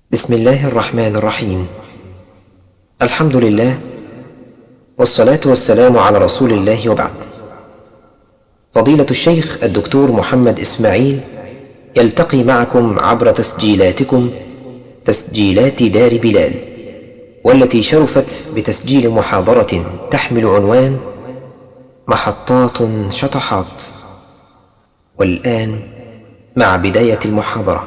بسم الله الرحمن الرحيم. الحمد لله والصلاة والسلام على رسول الله، وبعد. فضيلة الشيخ الدكتور محمد إسماعيل يلتقي معكم عبر تسجيلاتكم تسجيلات دار بلال، والتي شرفت بتسجيل محاضرة تحمل عنوان محطات شطحات. والآن مع بداية المحاضرة.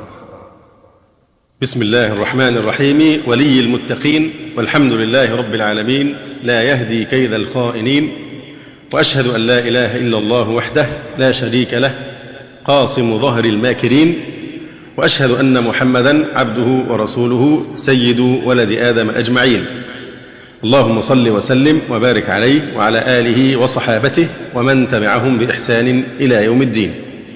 بسم الله الرحمن الرحيم. ولي المتقين، والحمد لله رب العالمين، لا يهدي كيد الخائنين، وأشهد أن لا إله إلا الله وحده لا شريك له قاصم ظهر الماكرين، وأشهد أن محمدا عبده ورسوله سيد ولد آدم أجمعين. اللهم صل وسلم وبارك عليه وعلى آله وصحابته ومن تبعهم بإحسان إلى يوم الدين.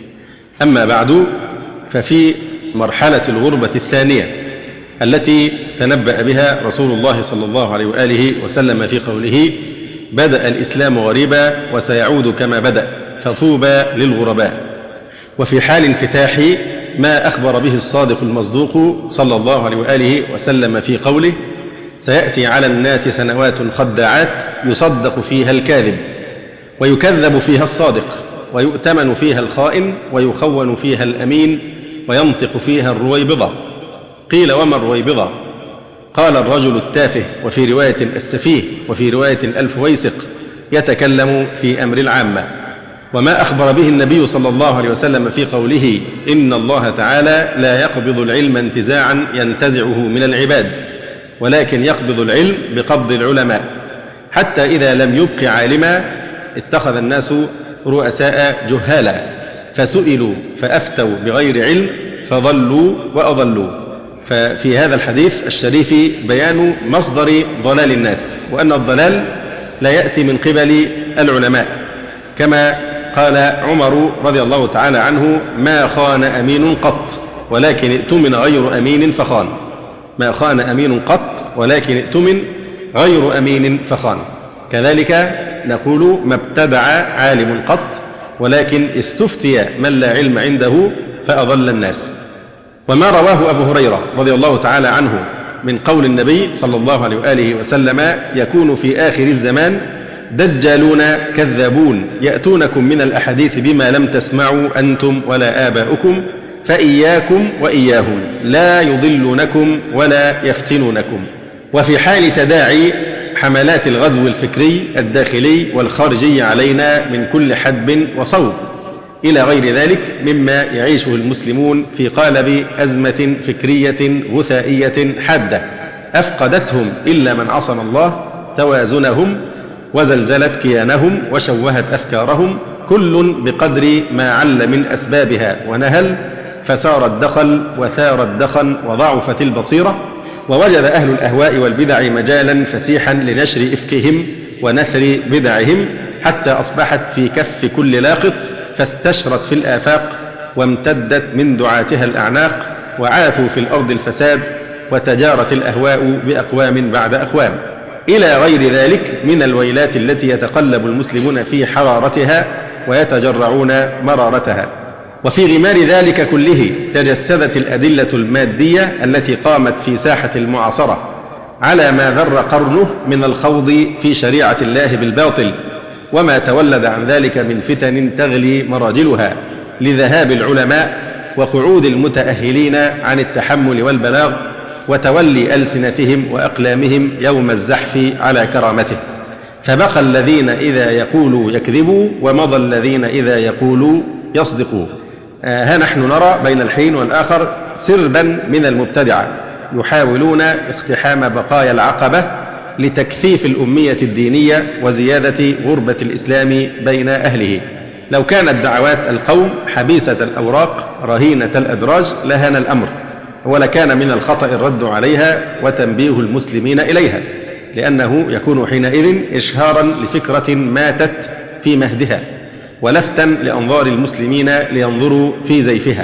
أما بعد، ففي مرحلة الغربة الثانية التي تنبأ بها رسول الله صلى الله عليه وآله وسلم في قوله: بدأ الإسلام غريبا وسيعود كما بدأ فطوبى للغرباء. وفي حال انفتاح ما أخبر به الصادق المصدوق صلى الله عليه وآله وسلم في قوله: سيأتي على الناس سنوات خداعات يصدق فيها الكاذب ويكذب فيها الصادق ويؤتمن فيها الخائن ويخون فيها الأمين وينطق فيها الرويبضة. قيل: وما الرويبضة؟ قال: الرجل التافه، وفي رواية السفيه، وفي رواية الفويسق، يتكلم في أمر العامة. وما أخبر به النبي صلى الله عليه وسلم في قوله: إن الله تعالى لا يقبض العلم انتزاعا ينتزعه من العباد، ولكن يقبض العلم بقبض العلماء، حتى إذا لم يبق عالما اتخذ الناس رؤساء جهالا، فسئلوا فأفتوا بغير علم فضلوا وأضلوا. ففي هذا الحديث الشريف بيان مصدر ضلال الناس، وأن الضلال لا يأتي من قبل العلماء، كما قال عمر رضي الله تعالى عنه: ما خان أمين قط ولكن ائتمن غير أمين فخان. ما خان أمين قط ولكن ائتمن غير أمين فخان. كذلك نقول: ما ابتدع عالم قط ولكن استفتي من لا علم عنده فأضل الناس. وما رواه أبو هريرة رضي الله تعالى عنه من قول النبي صلى الله عليه وآله وسلم: يكون في آخر الزمان دجالون كذابون يأتونكم من الأحاديث بما لم تسمعوا أنتم ولا آباؤكم، فإياكم وإياهم لا يضلونكم ولا يفتنونكم. وفي حال تداعي حملات الغزو الفكري الداخلي والخارجي علينا من كل حدب وصوب إلى غير ذلك مما يعيشه المسلمون في قالب أزمة فكرية غثائية حادة أفقدتهم إلا من عصم الله توازنهم وزلزلت كيانهم وشوهت أفكارهم، كل بقدر ما عل من أسبابها ونهل، فسار الدخل وثار الدخن وضعفت البصيرة، ووجد أهل الأهواء والبدع مجالا فسيحا لنشر إفكهم ونثر بدعهم، حتى أصبحت في كف كل لاقط، فاستشرت في الآفاق وامتدت من دعاتها الأعناق، وعاثوا في الأرض الفساد، وتجارت الأهواء بأقوام بعد أقوام، إلى غير ذلك من الويلات التي يتقلب المسلمون في حرارتها ويتجرعون مرارتها. وفي غمار ذلك كله تجسدت الأدلة المادية التي قامت في ساحة المعاصرة على ما ذر قرنه من الخوض في شريعة الله بالباطل، وما تولد عن ذلك من فتن تغلي مراجلها لذهاب العلماء وقعود المتأهلين عن التحمل والبلاغ وتولي ألسنتهم وأقلامهم يوم الزحف على كرامته. فبقى الذين إذا يقولوا يكذبوا، ومضى الذين إذا يقولوا يصدقوا. ها نحن نرى بين الحين والآخر سربا من المبتدعة يحاولون اقتحام بقايا العقبة لتكثيف الأمية الدينية وزيادة غربة الإسلام بين أهله. لو كانت دعوات القوم حبيسة الأوراق رهينة الأدراج لهان الأمر، ولكان من الخطأ الرد عليها وتنبيه المسلمين إليها، لأنه يكون حينئذ إشهارا لفكرة ماتت في مهدها ولفتا لأنظار المسلمين لينظروا في زيفها.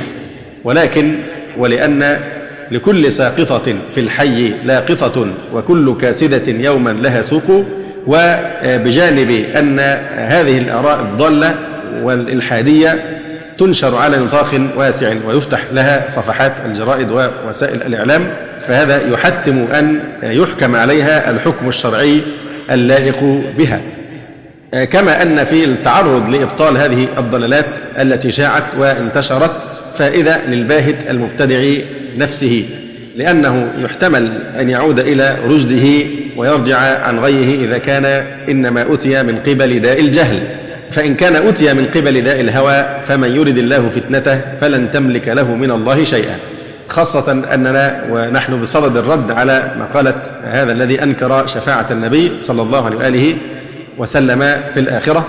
ولكن ولأن لكل ساقطة في الحي لاقطة وكل كاسدة يوما لها سوق، وبجانب أن هذه الآراء الضالة والإلحادية تنشر على نطاق واسع ويفتح لها صفحات الجرائد ووسائل الإعلام، فهذا يحتم أن يحكم عليها الحكم الشرعي اللائق بها. كما أن في التعرض لإبطال هذه الضلالات التي شاعت وانتشرت فائدة للباهت المبتدع نفسه، لأنه يحتمل أن يعود إلى رشده ويرجع عن غيه إذا كان إنما أتي من قبل داء الجهل. فإن كان أتي من قبل داء الهوى فمن يرد الله فتنته فلن تملك له من الله شيئا، خاصة أننا ونحن بصدد الرد على مقالة هذا الذي أنكر شفاعة النبي صلى الله عليه وآله وسلم في الآخرة،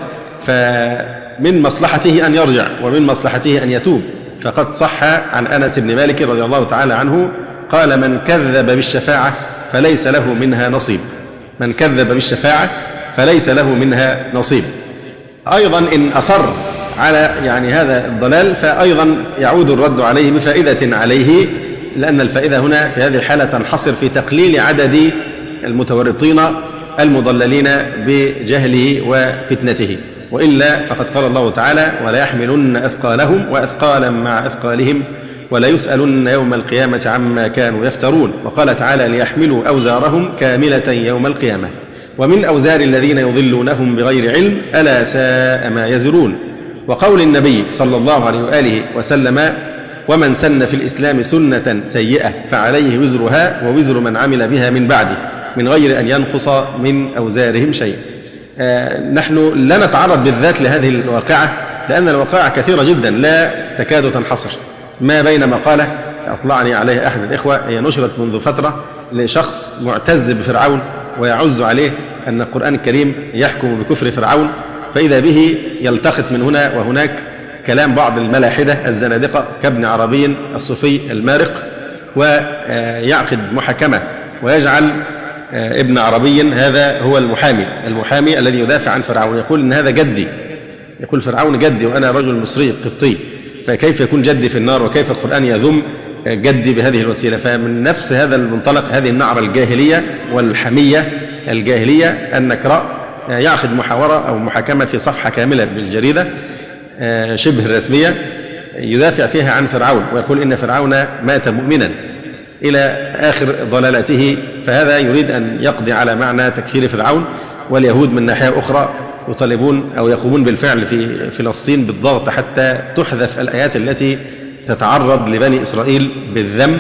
فمن مصلحته أن يرجع ومن مصلحته أن يتوب. فقد صح عن أنس بن مالك رضي الله تعالى عنه قال: من كذب بالشفاعة فليس له منها نصيب. من كذب بالشفاعة فليس له منها نصيب. أيضا إن أصر على هذا الضلال فأيضا يعود الرد عليه بفائدة عليه، لأن الفائدة هنا في هذه الحالة تنحصر في تقليل عدد المتورطين المضللين بجهله وفتنته، وإلا فقد قال الله تعالى: ولا يحملن أثقالهم وأثقالا مع أثقالهم ولا يسألن يوم القيامة عما كانوا يفترون. وقال تعالى: ليحملوا أوزارهم كاملة يوم القيامة ومن أوزار الذين يضلونهم بغير علم ألا ساء ما يزرون. وقول النبي صلى الله عليه وآله وسلم: ومن سن في الإسلام سنة سيئة فعليه وزرها ووزر من عمل بها من بعده من غير أن ينقص من أوزارهم شيء. نحن لا نتعرض بالذات لهذه الواقعة لأن الواقعة كثيرة جدا لا تكاد تنحصر. ما بين مقالة أطلعني عليه أحد الإخوة هي نشرت منذ فترة لشخص معتز بفرعون ويعز عليه أن القرآن الكريم يحكم بكفر فرعون، فإذا به يلتقط من هنا وهناك كلام بعض الملاحدة الزنادقة كابن عربي الصوفي المارق ويعقد محاكمة ويجعل ابن عربي هذا هو المحامي الذي يدافع عن فرعون، يقول إن هذا جدي، يقول فرعون جدي وأنا رجل مصري قبطي، فكيف يكون جدي في النار وكيف القرآن يذم جدي بهذه الوسيلة. فمن نفس هذا المنطلق هذه النعرة الجاهلية والحمية الجاهلية النكراء يعقد محاورة أو محاكمة في صفحة كاملة بالجريدة شبه الرسمية يدافع فيها عن فرعون ويقول إن فرعون مات مؤمنا إلى آخر ضلالته. فهذا يريد أن يقضي على معنى تكفير فرعون، واليهود من ناحية أخرى يطالبون أو يقومون بالفعل في فلسطين بالضغط حتى تحذف الآيات التي تتعرض لبني إسرائيل بالذم.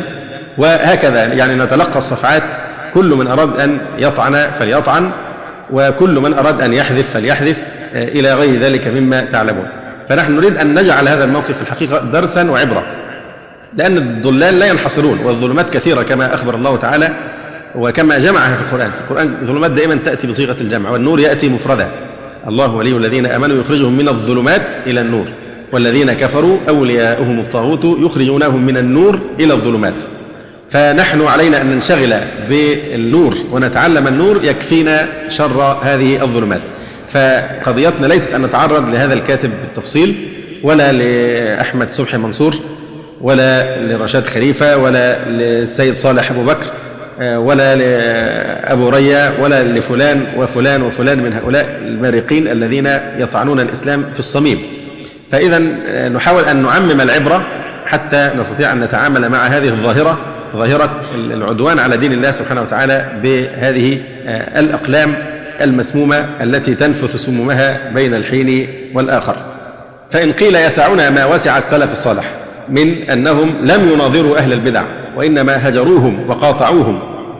وهكذا نتلقى الصفعات، كل من أراد أن يطعن فليطعن وكل من أراد أن يحذف فليحذف إلى غير ذلك مما تعلمون. فنحن نريد أن نجعل هذا الموقف في الحقيقة درسا وعبرة، لأن الضلال لا ينحصرون والظلمات كثيرة كما أخبر الله تعالى وكما جمعها في القرآن الظلمات دائما تأتي بصيغة الجمع والنور يأتي مفردا. الله ولي الذين آمنوا يخرجهم من الظلمات إلى النور والذين كفروا أولياؤهم الطاغوت يخرجونهم من النور إلى الظلمات. فنحن علينا أن ننشغل بالنور ونتعلم النور يكفينا شر هذه الظلمات. فقضيتنا ليست أن نتعرض لهذا الكاتب بالتفصيل ولا لأحمد صبحي منصور ولا لرشاد خليفة ولا للسيد صالح أبو بكر ولا لأبو ريا ولا لفلان وفلان وفلان من هؤلاء المارقين الذين يطعنون الإسلام في الصميم. فإذا نحاول أن نعمم العبرة حتى نستطيع أن نتعامل مع هذه الظاهرة، ظاهرة العدوان على دين الله سبحانه وتعالى، بهذه الأقلام المسمومة التي تنفث سمومها بين الحين والآخر. فإن قيل يسعنا ما وسع السلف الصالح من أنهم لم يناظروا أهل البدع وإنما هجروهم وقاطعوهم،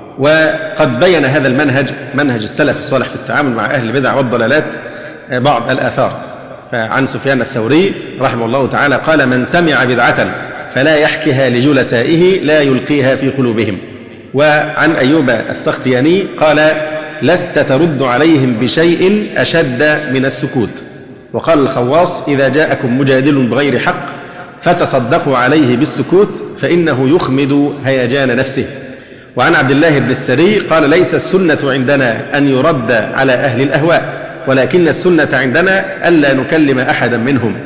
وقد بين هذا المنهج منهج السلف الصالح في التعامل مع أهل البدع والضلالات بعض الآثار. فعن سفيان الثوري رحمه الله تعالى قال: من سمع بدعة فلا يحكيها لجلسائه لا يلقيها في قلوبهم. وعن أيوب السختياني قال: لست ترد عليهم بشيء أشد من السكوت. وقال الخواص: إذا جاءكم مجادل بغير حق فتصدقوا عليه بالسكوت فإنه يخمد هيجان نفسه. وعن عبد الله بن السري قال: ليس السنة عندنا أن يرد على أهل الأهواء ولكن السنة عندنا ألا نكلم أحدا منهم.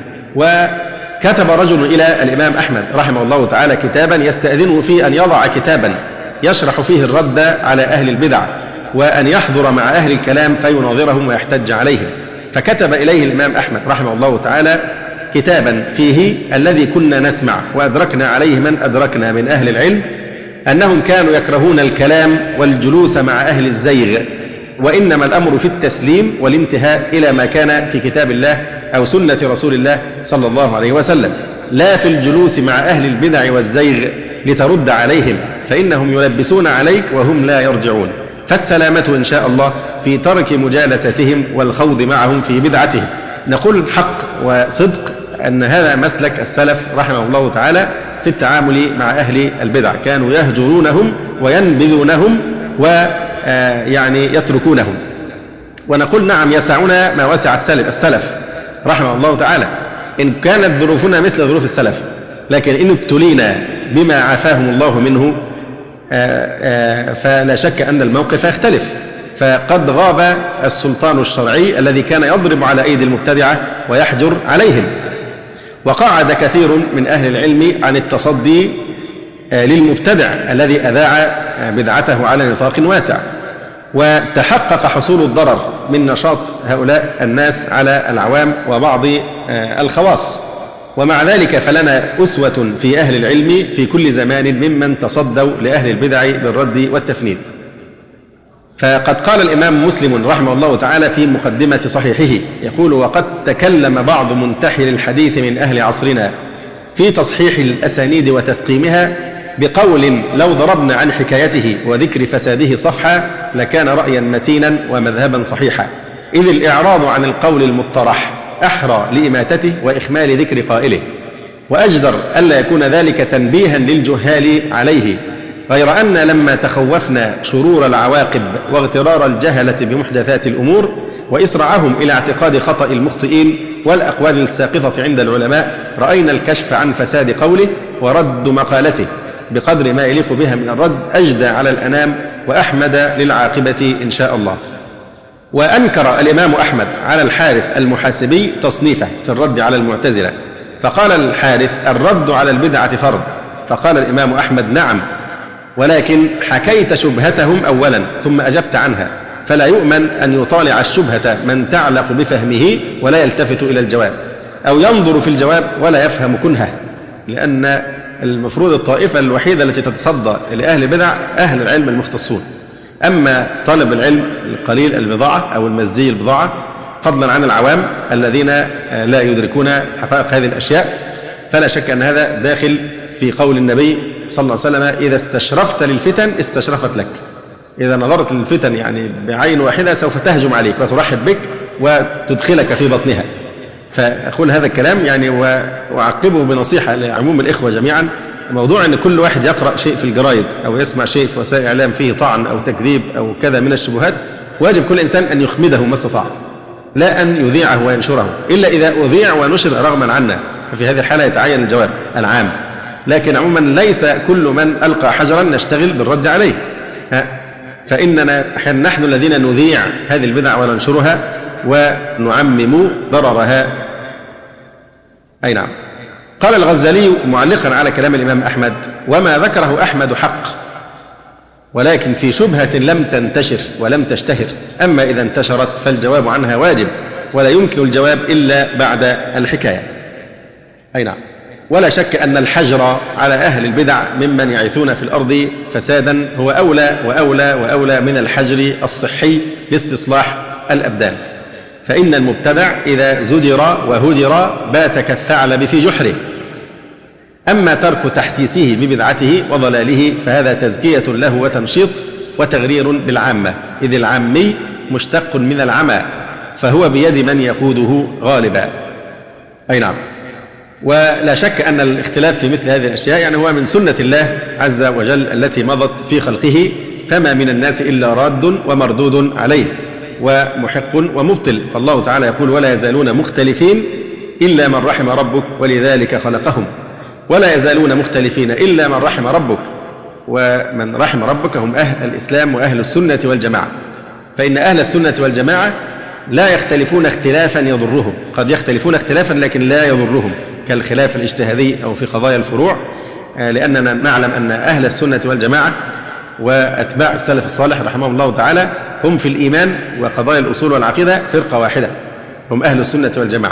وكتب رجل إلى الإمام أحمد رحمه الله تعالى كتابا يستأذنه فيه أن يضع كتابا يشرح فيه الرد على أهل البدع وأن يحضر مع أهل الكلام فيناظرهم ويحتج عليهم. فكتب إليه الإمام أحمد رحمه الله تعالى كتابا فيه الذي كنا نسمع وأدركنا عليه من أدركنا من أهل العلم أنهم كانوا يكرهون الكلام والجلوس مع أهل الزيغ، وإنما الأمر في التسليم والانتهاء إلى ما كان في كتاب الله أو سنة رسول الله صلى الله عليه وسلم، لا في الجلوس مع أهل البدع والزيغ لترد عليهم، فإنهم يلبسون عليك وهم لا يرجعون. فالسلامة إن شاء الله في ترك مجالستهم والخوض معهم في بدعتهم. نقول حق وصدق أن هذا مسلك السلف رحمه الله تعالى في التعامل مع أهل البدع، كانوا يهجرونهم وينبذونهم ويعني يتركونهم. ونقول نعم يسعنا ما وسع السلف رحمه الله تعالى، إن كانت ظروفنا مثل ظروف السلف، لكن إن ابتلينا بما عافاهم الله منه فلا شك أن الموقف يختلف. فقد غاب السلطان الشرعي الذي كان يضرب على أيدي المبتدعة ويحجر عليهم، وقعد كثير من أهل العلم عن التصدي للمبتدع الذي أذاع بدعته على نطاق واسع، وتحقق حصول الضرر من نشاط هؤلاء الناس على العوام وبعض الخواص. ومع ذلك فلنا أسوة في أهل العلم في كل زمان ممن تصدوا لأهل البدع بالرد والتفنيد. فقد قال الإمام مسلم رحمه الله تعالى في مقدمة صحيحه يقول: وقد تكلم بعض منتحل الحديث من أهل عصرنا في تصحيح الأسانيد وتسقيمها بقول لو ضربنا عن حكايته وذكر فساده صفحة لكان رأيا متينا ومذهبا صحيحا، إذ الإعراض عن القول المطرح أحرى لإماتته وإخمال ذكر قائله، وأجدر ألا يكون ذلك تنبيها للجهال عليه، غير أن لما تخوفنا شرور العواقب واغترار الجهلة بمحدثات الأمور وإسرعهم إلى اعتقاد خطأ المخطئين والأقوال الساقطة عند العلماء، رأينا الكشف عن فساد قوله ورد مقالته بقدر ما يليق بها من الرد أجدى على الأنام وأحمد للعاقبة إن شاء الله. وأنكر الإمام أحمد على الحارث المحاسبي تصنيفه في الرد على المعتزلة، فقال الحارث: الرد على البدعة فرض. فقال الإمام أحمد: نعم، ولكن حكيت شبهتهم أولا ثم أجبت عنها، فلا يؤمن أن يطالع الشبهة من تعلق بفهمه ولا يلتفت إلى الجواب، أو ينظر في الجواب ولا يفهم كنهه، لأن المفروض الطائفة الوحيدة التي تتصدى لأهل البدع أهل العلم المختصون. أما طالب العلم القليل البضاعة أو المزجي البضاعة فضلا عن العوام الذين لا يدركون حقائق هذه الأشياء، فلا شك أن هذا داخل في قول النبي صلى الله عليه وسلم: إذا استشرفت للفتن استشرفت لك. إذا نظرت للفتن يعني بعين واحدة سوف تهجم عليك وترحب بك وتدخلك في بطنها. فأقول هذا الكلام يعني وأعقبه بنصيحة لعموم الإخوة جميعا: موضوع أن كل واحد يقرأ شيء في الجرايد أو يسمع شيء في وسائل الإعلام فيه طعن أو تكذيب أو كذا من الشبهات، واجب كل إنسان أن يخمده ما استطاع، لا أن يذيعه وينشره، إلا إذا أذيع ونشر رغما عنا، ففي هذه الحالة يتعين الجواب العام. لكن عموما ليس كل من ألقى حجرا نشتغل بالرد عليه، فإننا نحن الذين نذيع هذه البدع وننشرها ونعمم ضررها. أي نعم. قال الغزالي معلقا على كلام الإمام أحمد: وما ذكره أحمد حق، ولكن في شبهة لم تنتشر ولم تشتهر، أما إذا انتشرت فالجواب عنها واجب، ولا يمكن الجواب إلا بعد الحكاية. أي نعم. ولا شك أن الحجر على أهل البدع ممن يعيثون في الأرض فسادا هو أولى وأولى وأولى من الحجر الصحي لاستصلاح الأبدان، فإن المبتدع إذا زجر وهجر بات كالثعلب في جحره. أما ترك تحسيسه ببدعته وضلاله فهذا تزكية له وتنشيط وتغرير بالعامة، إذ العامي مشتق من العمى، فهو بيد من يقوده غالبا. أي نعم. ولا شك أن الاختلاف في مثل هذه الأشياء يعني هو من سنة الله عز وجل التي مضت في خلقه، فما من الناس إلا راد ومردود عليه ومحق ومبطل. فالله تعالى يقول: ولا يزالون مختلفين إلا من رحم ربك ولذلك خلقهم. ولا يزالون مختلفين إلا من رحم ربك، ومن رحم ربك هم أهل الإسلام وأهل السنة والجماعة، فإن أهل السنة والجماعة لا يختلفون اختلافا يضرهم، قد يختلفون اختلافا لكن لا يضرهم، كالخلاف الاجتهادي أو في قضايا الفروع، لأننا نعلم أن أهل السنة والجماعة وأتباع السلف الصالح رحمهم الله تعالى هم في الإيمان وقضايا الأصول والعقيدة فرقة واحدة، هم أهل السنة والجماعة.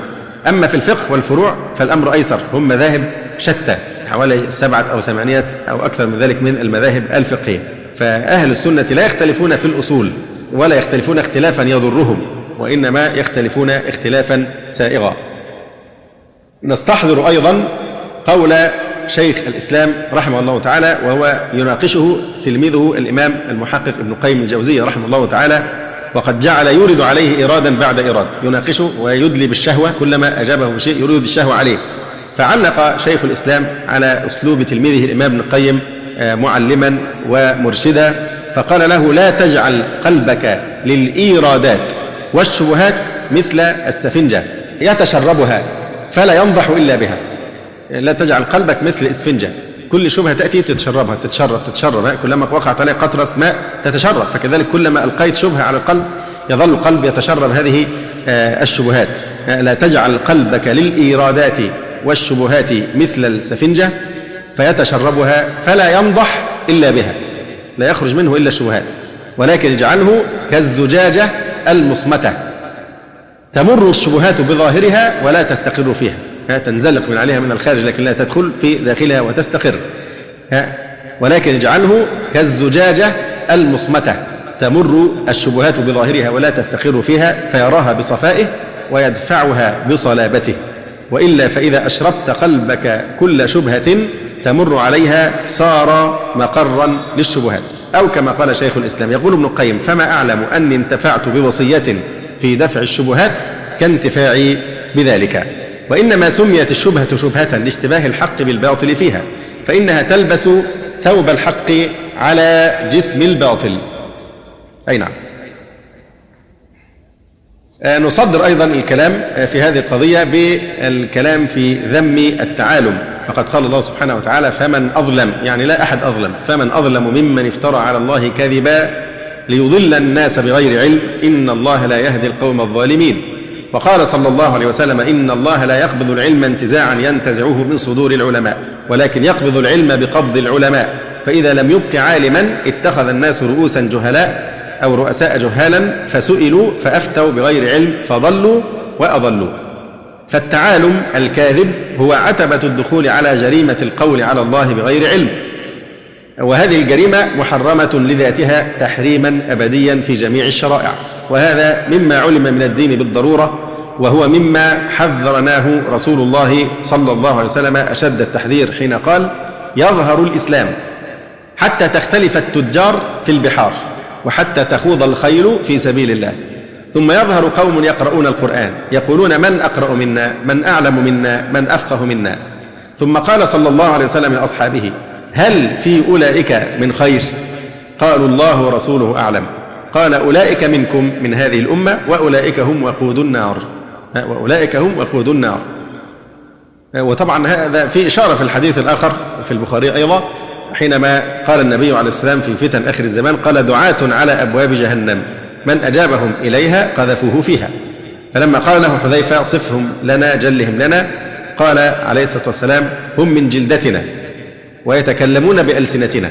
أما في الفقه والفروع فالأمر أيسر، هم مذاهب شتى، حوالي 7 أو 8 أو أكثر من ذلك من المذاهب الفقهية. فأهل السنة لا يختلفون في الأصول ولا يختلفون اختلافا يضرهم، وإنما يختلفون اختلافا سائغا. نستحضر أيضا قول شيخ الإسلام رحمه الله تعالى وهو يناقشه تلميذه الإمام المحقق ابن قيم الجوزية رحمه الله تعالى، وقد جعل يورد عليه إرادا بعد إراد، يناقشه ويدلي بالشهوة، كلما أجابه بشيء يريد الشهوة عليه. فعلق شيخ الإسلام على أسلوب تلميذه الإمام ابن القيم معلما ومرشدا، فقال له: لا تجعل قلبك للإيرادات والشبهات مثل السفنجة يتشربها فلا ينضح إلا بها. لا تجعل قلبك مثل الإسفنجة، كل شبهة تأتي تتشربها، تتشرب، كلما وقعت عليه قطرة ماء تتشرب، فكذلك كلما ألقيت شبهة على القلب يظل القلب يتشرب هذه الشبهات. لا تجعل قلبك للإيرادات والشبهات مثل السفنجة فيتشربها فلا ينضح إلا بها، لا يخرج منه إلا الشبهات، ولكن اجعله كالزجاجة المصمتة تمر الشبهات بظاهرها ولا تستقر فيها، تنزلق من عليها من الخارج لكن لا تدخل في داخلها وتستقر. ولكن اجعله كالزجاجة المصمتة تمر الشبهات بظاهرها ولا تستقر فيها، فيراها بصفائه ويدفعها بصلابته، وإلا فإذا أشربت قلبك كل شبهة تمر عليها صار مقرا للشبهات. أو كما قال شيخ الإسلام، يقول ابن القيم: فما أعلم أني انتفعت بوصية في دفع الشبهات كانتفاعي بذلك. وإنما سميت الشبهة شبهة لاشتباه الحق بالباطل فيها، فإنها تلبس ثوب الحق على جسم الباطل. أي نعم. نصدر أيضا الكلام في هذه القضية بالكلام في ذم التعالم، فقد قال الله سبحانه وتعالى: فمن أظلم، يعني لا أحد أظلم، فمن أظلم ممن افترى على الله كذبا ليضل الناس بغير علم إن الله لا يهدي القوم الظالمين. وقال صلى الله عليه وسلم: إن الله لا يقبض العلم انتزاعا ينتزعه من صدور العلماء، ولكن يقبض العلم بقبض العلماء، فإذا لم يبق عالما اتخذ الناس رؤوسا جهلاء أو رؤساء جهالا فسئلوا فأفتوا بغير علم فضلوا وأضلوا. فالتعالم الكاذب هو عتبة الدخول على جريمة القول على الله بغير علم، وهذه الجريمة محرمة لذاتها تحريما أبديا في جميع الشرائع، وهذا مما علم من الدين بالضرورة، وهو مما حذرناه رسول الله صلى الله عليه وسلم أشد التحذير حين قال: يظهر الإسلام حتى تختلف التجار في البحار وحتى تخوض الخيل في سبيل الله، ثم يظهر قوم يقرؤون القرآن يقولون: من أقرأ منا، من أعلم منا، من أفقه منا. ثم قال صلى الله عليه وسلم لأصحابه: هل في أولئك من خير؟ قالوا: الله ورسوله أعلم. قال: أولئك منكم من هذه الأمة وأولئك هم وقود النار، وأولئك هم وقود النار. وطبعا هذا في إشارة في الحديث الآخر في البخاري أيضا، حينما قال النبي عليه السلام في فتن آخر الزمان: قال: دعاة على أبواب جهنم من أجابهم إليها قذفوه فيها. فلما قال له حذيفة: صفهم لنا جلهم لنا، قال عليه الصلاة والسلام: هم من جلدتنا ويتكلمون بألسنتنا،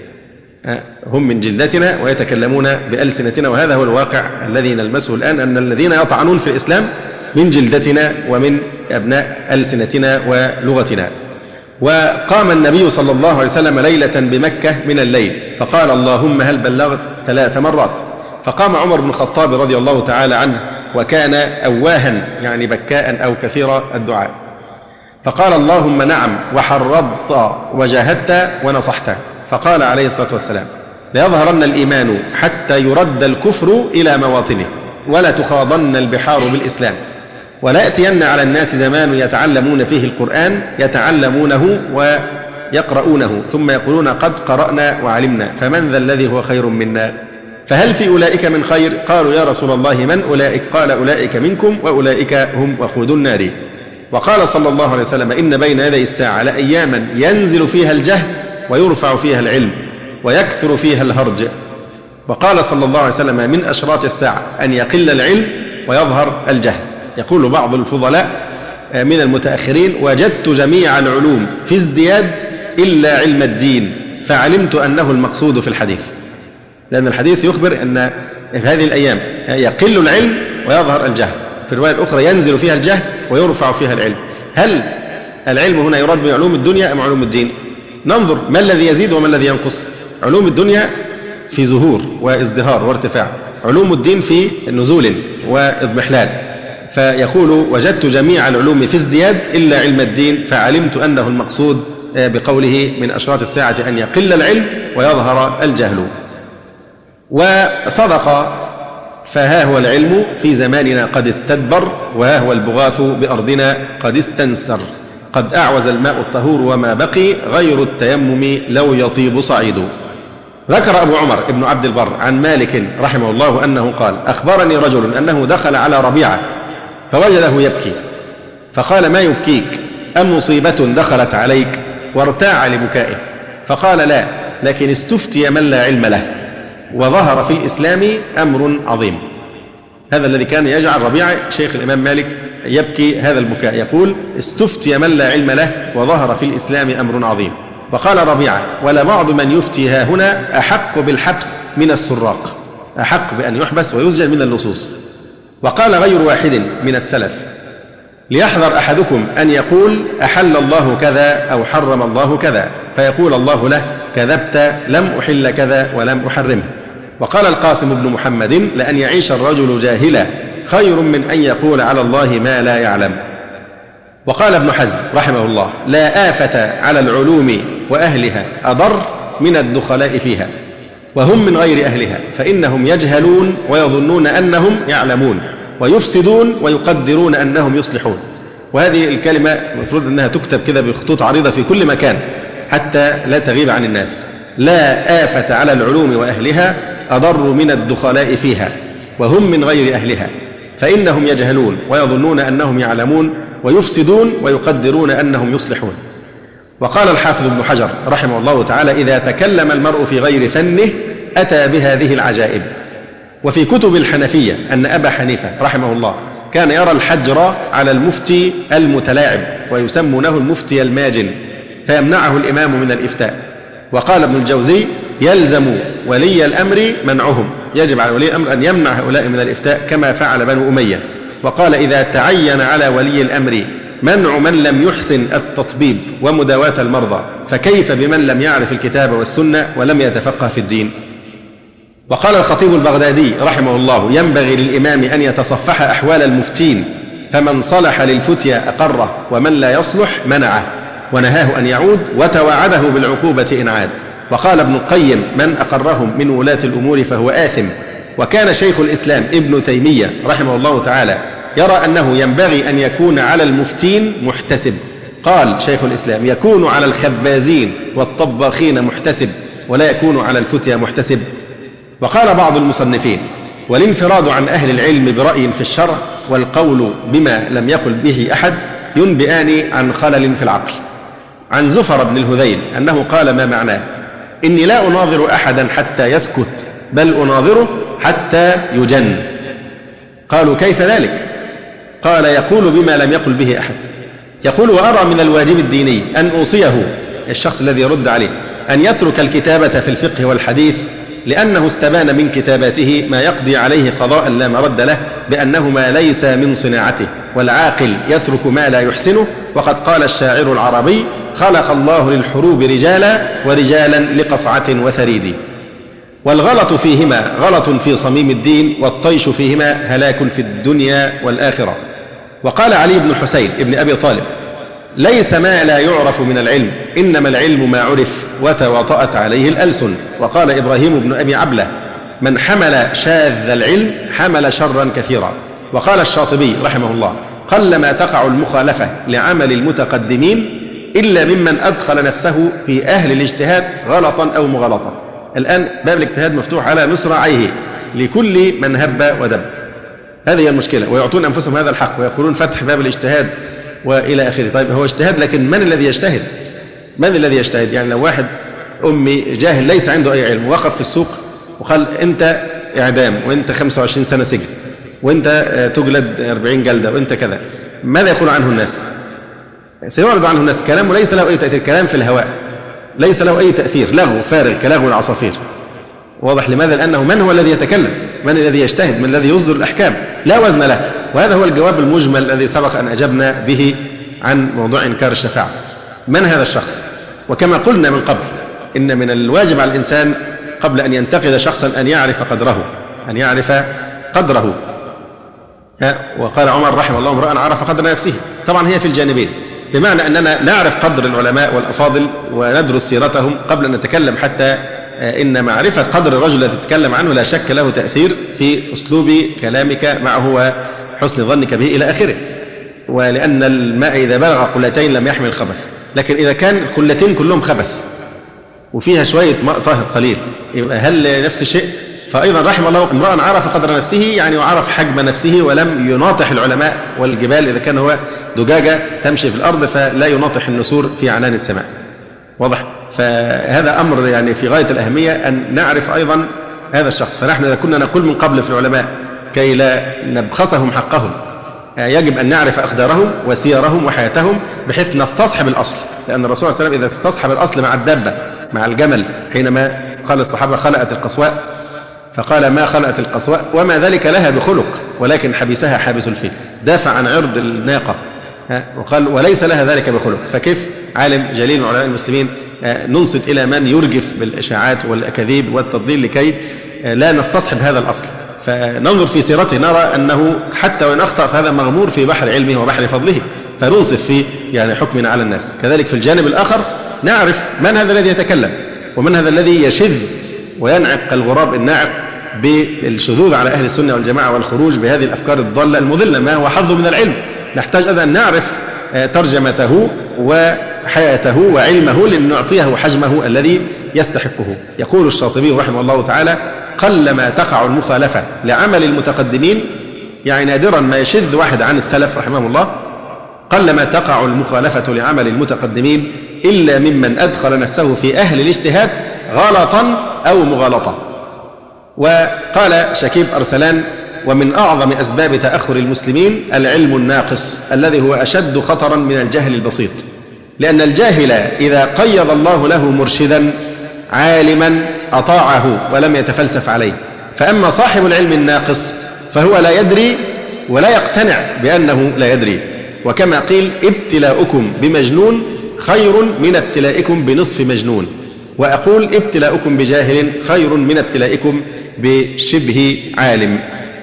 هم من جلدتنا ويتكلمون بألسنتنا. وهذا هو الواقع الذي نلمسه الآن، أن الذين يطعنون في الإسلام من جلدتنا ومن أبناء ألسنتنا ولغتنا. وقام النبي صلى الله عليه وسلم ليلة بمكة من الليل فقال: اللهم هل بلغت 3 مرات. فقام عمر بن الخطاب رضي الله تعالى عنه وكان أواها، يعني بكاء أو كثير الدعاء، فقال: اللهم نعم، وحرضت وجاهدت ونصحت. فقال عليه الصلاة والسلام: ليظهرن الإيمان حتى يرد الكفر إلى مواطنه، ولا تخاضن البحار بالإسلام، ولا يأتين على الناس زمان يتعلمون فيه القرآن، يتعلمونه ويقرؤونه ثم يقولون: قد قرأنا وعلمنا، فمن ذا الذي هو خير منا؟ فهل في أولئك من خير؟ قالوا: يا رسول الله من أولئك؟ قال: أولئك منكم وأولئك هم وقود النار. وقال صلى الله عليه وسلم: إن بين يدي الساعة لأياما ينزل فيها الجهل ويرفع فيها العلم ويكثر فيها الهرج. وقال صلى الله عليه وسلم: من أشراط الساعة أن يقل العلم ويظهر الجهل. يقول بعض الفضلاء من المتأخرين: وجدت جميع العلوم في ازدياد إلا علم الدين، فعلمت أنه المقصود في الحديث. لأن الحديث يخبر أن في هذه الأيام يقل العلم ويظهر الجهل، في الرواية الأخرى ينزل فيها الجهل ويرفع فيها العلم. هل العلم هنا يراد بعلوم الدنيا أم علوم الدين؟ ننظر ما الذي يزيد وما الذي ينقص. علوم الدنيا في ظهور وازدهار وارتفاع، علوم الدين في نزول واضمحلال. فيقول وجدت جميع العلوم في ازدياد إلا علم الدين، فعلمت أنه المقصود بقوله من أشراط الساعة أن يقل العلم ويظهر الجهل. وصدق، فها هو العلم في زماننا قد استدبر، وها هو البغاث بأرضنا قد استنسر، قد أعوز الماء الطهور وما بقي، غير التيمم لو يطيب صعيد. ذكر أبو عمر ابن عبد البر عن مالك رحمه الله أنه قال أخبرني رجل أنه دخل على ربيعة فوجده يبكي، فقال ما يبكيك؟ أم مصيبة دخلت عليك؟ وارتاع لبكائه، فقال لا، لكن استفتي من لا علم له، وظهر في الإسلام أمر عظيم. هذا الذي كان يجعل ربيعة شيخ الإمام مالك يبكي هذا البكاء، يقول استفتي من لا علم له وظهر في الإسلام أمر عظيم. وقال ربيعة ولا بعض من يفتي ها هنا أحق بالحبس من السراق، أحق بأن يحبس ويسجن من اللصوص. وقال غير واحد من السلف ليحذر أحدكم أن يقول أحل الله كذا أو حرم الله كذا، فيقول الله له كذبت، لم أحل كذا ولم أحرمه. وقال القاسم بن محمد لأن يعيش الرجل جاهلا خير من أن يقول على الله ما لا يعلم. وقال ابن حزم رحمه الله لا آفة على العلوم وأهلها أضر من الدخلاء فيها وهم من غير أهلها، فإنهم يجهلون ويظنون أنهم يعلمون، ويفسدون ويقدرون أنهم يصلحون. وهذه الكلمة المفروض أنها تكتب كده بخطوط عريضة في كل مكان حتى لا تغيب عن الناس. لا آفة على العلوم وأهلها أضر من الدخلاء فيها وهم من غير أهلها، فإنهم يجهلون ويظنون أنهم يعلمون، ويفسدون ويقدرون أنهم يصلحون. وقال الحافظ ابن حجر رحمه الله تعالى إذا تكلم المرء في غير فنه أتى بهذه العجائب. وفي كتب الحنفية أن أبا حنيفة رحمه الله كان يرى الحجر على المفتي المتلاعب ويسمونه المفتي الماجن، فيمنعه الإمام من الإفتاء. وقال ابن الجوزي يلزم ولي الأمر منعهم، يجب على ولي الأمر أن يمنع هؤلاء من الإفتاء كما فعل بنو أمية. وقال إذا تعين على ولي الأمر منع من لم يحسن التطبيب ومداواة المرضى، فكيف بمن لم يعرف الكتاب والسنة ولم يتفقه في الدين. وقال الخطيب البغدادي رحمه الله ينبغي للإمام أن يتصفح أحوال المفتين، فمن صلح للفتيا أقره ومن لا يصلح منعه، ونهاه أن يعود وتوعده بالعقوبة إن عاد. وقال ابن القيم من أقرهم من ولاة الأمور فهو آثم. وكان شيخ الإسلام ابن تيمية رحمه الله تعالى يرى أنه ينبغي أن يكون على المفتين محتسب. قال شيخ الإسلام يكون على الخبازين والطباخين محتسب ولا يكون على الفتيا محتسب. وقال بعض المصنفين والانفراد عن أهل العلم برأي في الشرع والقول بما لم يقل به أحد ينبئان عن خلل في العقل. عن زفر بن الهذيل أنه قال ما معناه إني لا أناظر أحدا حتى يسكت بل أناظره حتى يجن. قالوا كيف ذلك؟ قال يقول بما لم يقل به أحد. يقول وأرى من الواجب الديني أن أوصيه الشخص الذي يرد عليه أن يترك الكتابة في الفقه والحديث، لأنه استبان من كتاباته ما يقضي عليه قضاء لا مرد له بأنه ما ليس من صناعته، والعاقل يترك ما لا يحسنه. وقد قال الشاعر العربي خلق الله للحروب رجالا ورجالا لقصعة وثريد. والغلط فيهما غلط في صميم الدين، والطيش فيهما هلاك في الدنيا والآخرة. وقال علي بن الحسين ابن أبي طالب ليس ما لا يعرف من العلم، إنما العلم ما عرف وتواطأت عليه الألسن. وقال إبراهيم بن أبي عبلة من حمل شاذ العلم حمل شرا كثيرا. وقال الشاطبي رحمه الله قلما تقع المخالفة لعمل المتقدمين إلا ممن أدخل نفسه في أهل الاجتهاد غلطا أو مغلطا. الآن باب الاجتهاد مفتوح على مصراعيه لكل من هب ودب. هذه هي المشكلة، ويعطون أنفسهم هذا الحق ويقولون فتح باب الاجتهاد وإلى آخره. طيب هو اجتهاد، لكن من الذي يجتهد؟ من الذي يجتهد؟ يعني لو واحد أمي جاهل ليس عنده أي علم وقف في السوق وقال أنت إعدام وأنت 25 سنة سجن وأنت تجلد 40 جلدة وأنت كذا، ماذا يقول عنه الناس؟ سيعرض عنه الناس كلامه ليس له أي تأثير، كلام في الهواء ليس له أي تأثير، لغو فارغ كلغو العصافير. واضح؟ لماذا؟ لأنه من هو الذي يتكلم؟ من الذي يجتهد؟ من الذي يصدر الأحكام؟ لا وزن له. وهذا هو الجواب المجمل الذي سبق أن أجبنا به عن موضوع إنكار الشفاعة. من هذا الشخص؟ وكما قلنا من قبل إن من الواجب على الإنسان قبل أن ينتقد شخصا أن يعرف قدره. وقال عمر رحمه الله: امرأ عرف قدر نفسه. طبعا هي في الجانبين، بمعنى أننا نعرف قدر العلماء والأفاضل وندرس سيرتهم قبل أن نتكلم، حتى إن معرفة قدر الرجل الذي تتكلم عنه لا شك له تأثير في أسلوب كلامك معه وحسن ظنك به إلى آخره. ولأن الماء إذا بلغ قلتين لم يحمل خبث، لكن إذا كان قلتين كلهم خبث وفيها شوية ماء طاهر قليل يبقى هل نفس الشيء؟ فأيضا رحمه الله امرأ عرف قدر نفسه، يعني وعرف حجم نفسه ولم يناطح العلماء والجبال. إذا كان هو دجاجة تمشي في الأرض فلا يناطح النسور في عنان السماء. واضح؟ فهذا أمر يعني في غاية الأهمية أن نعرف أيضا هذا الشخص. فنحن إذا كنا نقول من قبل في العلماء كي لا نبخسهم حقهم يجب أن نعرف أقدارهم وسيرهم وحياتهم بحيث نستصحب الأصل، لأن الرسول صلى الله عليه وسلم إذا استصحب الأصل مع الدابة مع الجمل حينما قال الصحابة: خلأت القصواء، فقال: ما خلأت القصواء وما ذلك لها بخلق ولكن حبسها حابس الفيل. دافع عن عرض الناقة وقال: وليس لها ذلك بخلق. فكيف عالم جليل من علماء المسلمين ننصت إلى من يرجف بالإشاعات والأكاذيب والتضليل لكي لا نستصحب هذا الأصل؟ فننظر في سيرته نرى أنه حتى وإن أخطأ فهذا مغمور في بحر علمه وبحر فضله، فننصف في يعني حكمنا على الناس. كذلك في الجانب الآخر نعرف من هذا الذي يتكلم ومن هذا الذي يشذ وينعق الغراب الناعق بالشذوذ على أهل السنة والجماعة والخروج بهذه الأفكار الضالة المضلة، ما هو حظه من العلم. نحتاج أن نعرف ترجمته وحياته وعلمه لنعطيه حجمه الذي يستحقه. يقول الشاطبي رحمه الله تعالى: قلما تقع المخالفة لعمل المتقدمين، يعني نادرا ما يشذ واحد عن السلف رحمه الله، قلما تقع المخالفة لعمل المتقدمين إلا ممن أدخل نفسه في أهل الاجتهاد غلطا أو مغالطة. وقال شكيب أرسلان: ومن أعظم أسباب تأخر المسلمين العلم الناقص الذي هو أشد خطرا من الجهل البسيط، لأن الجاهل إذا قيض الله له مرشدا عالما أطاعه ولم يتفلسف عليه، فأما صاحب العلم الناقص فهو لا يدري ولا يقتنع بأنه لا يدري. وكما قيل: ابتلاؤكم بمجنون خير من ابتلائكم بنصف مجنون. وأقول: ابتلاؤكم بجاهل خير من ابتلائكم بشبه عالم.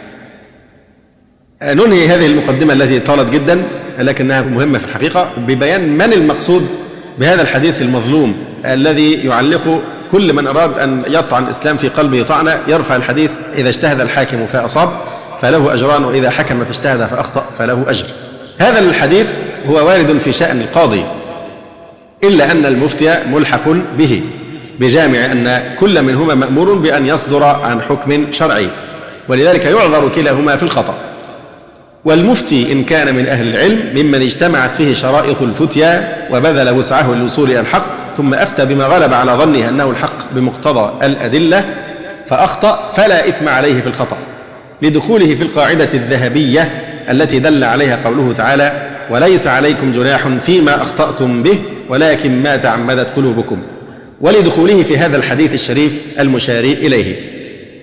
ننهي هذه المقدمة التي طالت جدا لكنها مهمة في الحقيقة ببيان من المقصود بهذا الحديث المظلوم الذي يعلق كل من أراد أن يطعن الإسلام في قلبه طعنة، يرفع الحديث: إذا اجتهد الحاكم فأصاب فله أجران، وإذا حكم فاجتهد فأخطأ فله أجر. هذا الحديث هو وارد في شأن القاضي، إلا أن المفتي ملحق به بجامع أن كل منهما مأمور بأن يصدر عن حكم شرعي، ولذلك يعذر كلاهما في الخطأ. والمفتي إن كان من أهل العلم ممن اجتمعت فيه شرائط الفتيا وبذل وسعه للوصول إلى الحق ثم أفتى بما غلب على ظنه أنه الحق بمقتضى الأدلة فأخطأ فلا إثم عليه في الخطأ، لدخوله في القاعدة الذهبية التي دل عليها قوله تعالى: وليس عليكم جناح فيما أخطأتم به ولكن ما تعمدت قلوبكم، ولدخوله في هذا الحديث الشريف المشار إليه.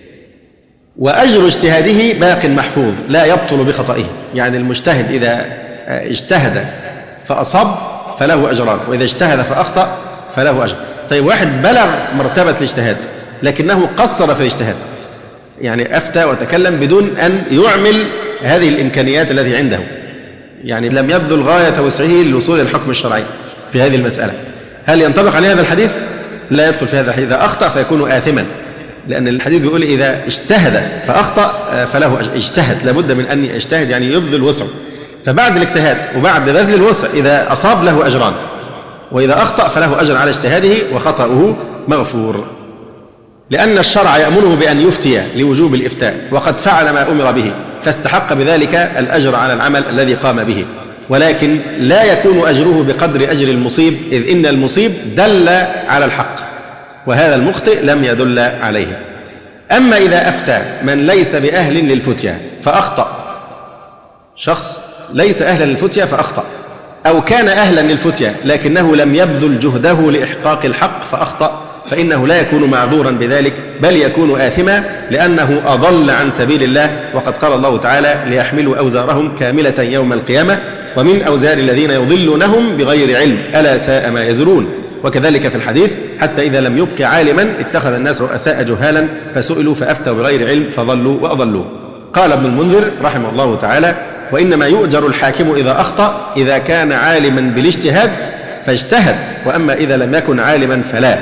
وأجر اجتهاده باق محفوظ لا يبطل بخطئه، يعني المجتهد إذا اجتهد فأصاب فله أجران، وإذا اجتهد فأخطأ فله أجر. طيب واحد بلغ مرتبة الاجتهاد لكنه قصر في الاجتهاد، يعني أفتى وتكلم بدون أن يعمل هذه الإمكانيات التي عنده، يعني لم يبذل غاية وسعه للوصول إلى الحكم الشرعي في هذه المسألة، هل ينطبق عليه هذا الحديث؟ لا يدخل في هذا الحديث. إذا أخطأ فيكون آثما، لأن الحديث بيقول إذا اجتهد فأخطأ فله أجر. اجتهد لابد من أن يجتهد، يعني يبذل وسعه، فبعد الاجتهاد وبعد بذل الوسع إذا أصاب له أجران، وإذا أخطأ فله أجر على اجتهاده وخطأه مغفور، لأن الشرع يأمره بأن يفتي لوجوب الإفتاء، وقد فعل ما أمر به فاستحق بذلك الأجر على العمل الذي قام به، ولكن لا يكون أجره بقدر أجر المصيب، إذ إن المصيب دل على الحق وهذا المخطئ لم يدل عليه. أما إذا أفتى من ليس بأهل للفتيا فأخطأ، شخص ليس أهلا للفتيا فأخطأ، أو كان أهلا للفتيا لكنه لم يبذل جهده لإحقاق الحق فأخطأ، فإنه لا يكون معذورا بذلك، بل يكون آثما لأنه أضل عن سبيل الله. وقد قال الله تعالى: ليحملوا أوزارهم كاملة يوم القيامة ومن أوزار الذين يضلونهم بغير علم ألا ساء ما يزرون. وكذلك في الحديث: حتى إذا لم يبق عالما اتخذ الناس رؤساء جهالا فسئلوا فأفتوا بغير علم فضلوا وأضلوا. قال ابن المنذر رحمه الله تعالى: وإنما يؤجر الحاكم إذا أخطأ إذا كان عالما بالاجتهاد فاجتهد، وأما إذا لم يكن عالما فلا.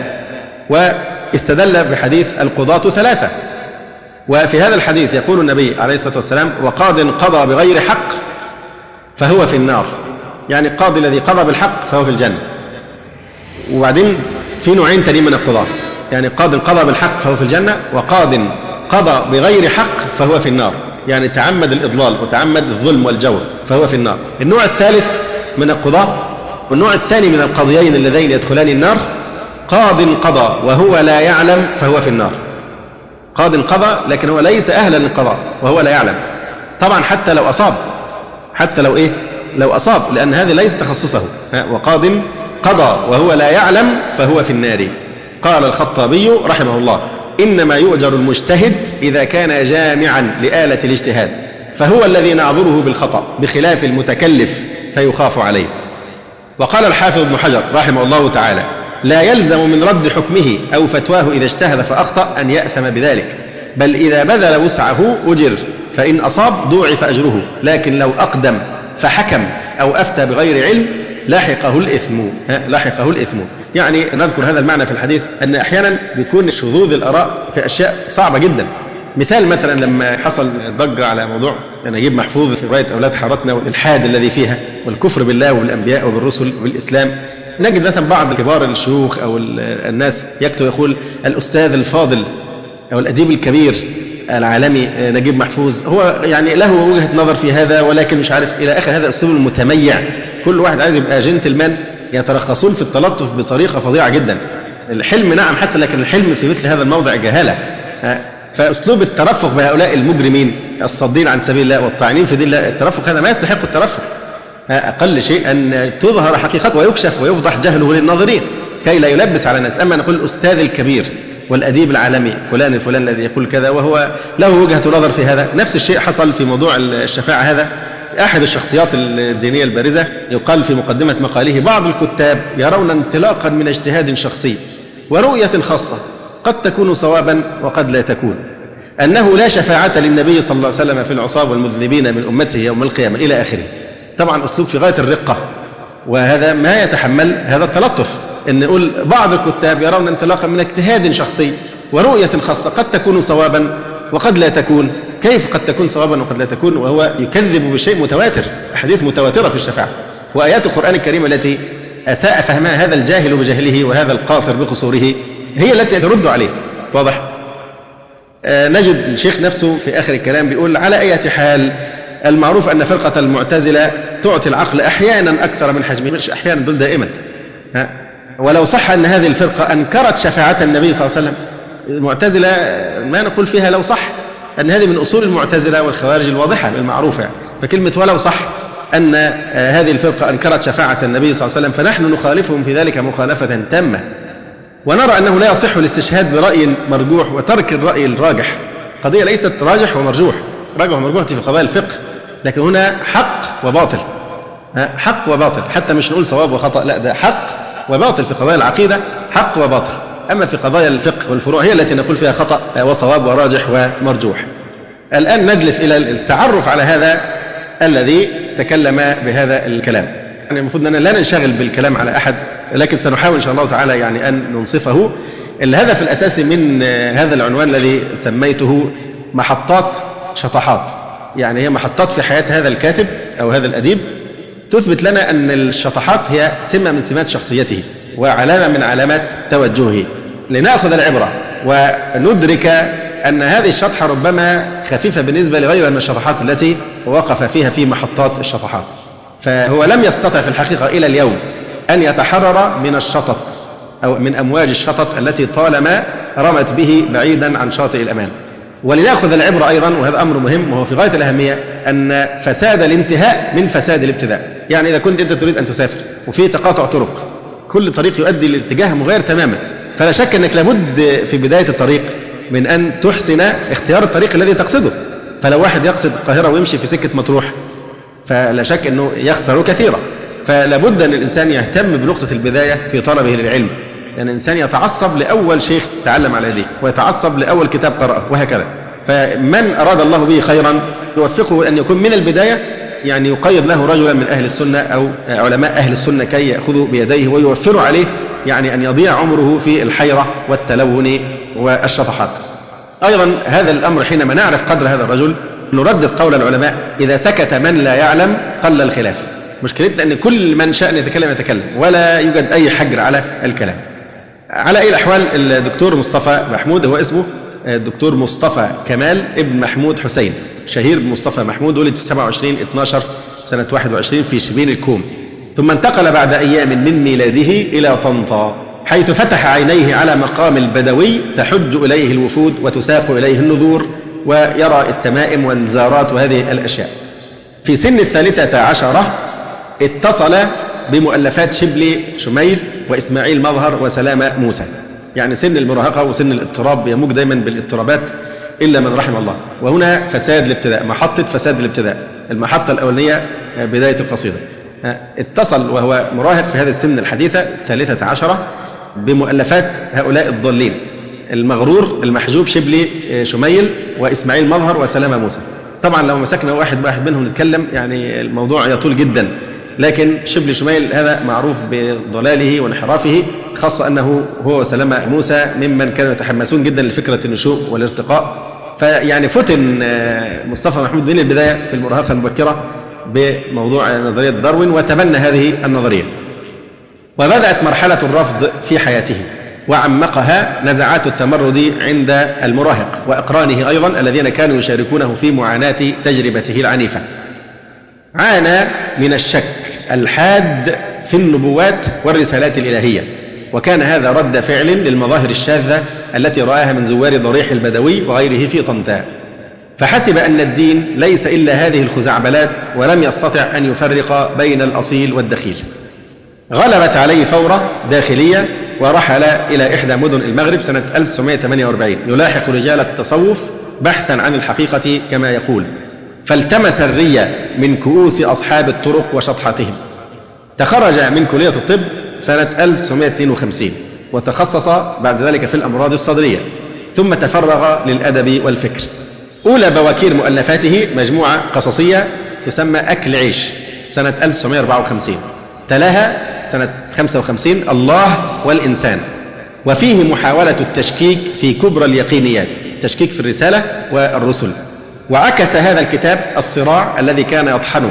واستدل بحديث القضاة ثلاثة، وفي هذا الحديث يقول النبي عليه الصلاة والسلام: وقاض قضى بغير حق فهو في النار، يعني القاضي الذي قضى بالحق فهو في الجنة. وبعدين في نوعين تانيين من القضاة، يعني قاض قضى بالحق فهو في الجنة، وقاض قضى بغير حق فهو في النار، يعني تعمد الإضلال وتعمد الظلم والجور فهو في النار. النوع الثالث من القضاة والنوع الثاني من القاضيين اللذين يدخلان النار: قاض قضى وهو لا يعلم فهو في النار. قاض قضى لكن هو ليس أهلا للقضاء وهو لا يعلم، طبعا حتى لو أصاب، حتى لو أصاب، لأن هذا ليس تخصصه. وقاض قضى وهو لا يعلم فهو في النار. قال الخطابي رحمه الله: إنما يؤجر المجتهد إذا كان جامعا لآلة الاجتهاد، فهو الذي نعذره بالخطأ بخلاف المتكلف فيخاف عليه. وقال الحافظ ابن حجر رحمه الله تعالى: لا يلزم من رد حكمه أو فتواه إذا اجتهد فأخطأ أن يأثم بذلك، بل إذا بذل وسعه أجر، فإن أصاب ضوعف أجره، لكن لو أقدم فحكم أو أفتى بغير علم لاحقه الإثم. يعني نذكر هذا المعنى في الحديث، أن أحيانا بيكون شذوذ الآراء في أشياء صعبة جدا. مثلا لما حصل ضجة على موضوع نجيب محفوظ في رواية أولاد حارتنا والإلحاد الذي فيها والكفر بالله وبالأنبياء وبالرسل وبالإسلام، نجد مثلا بعض كبار الشيوخ أو الناس يكتب يقول: الأستاذ الفاضل أو الأديب الكبير العالمي نجيب محفوظ هو يعني له وجهة نظر في هذا، ولكن مش عارف إلى آخر هذا الأسلوب المتميع. كل واحد عايز يبقى جنتلمان، يترخصون في التلطف بطريقة فظيعة جدا. الحلم نعم حسن، لكن الحلم في مثل هذا الموضع جهالة. فأسلوب الترفق بهؤلاء المجرمين الصادين عن سبيل الله والطاعنين في دين الله، الترفق هذا ما يستحق الترفق. أقل شيء أن تظهر حقيقته ويكشف ويفضح جهله للناظرين كي لا يلبس على الناس. أما نقول الأستاذ الكبير والأديب العالمي فلان الفلان الذي يقول كذا وهو له وجهة نظر في هذا. نفس الشيء حصل في موضوع الشفاعة هذا. أحد الشخصيات الدينية البارزة يقال في مقدمة مقاله: بعض الكتاب يرون انطلاقا من اجتهاد شخصي ورؤية خاصة قد تكون صوابا وقد لا تكون، أنه لا شفاعة للنبي صلى الله عليه وسلم في العصاة والمذنبين من أمته يوم القيامة إلى آخره. طبعا أسلوب في غاية الرقة، وهذا ما يتحمل هذا التلطف، أن نقول بعض الكتاب يرون انطلاقا من اجتهاد شخصي ورؤية خاصة قد تكون صوابا وقد لا تكون. كيف قد تكون صوابا وقد لا تكون وهو يكذب بشيء متواتر، أحاديث متواترة في الشفاعة، وآيات القرآن الكريم التي أساء فهمها هذا الجاهل بجهله وهذا القاصر بقصوره هي التي ترد عليه. واضح؟ نجد الشيخ نفسه في آخر الكلام بيقول: على أي حال، المعروف أن فرقة المعتزلة تعطي العقل أحيانا أكثر من حجمه، مش أحيانا بل دائما. ولو صح أن هذه الفرقة أنكرت شفاعة النبي صلى الله عليه وسلم، المعتزلة ما نقول فيها لو صح، أن هذه من أصول المعتزلة والخوارج الواضحة المعروفة. فكلمة ولو صح أن هذه الفرقة أنكرت شفاعة النبي صلى الله عليه وسلم فنحن نخالفهم في ذلك مخالفة تامة، ونرى أنه لا يصح الاستشهاد برأي مرجوح وترك الرأي الراجح. قضية ليست راجح ومرجوح، راجح ومرجوح في قضايا الفقه، لكن هنا حق وباطل، حق وباطل، حتى مش نقول صواب وخطأ، لا ده حق وباطل. في قضايا العقيدة حق وباطل، أما في قضايا الفقه والفروع هي التي نقول فيها خطأ وصواب وراجح ومرجوح. الآن ندلف إلى التعرف على هذا الذي تكلم بهذا الكلام. يعني المفروض أننا لا ننشغل بالكلام على أحد، لكن سنحاول إن شاء الله تعالى يعني أن ننصفه. الهدف الأساسي من هذا العنوان الذي سميته محطات شطحات، يعني هي محطات في حياة هذا الكاتب أو هذا الأديب تثبت لنا أن الشطحات هي سمة من سمات شخصيته وعلامة من علامات توجهه، لنأخذ العبرة وندرك أن هذه الشطحة ربما خفيفة بالنسبة لغيرها من الشطحات التي وقف فيها في محطات الشطحات. فهو لم يستطع في الحقيقة إلى اليوم أن يتحرر من الشطط أو من أمواج الشطط التي طالما رمت به بعيدا عن شاطئ الأمان. ولنأخذ العبرة أيضا، وهذا أمر مهم وهو في غاية الأهمية، أن فساد الانتهاء من فساد الابتداء. يعني إذا كنت أنت تريد أن تسافر وفي تقاطع طرق، كل طريق يؤدي لاتجاه مغير تماما، فلا شك أنك لابد في بداية الطريق من أن تحسن اختيار الطريق الذي تقصده. فلو واحد يقصد القاهرة ويمشي في سكة مطروح فلا شك أنه يخسر كثيرا. فلابد أن الإنسان يهتم بنقطة البداية في طلبه للعلم، لأن الإنسان يتعصب لأول شيخ تعلم على يديه، ويتعصب لأول كتاب قرأه، وهكذا. فمن أراد الله به خيرا يوفقه أن يكون من البداية يعني يقيد له رجلا من أهل السنة أو علماء أهل السنة كي يأخذوا بيديه ويوفروا عليه يعني أن يضيع عمره في الحيرة والتلون والشطحات. أيضا هذا الأمر حينما نعرف قدر هذا الرجل نردد قول العلماء: إذا سكت من لا يعلم قل الخلاف. مشكلتنا أن كل من شاء يتكلم يتكلم، ولا يوجد أي حجر على الكلام. على أي الأحوال الدكتور مصطفى محمود هو اسمه الدكتور مصطفى كمال ابن محمود حسين، شهير بمصطفى محمود، ولد في 27/12/21 في شبين الكوم، ثم انتقل بعد أيام من ميلاده إلى طنطا، حيث فتح عينيه على مقام البدوي تحج إليه الوفود وتساق إليه النذور ويرى التمائم والزارات وهذه الأشياء. في سن 13 اتصل بمؤلفات شبلي شميل وإسماعيل مظهر وسلامة موسى، يعني سن المراهقة وسن الاضطراب يموج دايما بالاضطرابات إلا من رحم الله. وهنا فساد الابتداء، محطة فساد الابتداء. المحطة الأولانية بداية القصيدة. اتصل وهو مراهق في هذه السن الحديثة 13 بمؤلفات هؤلاء الضالين: المغرور، المحجوب، شبلي شميل، وإسماعيل مظهر وسلامة موسى. طبعا لو مسكنا واحد منهم نتكلم يعني الموضوع يطول جدا، لكن شبلي شميل هذا معروف بضلاله وانحرافه، خاصة أنه هو وسلامة موسى ممن كانوا يتحمسون جدا لفكرة النشوء والارتقاء. فيعني فتن مصطفى محمود من البداية في المراهقة المبكرة بموضوع نظرية داروين وتبنى هذه النظرية. وبدأت مرحلة الرفض في حياته، وعمقها نزعات التمرد عند المراهق وأقرانه أيضا الذين كانوا يشاركونه في معاناة تجربته العنيفة. عانى من الشك الحاد في النبوات والرسالات الإلهية، وكان هذا رد فعل للمظاهر الشاذة التي رآها من زوار ضريح البدوي وغيره في طنطا، فحسب أن الدين ليس إلا هذه الخزعبلات، ولم يستطع أن يفرق بين الأصيل والدخيل. غلبت عليه ثورة داخلية ورحل إلى إحدى مدن المغرب سنة 1948 يلاحق رجال التصوف بحثا عن الحقيقة كما يقول، فالتمس الري من كؤوس أصحاب الطرق وشطحتهم. تخرج من كلية الطب سنة 1952 وتخصص بعد ذلك في الأمراض الصدرية، ثم تفرغ للأدب والفكر. أولى بواكير مؤلفاته مجموعة قصصية تسمى أكل عيش سنة 1954، تلاها سنة 55 الله والإنسان، وفيه محاولة التشكيك في كبرى اليقينيات، تشكيك في الرسالة والرسل. وعكس هذا الكتاب الصراع الذي كان يطحنه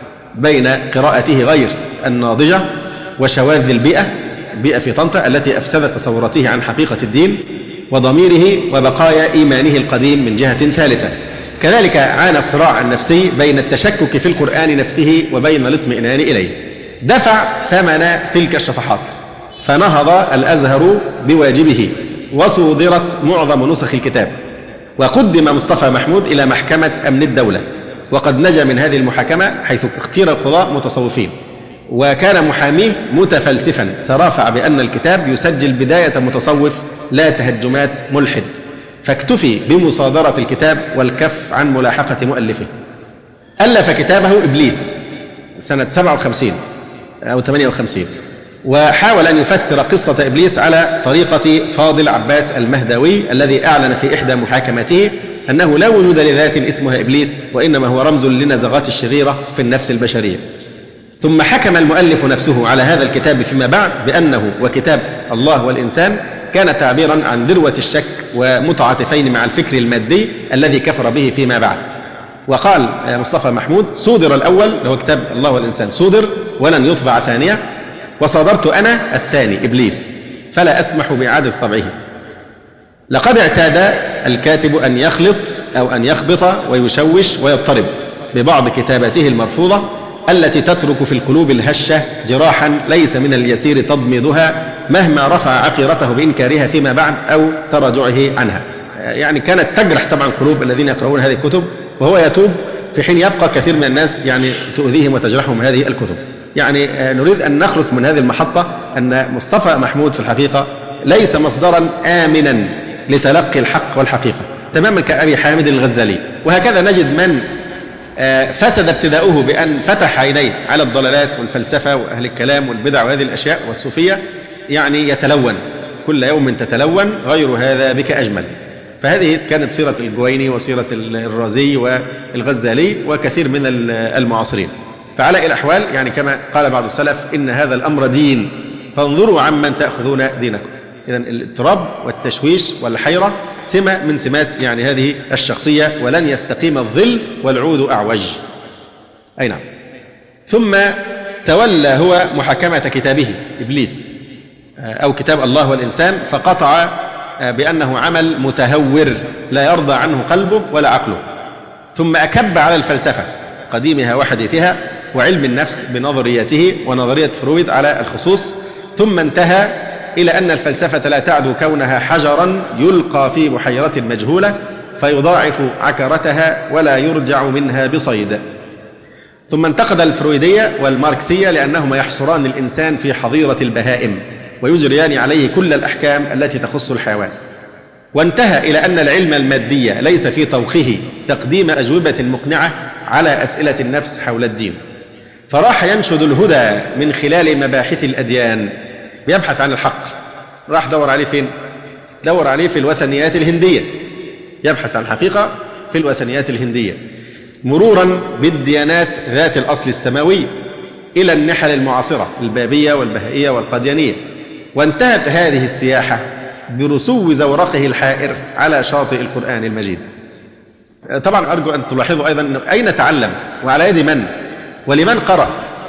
بين قراءته غير الناضجة وشواذ البيئة في طنطا التي أفسدت تصوراته عن حقيقة الدين وضميره وبقايا إيمانه القديم من جهة ثالثة. كذلك عانى الصراع النفسي بين التشكك في القرآن نفسه وبين الاطمئنان إليه. دفع ثمن تلك الشطحات، فنهض الأزهر بواجبه وصودرت معظم نسخ الكتاب، وقدم مصطفى محمود إلى محكمة أمن الدولة، وقد نجا من هذه المحاكمة حيث اختير القضاء متصوفين، وكان محاميه متفلسفا ترافع بأن الكتاب يسجل بداية متصوف لا تهجمات ملحد، فاكتفي بمصادرة الكتاب والكف عن ملاحقة مؤلفه. ألف كتابه إبليس سنة 57 أو 58، وحاول أن يفسر قصة إبليس على طريقة فاضل عباس المهدوي الذي أعلن في إحدى محاكماته أنه لا وجود لذات اسمها إبليس، وإنما هو رمز لنزغات الشريرة في النفس البشرية. ثم حكم المؤلف نفسه على هذا الكتاب فيما بعد بأنه وكتاب الله والإنسان كان تعبيرا عن ذروة الشك ومتعاطفين مع الفكر المادي الذي كفر به فيما بعد. وقال مصطفى محمود: صودر الأول هو كتاب الله والإنسان، صودر ولن يطبع ثانية، وصادرت أنا الثاني إبليس، فلا أسمح بإعادة طبعه. لقد اعتاد الكاتب أن يخلط أو أن يخبط ويشوش ويضطرب ببعض كتاباته المرفوضة التي تترك في القلوب الهشة جراحا ليس من اليسير تضميدها مهما رفع عقيرته بإنكارها فيما بعد أو تراجعه عنها. يعني كانت تجرح طبعا قلوب الذين يقرؤون هذه الكتب، وهو يتوب في حين يبقى كثير من الناس يعني تؤذيهم وتجرحهم هذه الكتب. يعني نريد أن نخلص من هذه المحطة أن مصطفى محمود في الحقيقة ليس مصدرا آمنا لتلقي الحق والحقيقة، تماما كأبي حامد الغزالي. وهكذا نجد من فسد ابتداؤه بأن فتح عينيه على الضلالات والفلسفة وأهل الكلام والبدع وهذه الأشياء والصوفية، يعني يتلون كل يوم تتلون غير هذا بك أجمل. فهذه كانت سيرة الجويني وسيرة الرازي والغزالي وكثير من المعاصرين. فعلى الأحوال يعني كما قال بعض السلف: إن هذا الأمر دين فانظروا عمن تأخذون دينكم. إذن الاضطراب والتشويش والحيرة سمة من سمات يعني هذه الشخصية، ولن يستقيم الظل والعود أعوج. أي نعم. ثم تولى هو محاكمة كتابه إبليس أو كتاب الله والإنسان، فقطع بأنه عمل متهور لا يرضى عنه قلبه ولا عقله. ثم أكب على الفلسفة قديمها وحديثها وعلم النفس بنظريته ونظرية فرويد على الخصوص. ثم انتهى إلى أن الفلسفة لا تعدو كونها حجرا يلقى في بحيرة مجهولة فيضاعف عكرتها ولا يرجع منها بصيد. ثم انتقد الفرويدية والماركسية لأنهما يحصران الإنسان في حظيرة البهائم ويجريان عليه كل الأحكام التي تخص الحيوان. وانتهى إلى أن العلم المادي ليس في طوقه تقديم أجوبة مقنعة على أسئلة النفس حول الدين، فراح ينشد الهدى من خلال مباحث الأديان، بيبحث عن الحق. راح دور عليه فين؟ دور عليه في الوثنيات الهندية، يبحث عن الحقيقة في الوثنيات الهندية، مرورا بالديانات ذات الأصل السماوي إلى النحل المعاصرة البابية والبهائية والقاديانية. وانتهت هذه السياحة برسو زورقه الحائر على شاطئ القرآن المجيد. طبعا أرجو أن تلاحظوا أيضا أين تعلم وعلى يد من ولمن قرأ.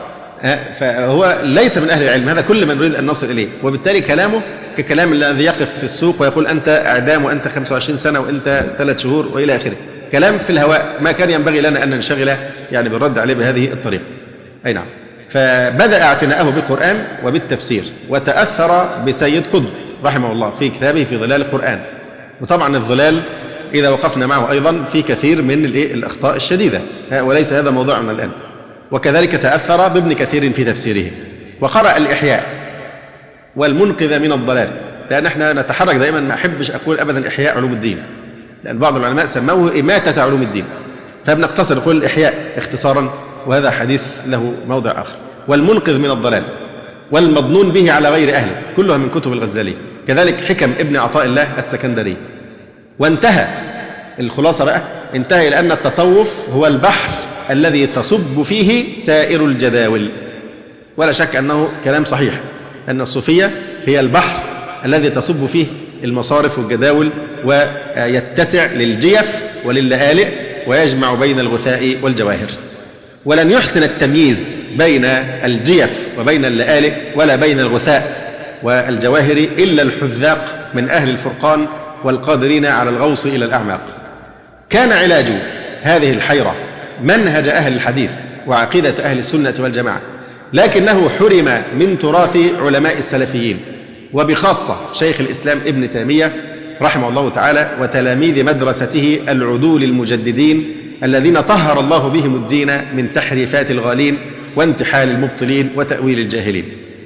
فهو ليس من أهل العلم، هذا كل من نريد أن نصل إليه. وبالتالي كلامه ككلام الذي يقف في السوق ويقول أنت إعدام وأنت 25 سنة وأنت 3 شهور وإلى آخره، كلام في الهواء ما كان ينبغي لنا أن ننشغل يعني بالرد عليه بهذه الطريقة. أي نعم. فبدأ اعتناءه بالقرآن وبالتفسير، وتأثر بسيد قطب رحمه الله في كتابه في ظلال القرآن. وطبعا الظلال إذا وقفنا معه أيضا في كثير من الأخطاء الشديدة، وليس هذا موضوعنا الآن. وكذلك تأثر بابن كثير في تفسيره، وقرأ الإحياء والمنقذ من الضلال، لأن احنا نتحرك دائما، ما أحبش أقول أبدا إحياء علوم الدين، لأن بعض العلماء سموه إماتة علوم الدين، فبنقتصر نقول الإحياء اختصارا، وهذا حديث له موضع آخر. والمنقذ من الضلال والمضنون به على غير أهله كلها من كتب الغزالي. كذلك حكم ابن عطاء الله السكندري. وانتهى الخلاصة بقى، انتهى إلى أن التصوف هو البحر الذي تصب فيه سائر الجداول. ولا شك أنه كلام صحيح أن الصوفية هي البحر الذي تصب فيه المصارف والجداول، ويتسع للجيف وللآلئ ويجمع بين الغثاء والجواهر. ولن يحسن التمييز بين الجيف وبين اللآلئ ولا بين الغثاء والجواهر إلا الحذاق من أهل الفرقان والقادرين على الغوص إلى الأعماق. كان علاج هذه الحيرة منهج أهل الحديث وعقيدة أهل السنة والجماعة، لكنه حرم من تراث علماء السلفيين، وبخاصة شيخ الإسلام ابن تيمية رحمه الله تعالى وتلاميذ مدرسته العدول المجددين الذين طهر الله بهم الدين من تحريفات الغالين وانتحال المبطلين وتأويل الجاهلين.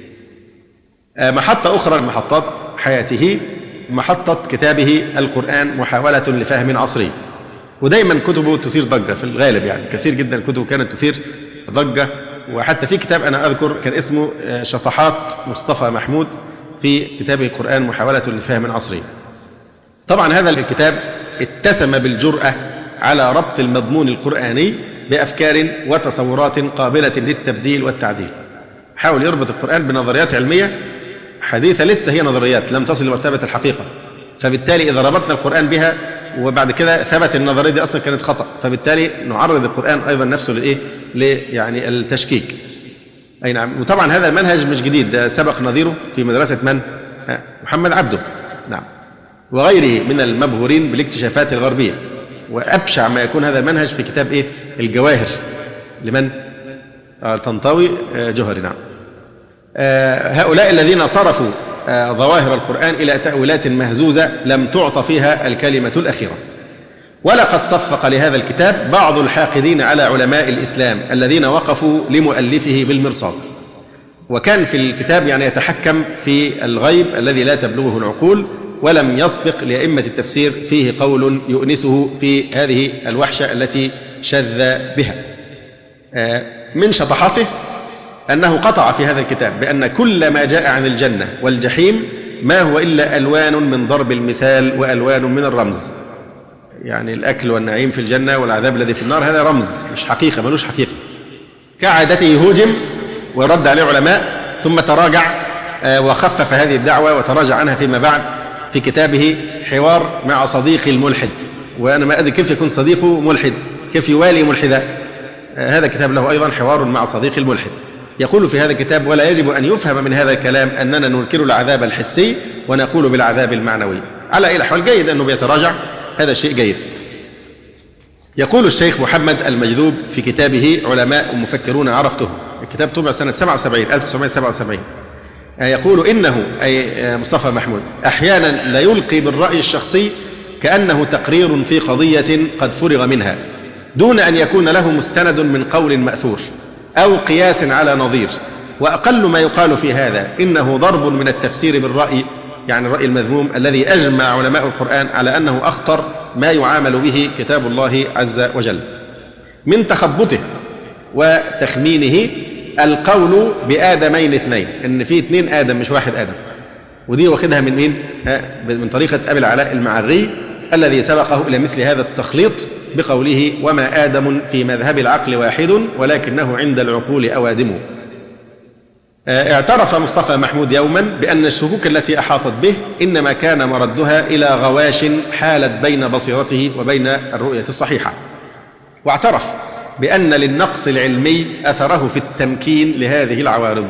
محطة أخرى من محطات حياته محطة كتابه القرآن محاولة لفهم عصري. ودايما كتبه تثير ضجة في الغالب، يعني كثير جدا كتبه كانت تثير ضجة. وحتى في كتاب أنا أذكر كان اسمه شطحات مصطفى محمود في كتابه القرآن محاولة لفهم عصري. طبعا هذا الكتاب اتسم بالجرأة على ربط المضمون القرآني بأفكار وتصورات قابلة للتبديل والتعديل. حاول يربط القرآن بنظريات علمية حديثة لسه هي نظريات لم تصل لمرتبة الحقيقة، فبالتالي إذا ربطنا القرآن بها وبعد كده ثبت النظرية دي أصلا كانت خطأ، فبالتالي نعرض القرآن أيضا نفسه لإيه؟ يعني التشكيك. أي نعم. وطبعا هذا المنهج مش جديد، ده سبق نظيره في مدرسة من؟ محمد عبده، نعم، وغيره من المبهورين بالاكتشافات الغربية. وأبشع ما يكون هذا المنهج في كتاب إيه؟ الجواهر لمن؟ طنطاوي جوهري، نعم. هؤلاء الذين صرفوا ظواهر القرآن إلى تأويلات مهزوزة لم تعط فيها الكلمة الأخيرة. ولقد صفق لهذا الكتاب بعض الحاقدين على علماء الإسلام الذين وقفوا لمؤلفه بالمرصاد، وكان في الكتاب يعني يتحكم في الغيب الذي لا تبلغه العقول، ولم يسبق لأئمة التفسير فيه قول يؤنسه في هذه الوحشة التي شذ بها. من شطحاته أنه قطع في هذا الكتاب بأن كل ما جاء عن الجنة والجحيم ما هو إلا ألوان من ضرب المثال وألوان من الرمز. يعني الأكل والنعيم في الجنة والعذاب الذي في النار هذا رمز مش حقيقة، ملوش حقيقة. كعادته يهوجم ويرد عليه علماء، ثم تراجع وخفف هذه الدعوة وتراجع عنها فيما بعد في كتابه حوار مع صديقي الملحد. وأنا ما أدري كيف يكون صديقه ملحد، كيف يوالي ملحدا. هذا كتاب له أيضا حوار مع صديقي الملحد. يقول في هذا الكتاب: ولا يجب أن يفهم من هذا الكلام أننا ننكر العذاب الحسي ونقول بالعذاب المعنوي. على أي الأحوال جيد أنه بيتراجع، هذا شيء جيد. يقول الشيخ محمد المجذوب في كتابه علماء ومفكرون عرفته، الكتاب طبع سنة 1977. يقول إنه أي مصطفى محمود أحيانا لا يلقي بالرأي الشخصي كأنه تقرير في قضية قد فرغ منها، دون أن يكون له مستند من قول مأثور أو قياس على نظير. وأقل ما يقال في هذا إنه ضرب من التفسير بالرأي، يعني الرأي المذموم الذي أجمع علماء القرآن على أنه أخطر ما يعامل به كتاب الله عز وجل. من تخبطه وتخمينه القول بآدمين اثنين، إن في 2 آدم مش 1 آدم، ودي واخدها من مين؟ من طريقة أبي العلاء المعري الذي سبقه إلى مثل هذا التخليط بقوله: وما آدم في مذهب العقل واحد ولكنه عند العقول أوادم. اعترف مصطفى محمود يوما بأن الشكوك التي أحاطت به إنما كان مردها إلى غواش حالت بين بصيرته وبين الرؤية الصحيحة، واعترف بأن للنقص العلمي أثره في التمكين لهذه العوارض.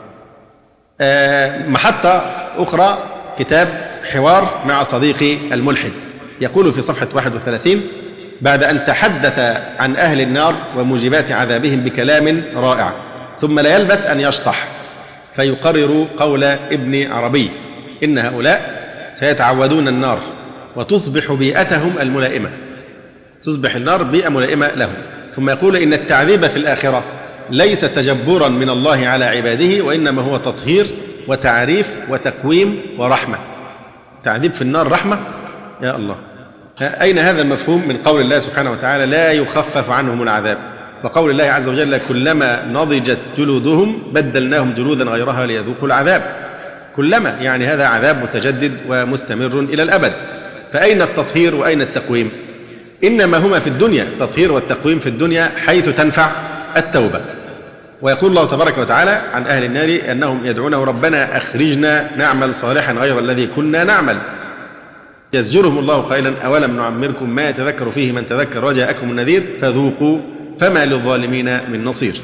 محطة أخرى كتاب حوار مع صديقي الملحد، يقول في صفحة 31: بعد أن تحدث عن أهل النار وموجبات عذابهم بكلام رائع، ثم لا يلبث أن يشطح فيقرر قول ابن عربي: إن هؤلاء سيتعودون النار وتصبح بيئتهم الملائمة، تصبح النار بيئة ملائمة لهم. ثم يقول: إن التعذيب في الآخرة ليس تجبرا من الله على عباده، وإنما هو تطهير وتعريف وتقويم ورحمة. تعذيب في النار رحمة؟ يا الله، أين هذا المفهوم من قول الله سبحانه وتعالى: لا يخفف عنهم العذاب، وقول الله عز وجل: كلما نضجت جلودهم بدلناهم جلودا غيرها ليذوقوا العذاب. كلما يعني هذا عذاب متجدد ومستمر إلى الأبد. فأين التطهير وأين التقويم؟ إنما هما في الدنيا، التطهير والتقويم في الدنيا حيث تنفع التوبة. ويقول الله تبارك وتعالى عن أهل النار أنهم يدعونه: ربنا أخرجنا نعمل صالحا غير الذي كنا نعمل. يزجرهم الله قائلا: أولم نعمركم ما يتذكر فيه من تذكر وجاءكم النذير فذوقوا فما للظالمين من نصير.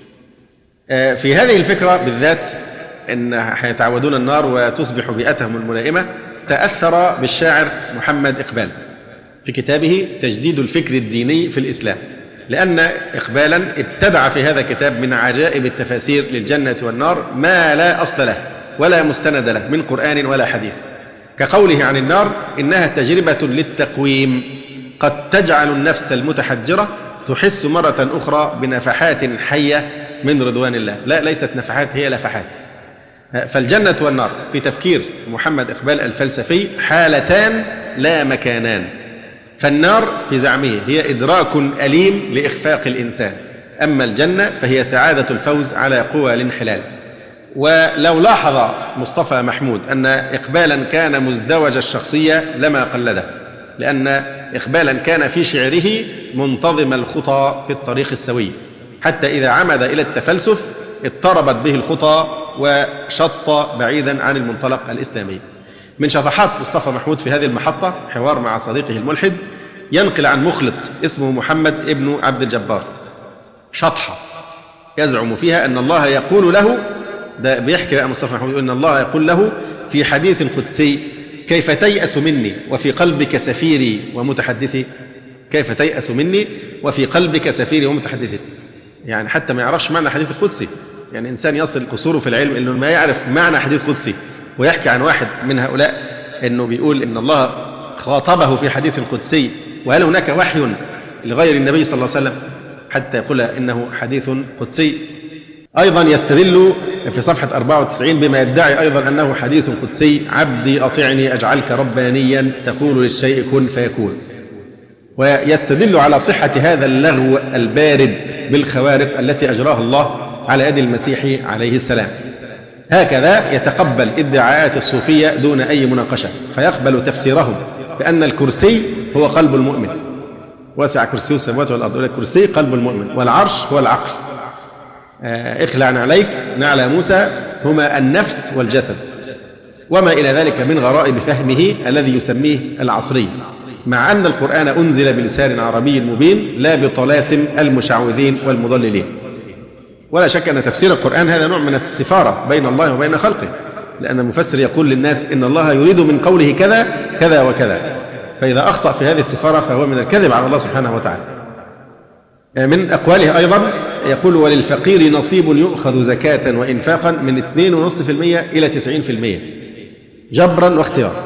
في هذه الفكرة بالذات أن يتعودون النار وتصبح بيئتهم الملائمة، تأثر بالشاعر محمد إقبال في كتابه تجديد الفكر الديني في الإسلام، لأن إقبالا ابتدع في هذا الكتاب من عجائب التفاسير للجنة والنار ما لا أصل له ولا مستند له من قرآن ولا حديث، كقوله عن النار: إنها تجربة للتقويم قد تجعل النفس المتحجرة تحس مرة أخرى بنفحات حية من رضوان الله. لا، ليست نفحات، هي لفحات. فالجنة والنار في تفكير محمد إقبال الفلسفي حالتان لا مكانان. فالنار في زعمه هي إدراك أليم لإخفاق الإنسان، أما الجنة فهي سعادة الفوز على قوى الانحلال. ولو لاحظ مصطفى محمود أن إقبالا كان مزدوج الشخصية لما قلده، لأن إقبالا كان في شعره منتظم الخطى في الطريق السوي، حتى إذا عمد إلى التفلسف اضطربت به الخطى وشط بعيدا عن المنطلق الإسلامي. من شطحات مصطفى محمود في هذه المحطة حوار مع صديقه الملحد، ينقل عن مخلط اسمه محمد ابن عبد الجبار شطحة يزعم فيها أن الله يقول له، ده بيحكي بقى مصطفى محمود، أن الله يقول له في حديث قدسي: كيف تيأس مني وفي قلبك سفيري ومتحدثي. كيف تيأس مني وفي قلبك سفيري ومتحدثي، يعني حتى ما يعرفش معنى حديث القدسي. يعني إنسان يصل قصوره في العلم إنه ما يعرف معنى حديث قدسي، ويحكي عن واحد من هؤلاء إنه بيقول إن الله خاطبه في حديث قدسي، وهل هناك وحي لغير النبي صلى الله عليه وسلم حتى يقول إنه حديث قدسي. أيضا يستدل في صفحة 94 بما يدعي أيضا أنه حديث قدسي: عبدي أطعني أجعلك ربانيا تقول للشيء كن فيكون. ويستدل على صحة هذا اللغو البارد بالخوارق التي أجراها الله على يد المسيح عليه السلام. هكذا يتقبل ادعاءات الصوفية دون أي مناقشة، فيقبل تفسيرهم بأن الكرسي هو قلب المؤمن، واسع كرسي السماوات والأرض، الكرسي قلب المؤمن، والعرش هو العقل. اخلع عليك نعل موسى هما النفس والجسد، وما إلى ذلك من غرائب فهمه الذي يسميه العصري، مع أن القرآن أنزل بلسان عربي مبين لا بطلاسم المشعوذين والمضللين. ولا شك أن تفسير القرآن هذا نوع من السفارة بين الله وبين خلقه، لأن المفسر يقول للناس إن الله يريد من قوله كذا كذا وكذا، فإذا أخطأ في هذه السفارة فهو من الكذب على الله سبحانه وتعالى. من أقواله أيضا يقول: وللفقير نصيب يؤخذ زكاة وإنفاقا من 2.5% إلى 90%، جبرا واختيارا.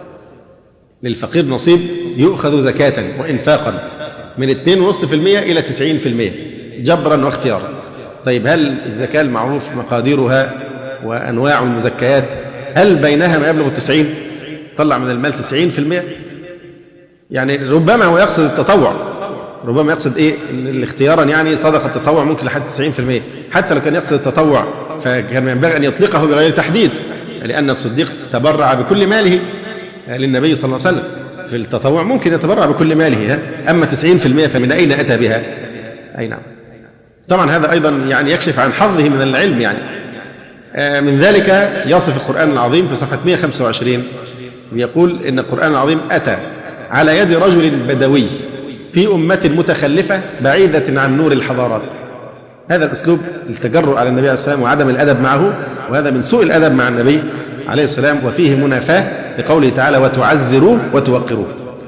للفقير نصيب يؤخذ زكاة وإنفاقا من 2.5% إلى 90%، جبرا واختيارا. طيب، هل الزكاة المعروف مقاديرها وأنواع المزكيات هل بينها ما يبلغ 90؟ طلع من المال 90%؟ يعني ربما هو يقصد التطوع، ربما يقصد إيه؟ الاختيارا يعني صدقة التطوع ممكن لحد 90%. حتى لو كان يقصد التطوع فكان ينبغي أن يطلقه بغير تحديد، لأن الصديق تبرع بكل ماله للنبي صلى الله عليه وسلم. في التطوع ممكن يتبرع بكل ماله، أما 90% فمن أين أتى بها؟ أي نعم. طبعا هذا أيضا يعني يكشف عن حظه من العلم. يعني من ذلك يصف القرآن العظيم في صفحة 125 يقول إن القرآن العظيم أتى على يد رجل بدوي في أمة متخلفة بعيدة عن نور الحضارات. هذا الأسلوب التجرؤ على النبي عليه الصلاة والسلام وعدم الأدب معه، وهذا من سوء الأدب مع النبي عليه السلام، وفيه منافاة لقوله تعالى: وتعزروه وتوقروه.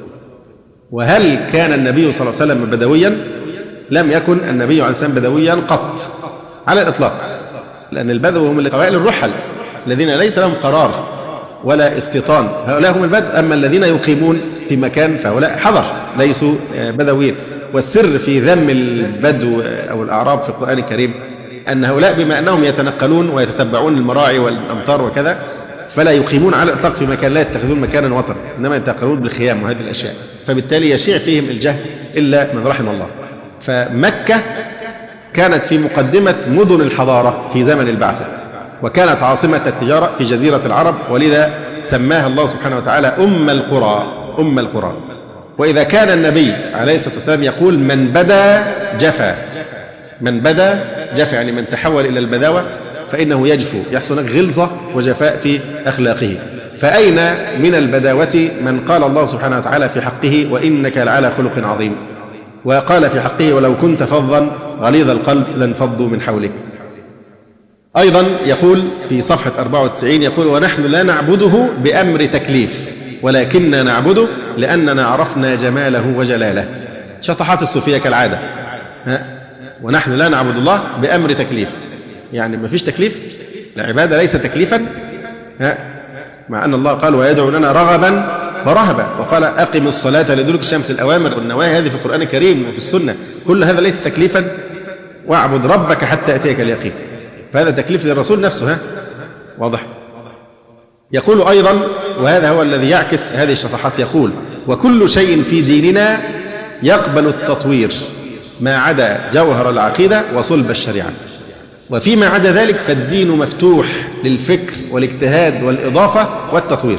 وهل كان النبي صلى الله عليه وسلم بدويا؟ لم يكن النبي عليه السلام بدويا قط على الإطلاق، لأن البدو هم قبائل الرحل الذين ليس لهم قرار ولا استيطان، هؤلاء هم البدو. أما الذين يقيمون في مكان فهؤلاء حضر ليسوا بدويين. والسر في ذم البدو أو الأعراب في القرآن الكريم أن هؤلاء بما أنهم يتنقلون ويتتبعون المراعي والأمطار وكذا، فلا يقيمون على الإطلاق في مكان، لا يتخذون مكانا وطنا، إنما يتنقلون بالخيام وهذه الأشياء، فبالتالي يشيع فيهم الجهل إلا من رحم الله. فمكة كانت في مقدمة مدن الحضارة في زمن البعثة، وكانت عاصمة التجارة في جزيرة العرب، ولذا سماها الله سبحانه وتعالى أم القرى. وإذا كان النبي عليه الصلاة والسلام يقول: من بدا جفا، من بدا جفا يعني من تحول إلى البداوة فإنه يجفو، يحصل غلظة وجفاء في أخلاقه. فأين من البداوة من قال الله سبحانه وتعالى في حقه: وإنك لعلى خلق عظيم، وقال في حقه: ولو كنت فظا غليظ القلب لانفضوا من حولك. أيضا يقول في صفحة 94 يقول: ونحن لا نعبده بأمر تكليف، ولكننا نعبده لأننا عرفنا جماله وجلاله. شطحات الصوفية كالعادة، ونحن لا نعبد الله بأمر تكليف، يعني ما فيش تكليف، العبادة ليس تكليفا، مع أن الله قال: ويدعوننا رغبا ورهبا، وقال: أقم الصلاة لدلوك الشمس. الأوامر والنواهي هذه في القرآن الكريم وفي السنة، كل هذا ليس تكليفا. واعبد ربك حتى يأتيك اليقين، فهذا تكليف للرسول نفسه. واضح. يقول أيضا، وهذا هو الذي يعكس هذه الشطحات، يقول: وكل شيء في ديننا يقبل التطوير ما عدا جوهر العقيدة وصلب الشريعة، وفيما عدا ذلك فالدين مفتوح للفكر والاجتهاد والإضافة والتطوير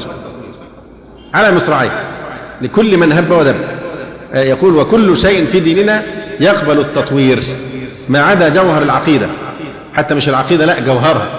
على مصراعيه لكل من هب ودب. يقول: وكل شيء في ديننا يقبل التطوير ما عدا جوهر العقيدة، حتى مش العقيدة، لا، جوهرها،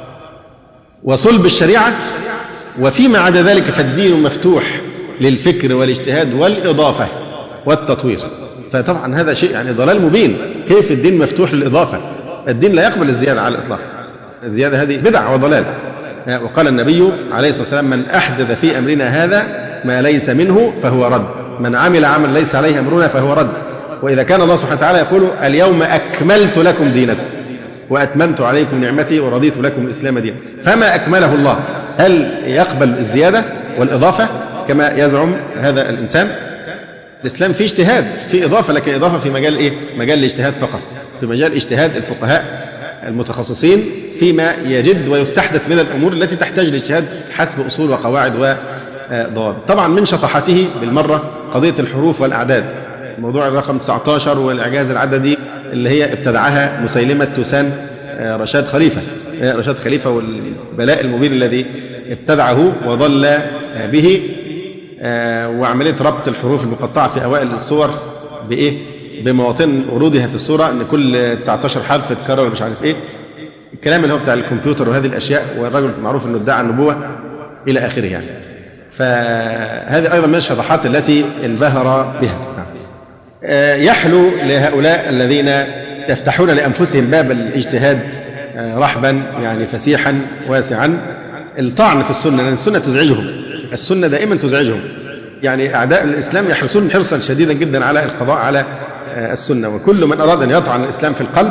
وصلب الشريعة، وفيما عدا ذلك فالدين مفتوح للفكر والاجتهاد والإضافة والتطوير. فطبعا هذا شيء يعني ضلال مبين. كيف الدين مفتوح للإضافة؟ الدين لا يقبل الزيادة على الإطلاق، الزيادة هذه بدعة وضلال. وقال النبي عليه الصلاة والسلام: من أحدث في أمرنا هذا ما ليس منه فهو رد، من عمل عمل ليس عليه أمرنا فهو رد. وإذا كان الله سبحانه وتعالى يقول: اليوم أكملت لكم دينكم وأتممت عليكم نعمتي ورضيت لكم الإسلام دينا، فما أكمله الله، هل يقبل الزيادة والإضافة كما يزعم هذا الإنسان؟ الإسلام فيه اجتهاد، فيه إضافة، لكن إضافة في مجال إيه؟ مجال الاجتهاد فقط، في مجال اجتهاد الفقهاء المتخصصين فيما يجد ويستحدث من الأمور التي تحتاج لاجتهاد حسب أصول وقواعد وضوابط. طبعا من شطحاته بالمرة قضية الحروف والأعداد، موضوع الرقم 19 والإعجاز العددي اللي هي ابتدعها مسيلمة توسان رشاد خليفة والبلاء المبين الذي ابتدعه وضل به، وعملية ربط الحروف المقطعة في أوائل الصور بمواطن ورودها في الصورة، أن كل 19 حرف يتكرر مش عارف الكلام اللي هو بتاع الكمبيوتر وهذه الأشياء، والرجل معروف أنه ادعى النبوة إلى آخره يعني. فهذه أيضا من الشطحات التي انبهر بها. يحلو لهؤلاء الذين يفتحون لأنفسهم باب الاجتهاد رحبا يعني فسيحا واسعا الطعن في السنة، لأن السنة تزعجهم، السنة دائما تزعجهم. يعني أعداء الإسلام يحرصون حرصا شديدا جدا على القضاء على السنة، وكل من أراد أن يطعن الإسلام في القلب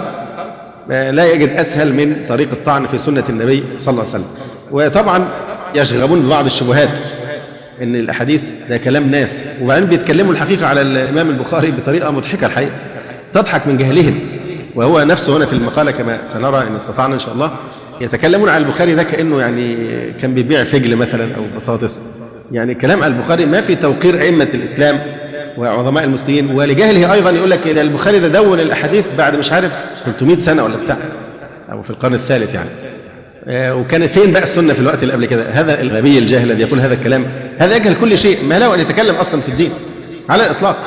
لا يجد أسهل من طريق الطعن في سنة النبي صلى الله عليه وسلم. وطبعا يشغبون ببعض الشبهات إن الأحاديث ده كلام ناس، وبعدين بيتكلموا الحقيقة على الإمام البخاري بطريقة مضحكة الحقيقة، تضحك من جهلهم. وهو نفسه هنا في المقالة كما سنرى إن استطعنا إن شاء الله يتكلمون على البخاري ده كأنه يعني كان بيبيع فجل مثلا أو بطاطس. يعني كلام على البخاري ما في توقير أئمة الإسلام وعظماء المسلمين، ولجهله أيضا يقول لك إن البخاري ده دون الأحاديث بعد مش عارف 300 سنة ولا بتاع، أو في القرن الثالث يعني. وكانت فين بقى السنة في الوقت اللي قبل كده؟ هذا الغبي الجاهل الذي يقول هذا الكلام هذا يجهل كل شيء، ما له أن يتكلم أصلا في الدين على الإطلاق.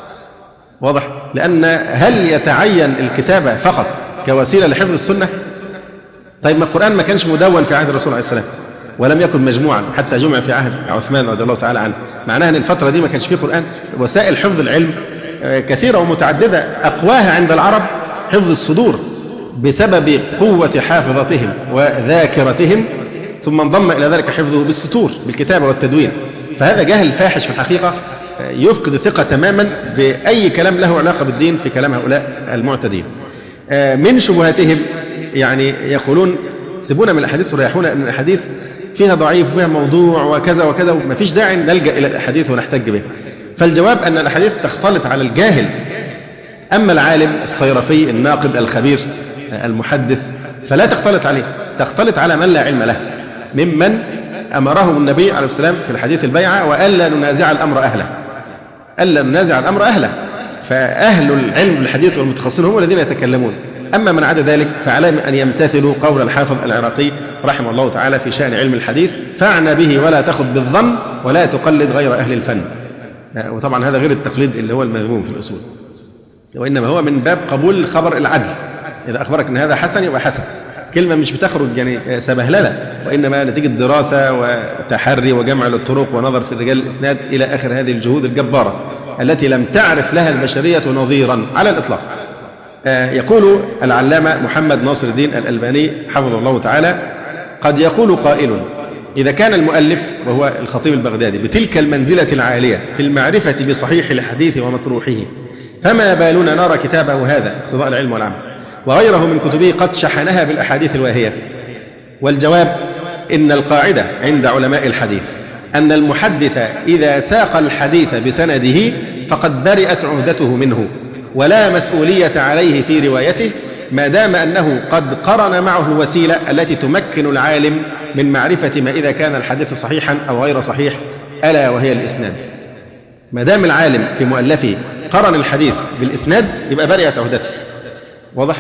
واضح؟ لأن هل يتعين الكتابة فقط كوسيلة لحفظ السنة؟ طيب ما القرآن ما كانش مدون في عهد الرسول عليه السلام، ولم يكن مجموعا حتى جمع في عهد عثمان رضي الله تعالى عنه، معناها أن الفترة دي ما كانش فيه قرآن. وسائل حفظ العلم كثيرة ومتعددة، أقواها عند العرب حفظ الصدور بسبب قوة حافظتهم وذاكرتهم، ثم انضم إلى ذلك حفظه بالسطور بالكتابة والتدوين. فهذا جهل فاحش في الحقيقة يفقد الثقة تماما بأي كلام له علاقة بالدين في كلام هؤلاء المعتدين. من شبهاتهم يعني يقولون سيبونا من الأحاديث وريحونا أن الأحاديث فيها ضعيف وفيها موضوع وكذا وكذا، وما فيش داعي نلجأ إلى الأحاديث ونحتج به. فالجواب أن الأحاديث تختلط على الجاهل، أما العالم الصيرفي الناقد الخبير المحدث فلا تختلط عليه، تختلط على من لا علم له، ممن أمره النبي عليه السلام في الحديث البيعة وألا ننازع الأمر أهله، ألا ننازع الأمر أهله. فأهل العلم بالحديث والمتخصصين هم الذين يتكلمون، أما من عدا ذلك فعليهم أن يمتثلوا قول الحافظ العراقي رحمه الله تعالى في شأن علم الحديث: فاعن به ولا تأخذ بالظن ولا تقلد غير أهل الفن. وطبعا هذا غير التقليد اللي هو المذموم في الأصول، وإنما هو من باب قبول خبر العدل، إذا أخبرك أن هذا حسن يبقى حسن، كلمة مش بتخرج يعني سبهللة، وإنما نتيجة دراسة وتحري وجمع للطرق ونظر في رجال الإسناد إلى آخر هذه الجهود الجبارة التي لم تعرف لها البشرية نظيرا على الإطلاق. يقول العلامة محمد ناصر الدين الألباني حفظه الله تعالى: قد يقول قائل: إذا كان المؤلف وهو الخطيب البغدادي بتلك المنزلة العالية في المعرفة بصحيح الحديث ومطروحه، فما بالنا نرى كتابه هذا اقتضاء العلم والعمل وغيره من كتبه قد شحنها بالأحاديث الواهية؟ والجواب: إن القاعدة عند علماء الحديث أن المحدث إذا ساق الحديث بسنده فقد برئت عهدته منه ولا مسؤولية عليه في روايته، ما دام أنه قد قرن معه الوسيلة التي تمكن العالم من معرفة ما إذا كان الحديث صحيحا أو غير صحيح، ألا وهي الإسناد. ما دام العالم في مؤلفه قرن الحديث بالإسناد يبقى برئت عهدته. واضح؟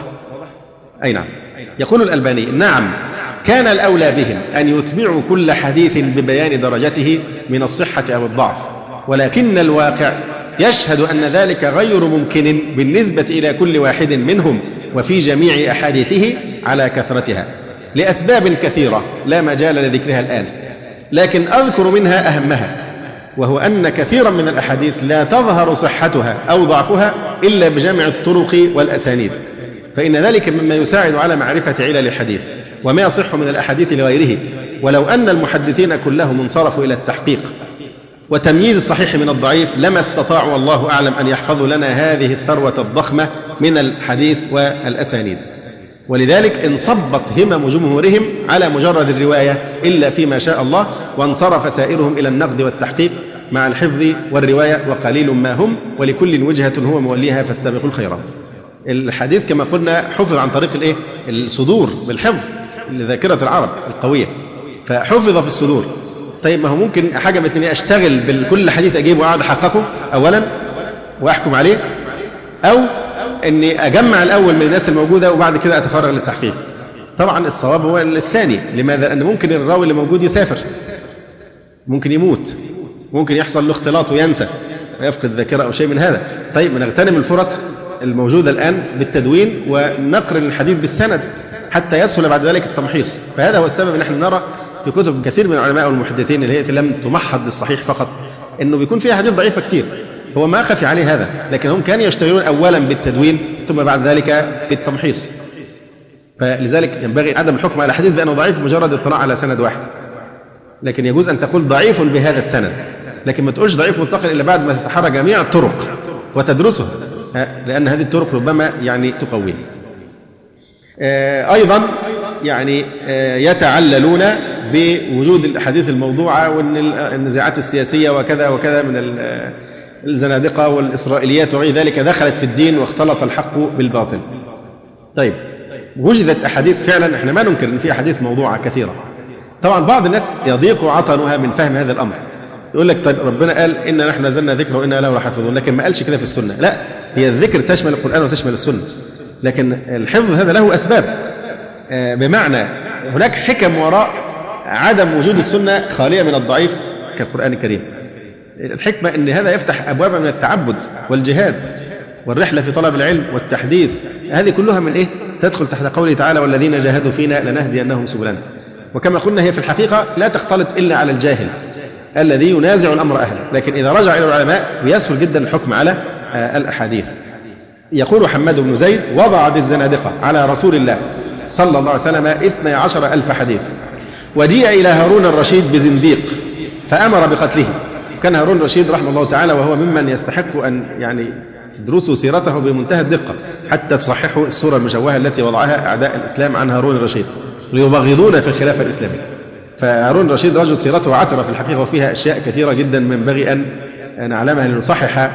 أي نعم. يقول الألباني: نعم، كان الأولى بهم أن يتبعوا كل حديث ببيان درجته من الصحة أو الضعف، ولكن الواقع يشهد أن ذلك غير ممكن بالنسبة إلى كل واحد منهم وفي جميع أحاديثه على كثرتها، لأسباب كثيرة لا مجال لذكرها الآن، لكن أذكر منها أهمها، وهو أن كثيرا من الأحاديث لا تظهر صحتها أو ضعفها إلا بجمع الطرق والأسانيد، فإن ذلك مما يساعد على معرفة علل الحديث وما يصح من الأحاديث لغيره. ولو أن المحدثين كلهم انصرفوا إلى التحقيق وتمييز الصحيح من الضعيف لما استطاعوا والله أعلم أن يحفظوا لنا هذه الثروة الضخمة من الحديث والأسانيد. ولذلك انصبت همم جمهورهم على مجرد الرواية إلا فيما شاء الله، وانصرف سائرهم إلى النقد والتحقيق مع الحفظ والرواية، وقليل ما هم ولكل وجهة هو موليها فاستبقوا الخيرات. الحديث كما قلنا حفظ عن طريق الصدور بالحفظ، لذاكرة العرب القوية، فحفظ في الصدور. طيب ما هو ممكن حاجة مثل أشتغل بكل حديث أجيبه وأقعد أحققه أولا وأحكم عليه، أو أني أجمع الأول من الناس الموجودة وبعد كده أتفرغ للتحقيق. طبعا الصواب هو الثاني. لماذا؟ أن ممكن الراوي اللي موجود يسافر، ممكن يموت، ممكن يحصل له اختلاط وينسى ويفقد ذاكرة أو شيء من هذا. طيب نغتنم الفرص الموجودة الآن بالتدوين ونقرن الحديث بالسند حتى يسهل بعد ذلك التمحيص. فهذا هو السبب ان احنا نرى في كتب كثير من العلماء والمحدثين اللي هي لم تمحض للصحيح فقط انه بيكون فيها حديث ضعيفة كتير. هو ما خفي عليه هذا، لكن هم كانوا يشتغلون اولا بالتدوين ثم بعد ذلك بالتمحيص. فلذلك ينبغي عدم الحكم على حديث بانه ضعيف مجرد اطلاع على سند واحد، لكن يجوز ان تقول ضعيف بهذا السند، لكن ما تقولش ضعيف مطلقا الا بعد ما تتحرى جميع الطرق وتدرسها، لان هذه الطرق ربما يعني تقويه. أيضا يعني يتعللون بوجود الأحاديث الموضوعة وأن النزاعات السياسية وكذا وكذا من الزنادقة والإسرائيليات وغير ذلك دخلت في الدين واختلط الحق بالباطل. طيب وجدت أحاديث فعلا، احنا ما ننكر أن في أحاديث موضوعة كثيرة. طبعا بعض الناس يضيق عطنها من فهم هذا الأمر، يقول لك طيب ربنا قال إن نحن نزلنا ذكر وإنا له لحافظون، لكن ما قالش كده في السنة. لا، هي الذكر تشمل القرآن وتشمل السنة، لكن الحفظ هذا له أسباب، بمعنى هناك حكم وراء عدم وجود السنة خالية من الضعيف كالقرآن الكريم. الحكمة أن هذا يفتح أبوابا من التعبد والجهاد والرحلة في طلب العلم والتحديث، هذه كلها من إيه؟ تدخل تحت قوله تعالى والذين جاهدوا فينا لنهدينهم سبلنا. وكما قلنا هي في الحقيقة لا تختلط إلا على الجاهل الذي ينازع الأمر أهله، لكن إذا رجع إلى العلماء بيسهل جدا الحكم على الأحاديث. يقول حماد بن زيد وضعت الزنادقة على رسول الله صلى الله عليه وسلم 12,000 حديث، وجيء إلى هارون الرشيد بزنديق فأمر بقتله. كان هارون الرشيد رحمه الله تعالى وهو ممن يستحق أن يعني تدرسوا سيرته بمنتهى الدقة حتى تصححوا الصورة المشوهة التي وضعها أعداء الإسلام عن هارون الرشيد ليبغضون في الخلافة الإسلامية. فهارون الرشيد رجل سيرته عطرة في الحقيقة وفيها أشياء كثيرة جدا ينبغي أن نعلمها لنصحح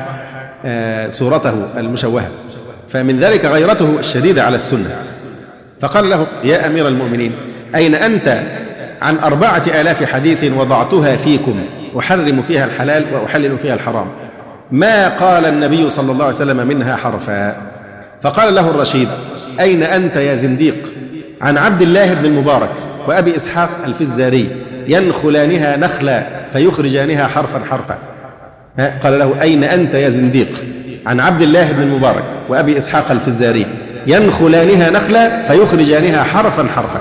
صورته المشوهة. فمن ذلك غيرته الشديدة على السنة، فقال له يا أمير المؤمنين أين أنت عن 4,000 حديث وضعتها فيكم أحرم فيها الحلال وأحلل فيها الحرام، ما قال النبي صلى الله عليه وسلم منها حرفا. فقال له الرشيد أين أنت يا زنديق عن عبد الله بن المبارك وأبي إسحاق الفزاري ينخلانها نخلا فيخرجانها حرفا حرفا. قال له أين أنت يا زنديق عن عبد الله بن المبارك وأبي إسحاق الفزاري ينخلانها نخلا فيخرجانها حرفا حرفا.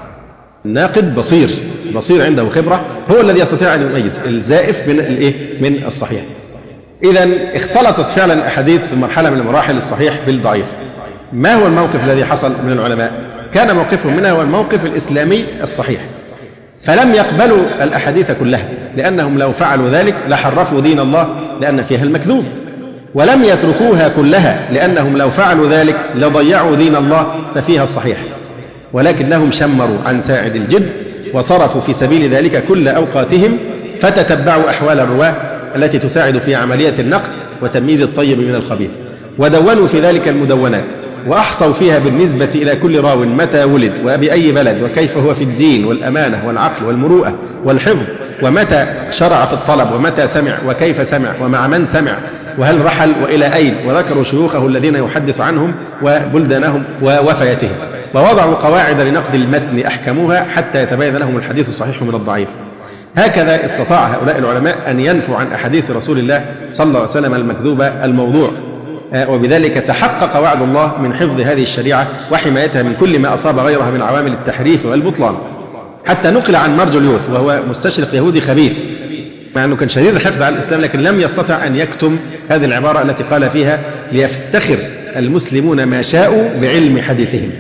الناقد بصير عنده خبرة، هو الذي يستطيع أن يميز الزائف من الصحيح. إذا اختلطت فعلا الأحاديث في مرحلة من المراحل الصحيح بالضعيف. ما هو الموقف الذي حصل من العلماء؟ كان موقفهم منها هو الموقف الإسلامي الصحيح، فلم يقبلوا الأحاديث كلها، لأنهم لو فعلوا ذلك لحرفوا دين الله لأن فيها المكذوب، ولم يتركوها كلها لأنهم لو فعلوا ذلك لضيعوا دين الله ففيها الصحيح، ولكنهم شمروا عن ساعد الجد وصرفوا في سبيل ذلك كل أوقاتهم، فتتبعوا أحوال الرواة التي تساعد في عملية النقد وتمييز الطيب من الخبيث، ودونوا في ذلك المدونات وأحصوا فيها بالنسبة إلى كل راو متى ولد وبأي بلد وكيف هو في الدين والأمانة والعقل والمروءة والحفظ، ومتى شرع في الطلب ومتى سمع وكيف سمع ومع من سمع وهل رحل وإلى أين، وذكروا شيوخه الذين يحدث عنهم وبلدانهم ووفياتهم، ووضعوا قواعد لنقد المتن أحكموها حتى يتبين لهم الحديث الصحيح من الضعيف. هكذا استطاع هؤلاء العلماء أن ينفوا عن أحاديث رسول الله صلى الله عليه وسلم المكذوبة الموضوع، وبذلك تحقق وعد الله من حفظ هذه الشريعة وحمايتها من كل ما أصاب غيرها من عوامل التحريف والبطلان. حتى نقل عن مرجليوث وهو مستشرق يهودي خبيث، مع أنه كان شديد الحفظ على الإسلام، لكن لم يستطع أن يكتم هذه العبارة التي قال فيها ليفتخر المسلمون ما شاءوا بعلم حديثهم،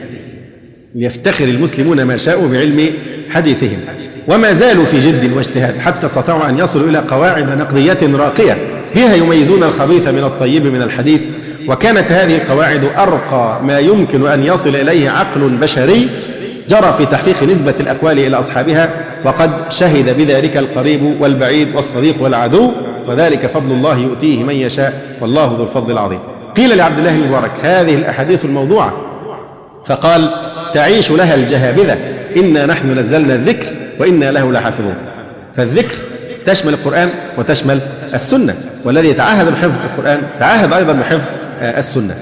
ليفتخر المسلمون ما شاءوا بعلم حديثهم، وما زالوا في جد واجتهاد حتى استطاعوا أن يصلوا إلى قواعد نقدية راقية بها يميزون الخبيث من الطيب من الحديث. وكانت هذه القواعد أرقى ما يمكن أن يصل إليه عقل بشري جرى في تحقيق نسبة الأقوال إلى أصحابها، وقد شهد بذلك القريب والبعيد والصديق والعدو، وذلك فضل الله يؤتيه من يشاء والله ذو الفضل العظيم. قيل لعبد الله المبارك هذه الأحاديث الموضوعة، فقال تعيش لها الجهابذة إنا نحن نزلنا الذكر وإنا له لحافظون. فالذكر تشمل القرآن وتشمل السنة، والذي تعاهد بحفظ القرآن تعاهد أيضا بحفظ السنة.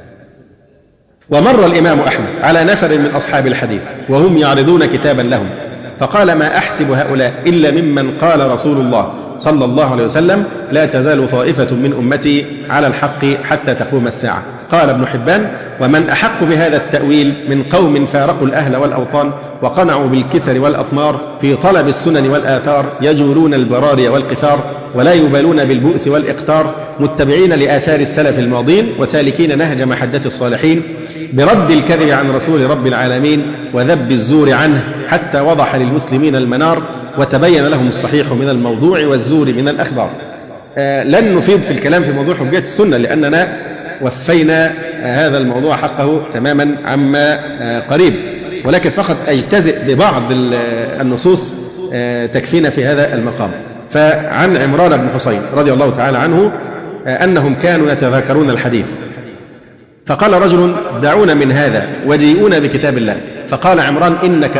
ومر الإمام أحمد على نفر من أصحاب الحديث وهم يعرضون كتابا لهم، فقال: ما أحسب هؤلاء إلا ممن قال رسول الله صلى الله عليه وسلم: لا تزال طائفة من أمتي على الحق حتى تقوم الساعة. قال ابن حبان: ومن أحق بهذا التأويل من قوم فارقوا الأهل والأوطان وقنعوا بالكسر والأطمار في طلب السنن والآثار، يجولون البراري والقفار ولا يبالون بالبؤس والإقتار، متبعين لآثار السلف الماضين وسالكين نهج محجة الصالحين، برد الكذب عن رسول رب العالمين وذب الزور عنه حتى وضح للمسلمين المنار وتبين لهم الصحيح من الموضوع والزور من الأخبار. لن نفيد في الكلام في موضوع حجية السنة لأننا وفينا هذا الموضوع حقه تماما عما قريب، ولكن فقط أجتزئ ببعض النصوص تكفينا في هذا المقام. فعن عمران بن حسين رضي الله تعالى عنه أنهم كانوا يتذاكرون الحديث، فقال رجل: دعونا من هذا وجيئونا بكتاب الله. فقال عمران: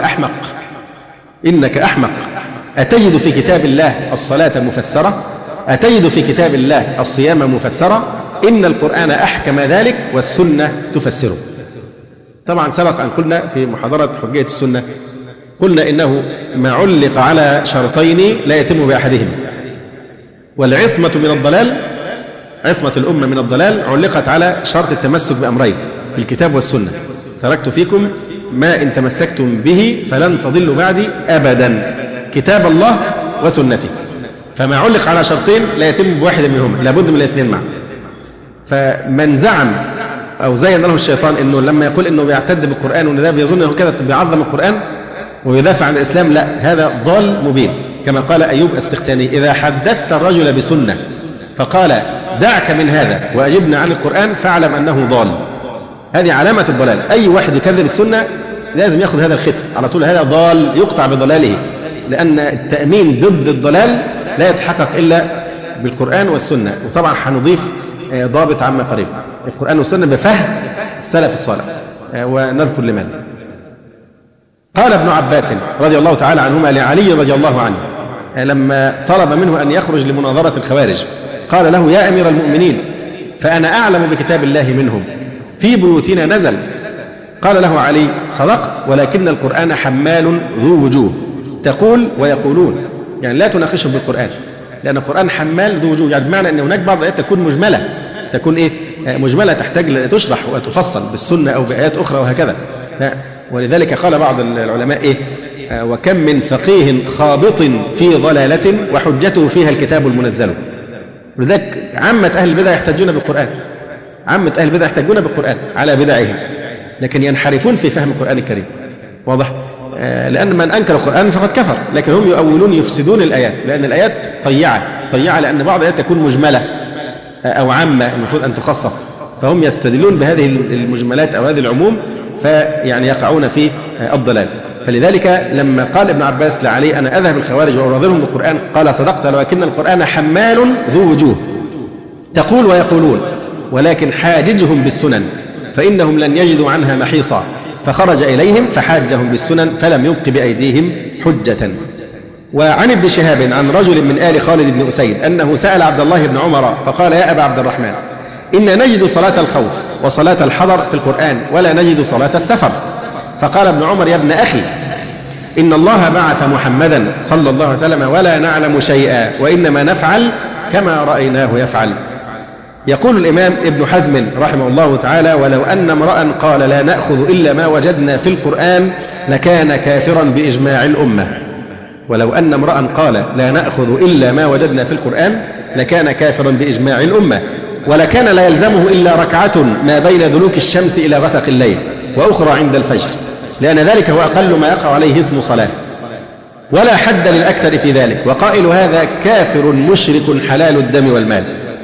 إنك أحمق، أتجد في كتاب الله الصلاة مفسرة؟ أتجد في كتاب الله الصيام مفسرة؟ إن القرآن أحكم ذلك والسنة تفسره. طبعا سبق أن قلنا في محاضرة حجية السنة، قلنا إنه ما علق على شرطين لا يتم بأحدهما، والعصمة من الضلال، عصمة الأمة من الضلال علقت على شرط التمسك بأمرين في الكتاب والسنة: تركت فيكم ما إن تمسكتم به فلن تضلوا بعدي أبدا، كتاب الله وسنتي. فما علق على شرطين لا يتم بواحد منهما، لابد من الاثنين معا. فمن زعم أو زين له الشيطان أنه لما يقول أنه بيعتد بالقرآن وأنه ده بيظن أنه كده بيعظم القرآن ويدافع عن الإسلام، لا، هذا ضال مبين. كما قال أيوب السختياني: إذا حدثت الرجل بسنة فقال دعك من هذا وأجبنا عن القرآن فاعلم أنه ضال. هذه علامة الضلال، أي واحد يكذب السنة لازم يأخذ هذا الختم على طول، هذا ضال يقطع بضلاله، لأن التأمين ضد الضلال لا يتحقق إلا بالقرآن والسنة. وطبعا هنضيف ضابط عما قريب: القرآن والسنة بفهم السلف الصالح، ونذكر لماذا. قال ابن عباس رضي الله تعالى عنهما لعلي رضي الله عنه لما طلب منه أن يخرج لمناظرة الخوارج، قال له: يا أمير المؤمنين، فأنا أعلم بكتاب الله منهم، في بيوتنا نزل. قال له علي: صدقت، ولكن القرآن حمال ذو وجوه، تقول ويقولون، يعني لا تناقشه بالقرآن، لأن القرآن حمال ذو وجوه، يعني بمعنى أن هناك بعض الآيات تكون مجملة، تكون مجملة تحتاج تشرح وتفصل بالسنة أو بآيات أخرى وهكذا. ولذلك قال بعض العلماء: وكم من فقيه خابط في ضلالة وحجته فيها الكتاب المنزل. ولذلك عامة أهل البدع يحتجون بالقرآن، عامة أهل البدع يحتجون بالقرآن على بدعهم، لكن ينحرفون في فهم القرآن الكريم. واضح؟ لأن من أنكر القرآن فقد كفر، لكن هم يؤولون يفسدون الآيات، لأن الآيات طيعة، لأن بعض الآيات تكون مجملة أو عامة المفروض أن تخصص، فهم يستدلون بهذه المجملات أو هذه العموم، فيعني يقعون في الضلال. فلذلك لما قال ابن عباس لعلي: أنا أذهب الخوارج وأناظرهم بالقرآن، قال: صدقت، ولكن القرآن حمال ذو وجوه، تقول ويقولون، ولكن حاججهم بالسنن فإنهم لن يجدوا عنها محيصا. فخرج إليهم فحاجهم بالسنن فلم يبق بأيديهم حجة. وعن ابن شهاب عن رجل من آل خالد بن أسيد أنه سأل عبد الله بن عمر فقال: يا أبا عبد الرحمن، إن نجد صلاة الخوف وصلاة الحضر في القرآن ولا نجد صلاة السفر. فقال ابن عمر: يا ابن أخي، إن الله بعث محمدا صلى الله عليه وسلم ولا نعلم شيئا، وإنما نفعل كما رأيناه يفعل. يقول الإمام ابن حزم رحمه الله تعالى: ولو أن امرأ قال لا نأخذ إلا ما وجدنا في القرآن لكان كافرا بإجماع الأمة. ولو أن امرأ قال لا نأخذ إلا ما وجدنا في القرآن لكان كافرا بإجماع الأمة، ولكان لا يلزمه إلا ركعة ما بين دلوك الشمس إلى غسق الليل، وأخرى عند الفجر، لأن ذلك هو أقل ما يقع عليه اسم صلاة، ولا حد للأكثر في ذلك، وقائل هذا كافر مشرك حلال الدم والمال.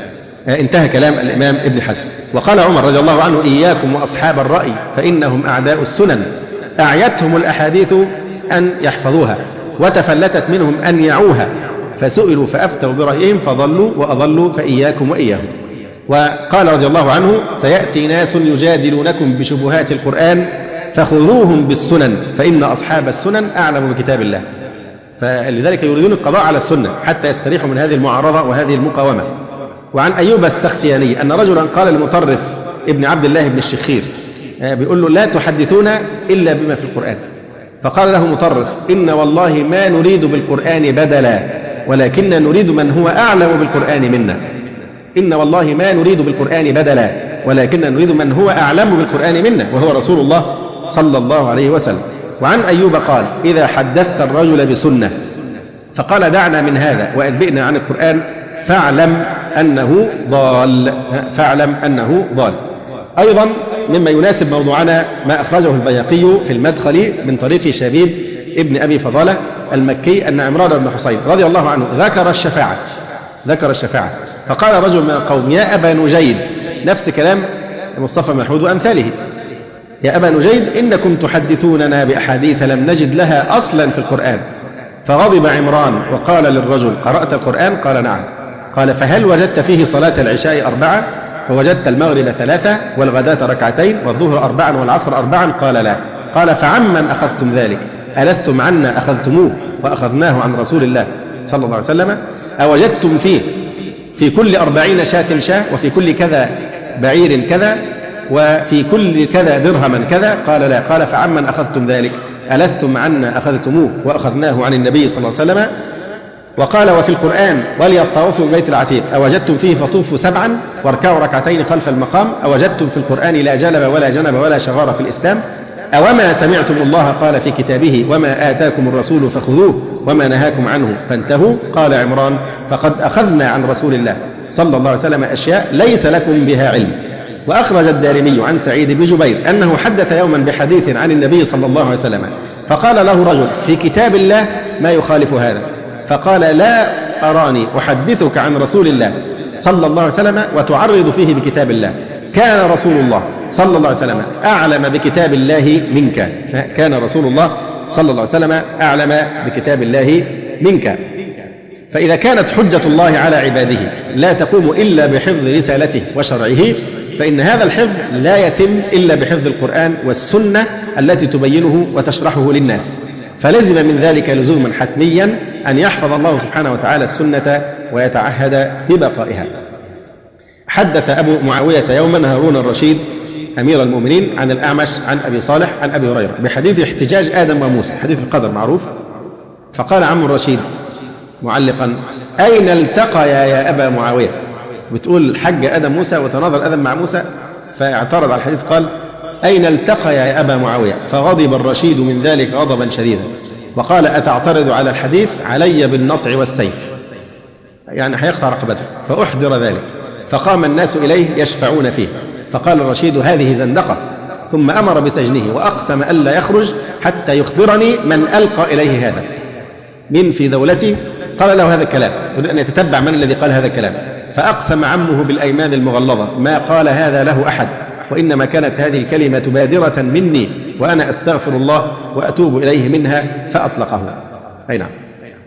انتهى كلام الإمام ابن حزم. وقال عمر رضي الله عنه: إياكم وأصحاب الرأي فإنهم أعداء السنن، أعيتهم الأحاديث أن يحفظوها وتفلتت منهم أن يعوها، فسئلوا فأفتوا برأيهم فضلوا وأضلوا، فإياكم وإياهم. وقال رضي الله عنه: سيأتي ناس يجادلونكم بشبهات القرآن فخذوهم بالسنن فإن أصحاب السنن أعلم بكتاب الله. فلذلك يريدون القضاء على السنة حتى يستريحوا من هذه المعارضة وهذه المقاومة. وعن أيوب السختياني أن رجلا قال لمطرف ابن عبد الله بن الشخير بيقول له: لا تحدثون إلا بما في القرآن. فقال له مطرف: إن والله ما نريد بالقرآن بدلا ولكن نريد من هو أعلم بالقرآن منا. إن والله ما نريد بالقرآن بدلا ولكن نريد من هو أعلم بالقرآن منا، وهو رسول الله صلى الله عليه وسلم. وعن أيوب قال: إذا حدثت الرجل بسنة فقال: دعنا من هذا وأنبئنا عن القرآن فاعلم أنه ضال. فاعلم أنه ضال. أيضا مما يناسب موضوعنا ما أخرجه البيهقي في المدخل من طريق شبيب ابن أبي فضالة المكي أن عمران بن حسين رضي الله عنه ذكر الشفاعة فقال رجل من القوم: يا أبا نجيد، نفس كلام مصطفى محمود وأمثاله، يا أبا نجيد إنكم تحدثوننا بأحاديث لم نجد لها أصلا في القرآن. فغضب عمران وقال للرجل: قرأت القرآن؟ قال: نعم. قال: فهل وجدت فيه صلاة العشاء 4 فوجدت المغرب 3 والغداة 2 والظهر 4 والعصر 4؟ قال: لا. قال: فعمن أخذتم ذلك؟ ألستم عنا أخذتموه وأخذناه عن رسول الله صلى الله عليه وسلم؟ أوجدتم فيه في كل 40 شاة شاة وفي كل كذا بعير كذا وفي كل كذا درهما كذا؟ قال: لا. قال: فعمن أخذتم ذلك؟ ألستم عنا أخذتموه وأخذناه عن النبي صلى الله عليه وسلم؟ وقال: وفي القرآن وليطوفوا بالبيت العتيق أوجدتم فيه فطوفوا 7 واركعوا 2 خلف المقام؟ أوجدتم في القرآن لا جلب ولا جنب ولا شغار في الإسلام؟ أوما سمعتم الله قال في كتابه: وما آتاكم الرسول فخذوه وما نهاكم عنه فانتهوا؟ قال عمران: فقد أخذنا عن رسول الله صلى الله عليه وسلم أشياء ليس لكم بها علم. وأخرج الدارمي عن سعيد بن جبير أنه حدث يوما بحديث عن النبي صلى الله عليه وسلم فقال له رجل: في كتاب الله ما يخالف هذا؟ فقال: لا أراني أحدثك عن رسول الله صلى الله عليه وسلم وتعرض فيه بكتاب الله. كان رسول الله صلى الله عليه وسلم أعلم بكتاب الله منك. كان رسول الله صلى الله عليه وسلم أعلم بكتاب الله منك. فإذا كانت حجة الله على عباده لا تقوم إلا بحفظ رسالته وشرعه، فإن هذا الحفظ لا يتم إلا بحفظ القرآن والسنة التي تبينه وتشرحه للناس. فلزم من ذلك لزوما حتميا أن يحفظ الله سبحانه وتعالى السنة ويتعهد ببقائها. حدث أبو معاوية يوما هارون الرشيد أمير المؤمنين عن الأعمش عن أبي صالح عن أبي هريرة بحديث احتجاج آدم وموسى، حديث القدر معروف. فقال عم الرشيد معلقا: أين التقيا يا أبا معاوية؟ بتقول حج آدم موسى وتناظر آدم مع موسى، فاعترض على الحديث قال: أين التقيا يا أبا معاوية؟ فغضب الرشيد من ذلك غضبا شديدا وقال: أتعترض على الحديث؟ علي بالنطع والسيف، يعني هيقطع رقبته. فأحضر ذلك فقام الناس إليه يشفعون فيه، فقال الرشيد: هذه زندقة. ثم أمر بسجنه وأقسم ألا يخرج حتى يخبرني من ألقى إليه هذا من في دولتي. قال له هذا الكلام، يريد أن يتتبع من الذي قال هذا الكلام. فأقسم عمه بالأيمان المغلظة: ما قال هذا له أحد، وإنما كانت هذه الكلمة بادرة مني وأنا أستغفر الله وأتوب إليه منها، فأطلقه. أي نعم.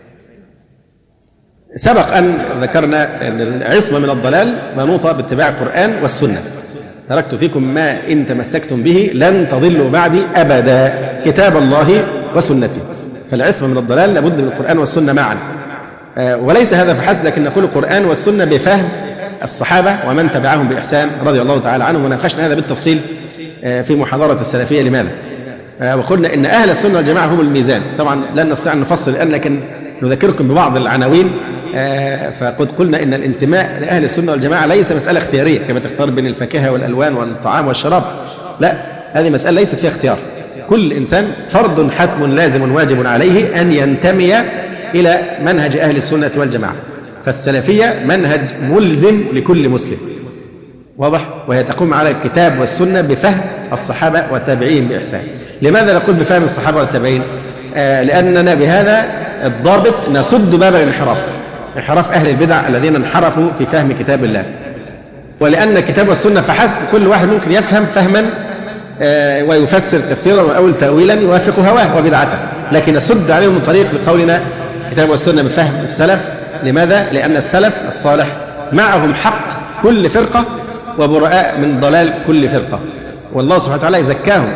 سبق أن ذكرنا أن العصمة من الضلال منوطة باتباع القرآن والسنة. تركت فيكم ما إن تمسكتم به لن تضلوا بعدي أبدا، كتاب الله وسنتي. فالعصمة من الضلال لابد من القرآن والسنة معا. وليس هذا فحسب، لكن نقول القرآن والسنة بفهم الصحابة ومن تبعهم بإحسان رضي الله تعالى عنهم. وناقشنا هذا بالتفصيل في محاضرة السلفية. لماذا؟ وقلنا إن أهل السنة والجماعة هم الميزان. طبعا لن نستطيع أن نفصل الآن، لكن نذكركم ببعض العناوين. فقد قلنا إن الانتماء لأهل السنة والجماعة ليس مسألة اختيارية كما تختار بين الفاكهة والألوان والطعام والشراب. لا، هذه مسألة ليست فيها اختيار. كل إنسان فرض حتم لازم واجب عليه أن ينتمي إلى منهج أهل السنة والجماعة. فالسلفية منهج ملزم لكل مسلم، واضح؟ وهي تقوم على الكتاب والسنة بفهم الصحابة والتابعين بإحسان. لماذا نقول بفهم الصحابة والتابعين؟ لأننا بهذا الضابط نسد باب الانحراف، انحراف أهل البدع الذين انحرفوا في فهم كتاب الله. ولأن الكتاب والسنة فحسب كل واحد ممكن يفهم فهما ويفسر تفسيرا ويؤول تأويلا يوافق هواه وبدعته، لكن نسد عليهم من طريق بقولنا كتاب والسنة بفهم السلف. لماذا؟ لأن السلف الصالح معهم حق كل فرقة وبراء من ضلال كل فرقة، والله سبحانه وتعالى يزكاهم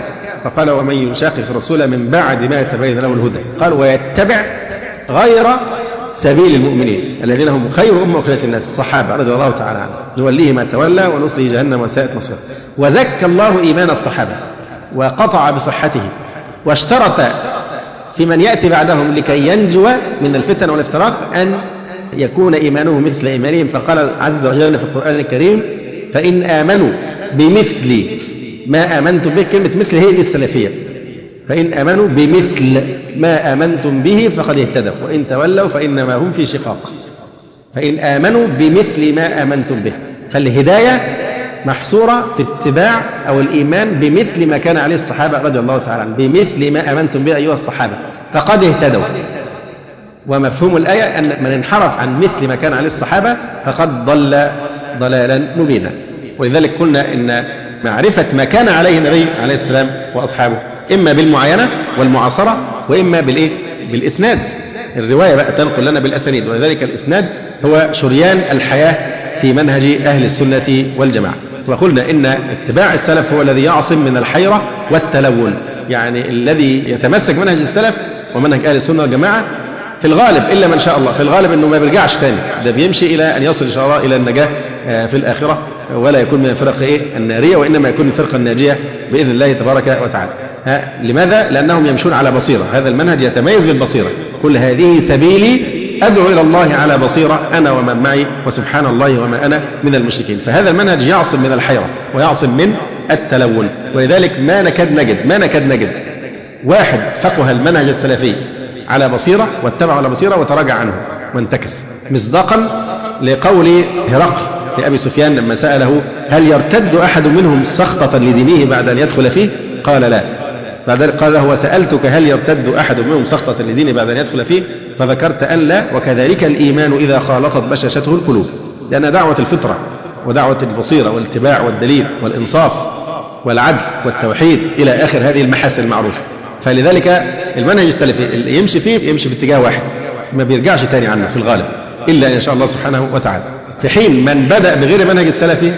فقال ومن يشاقق الرسول من بعد ما تبين له الهدى قال ويتبع غير سبيل المؤمنين الذين هم خير أمة أخرجت للناس الصحابة رضي الله تعالى عنهم نوليه ما تولى ونصله جهنم وساءت مصيره. وزكى الله إيمان الصحابة وقطع بصحته واشترط في من يأتي بعدهم لكي ينجو من الفتن والافتراق أن يكون إيمانه مثل إيمانهم، فقال عز وجل في القرآن الكريم فإن آمنوا بمثل ما آمنتم به. كلمة مثل هي دي السلفية، فإن آمنوا بمثل ما آمنتم به فقد اهتدوا وإن تولوا فإنما هم في شقاق. فإن آمنوا بمثل ما آمنتم به، فالهداية محصورة في اتباع أو الإيمان بمثل ما كان عليه الصحابة رضي الله تعالى عنهم، بمثل ما آمنتم به أيها الصحابة فقد اهتدوا. ومفهوم الآية أن من انحرف عن مثل ما كان عليه الصحابة فقد ضل ضلالا مبينا. ولذلك قلنا إن معرفة ما كان عليه النبي عليه السلام وأصحابه إما بالمعاينة والمعاصرة وإما بالإسناد. الرواية بقى تنقل لنا بالأسانيد، ولذلك الإسناد هو شريان الحياة في منهج أهل السنة والجماعة. وقلنا إن اتباع السلف هو الذي يعصم من الحيرة والتلون، يعني الذي يتمسك منهج السلف ومنهج أهل السنة والجماعة في الغالب إلا من شاء الله، في الغالب أنه ما بيرجعش تاني، ده بيمشي إلى أن يصل إن شاء الله إلى النجاة في الآخرة، ولا يكون من الفرق النارية وإنما يكون الفرقة الناجية بإذن الله تبارك وتعالى. لماذا؟ لأنهم يمشون على بصيرة، هذا المنهج يتميز بالبصيرة. كل هذه سبيلي أدعو إلى الله على بصيرة أنا ومن معي وسبحان الله وما أنا من المشركين. فهذا المنهج يعصم من الحيرة ويعصم من التلون. ولذلك ما نكاد نجد واحد فقه المنهج السلفي على بصيرة واتبع على بصيرة وتراجع عنه وانتكس، مصداقا لقول هرقل لأبي سفيان لما سأله هل يرتد أحد منهم سخطة لدينه بعد أن يدخل فيه؟ قال لا. بعد ذلك قال له وسألتك هل يرتد أحد منهم سخطة لدينه بعد أن يدخل فيه؟ فذكرت أن لا، وكذلك الإيمان إذا خالطت بشاشته القلوب، لأن دعوة الفطرة ودعوة البصيرة والاتباع والدليل والإنصاف والعدل والتوحيد إلى آخر هذه المحاسن المعروفة. فلذلك المنهج السلفي اللي يمشي فيه يمشي في اتجاه واحد، ما بيرجعش تاني عنه في الغالب إلا إن شاء الله سبحانه وتعالى. في حين من بدأ بغير منهج السلفي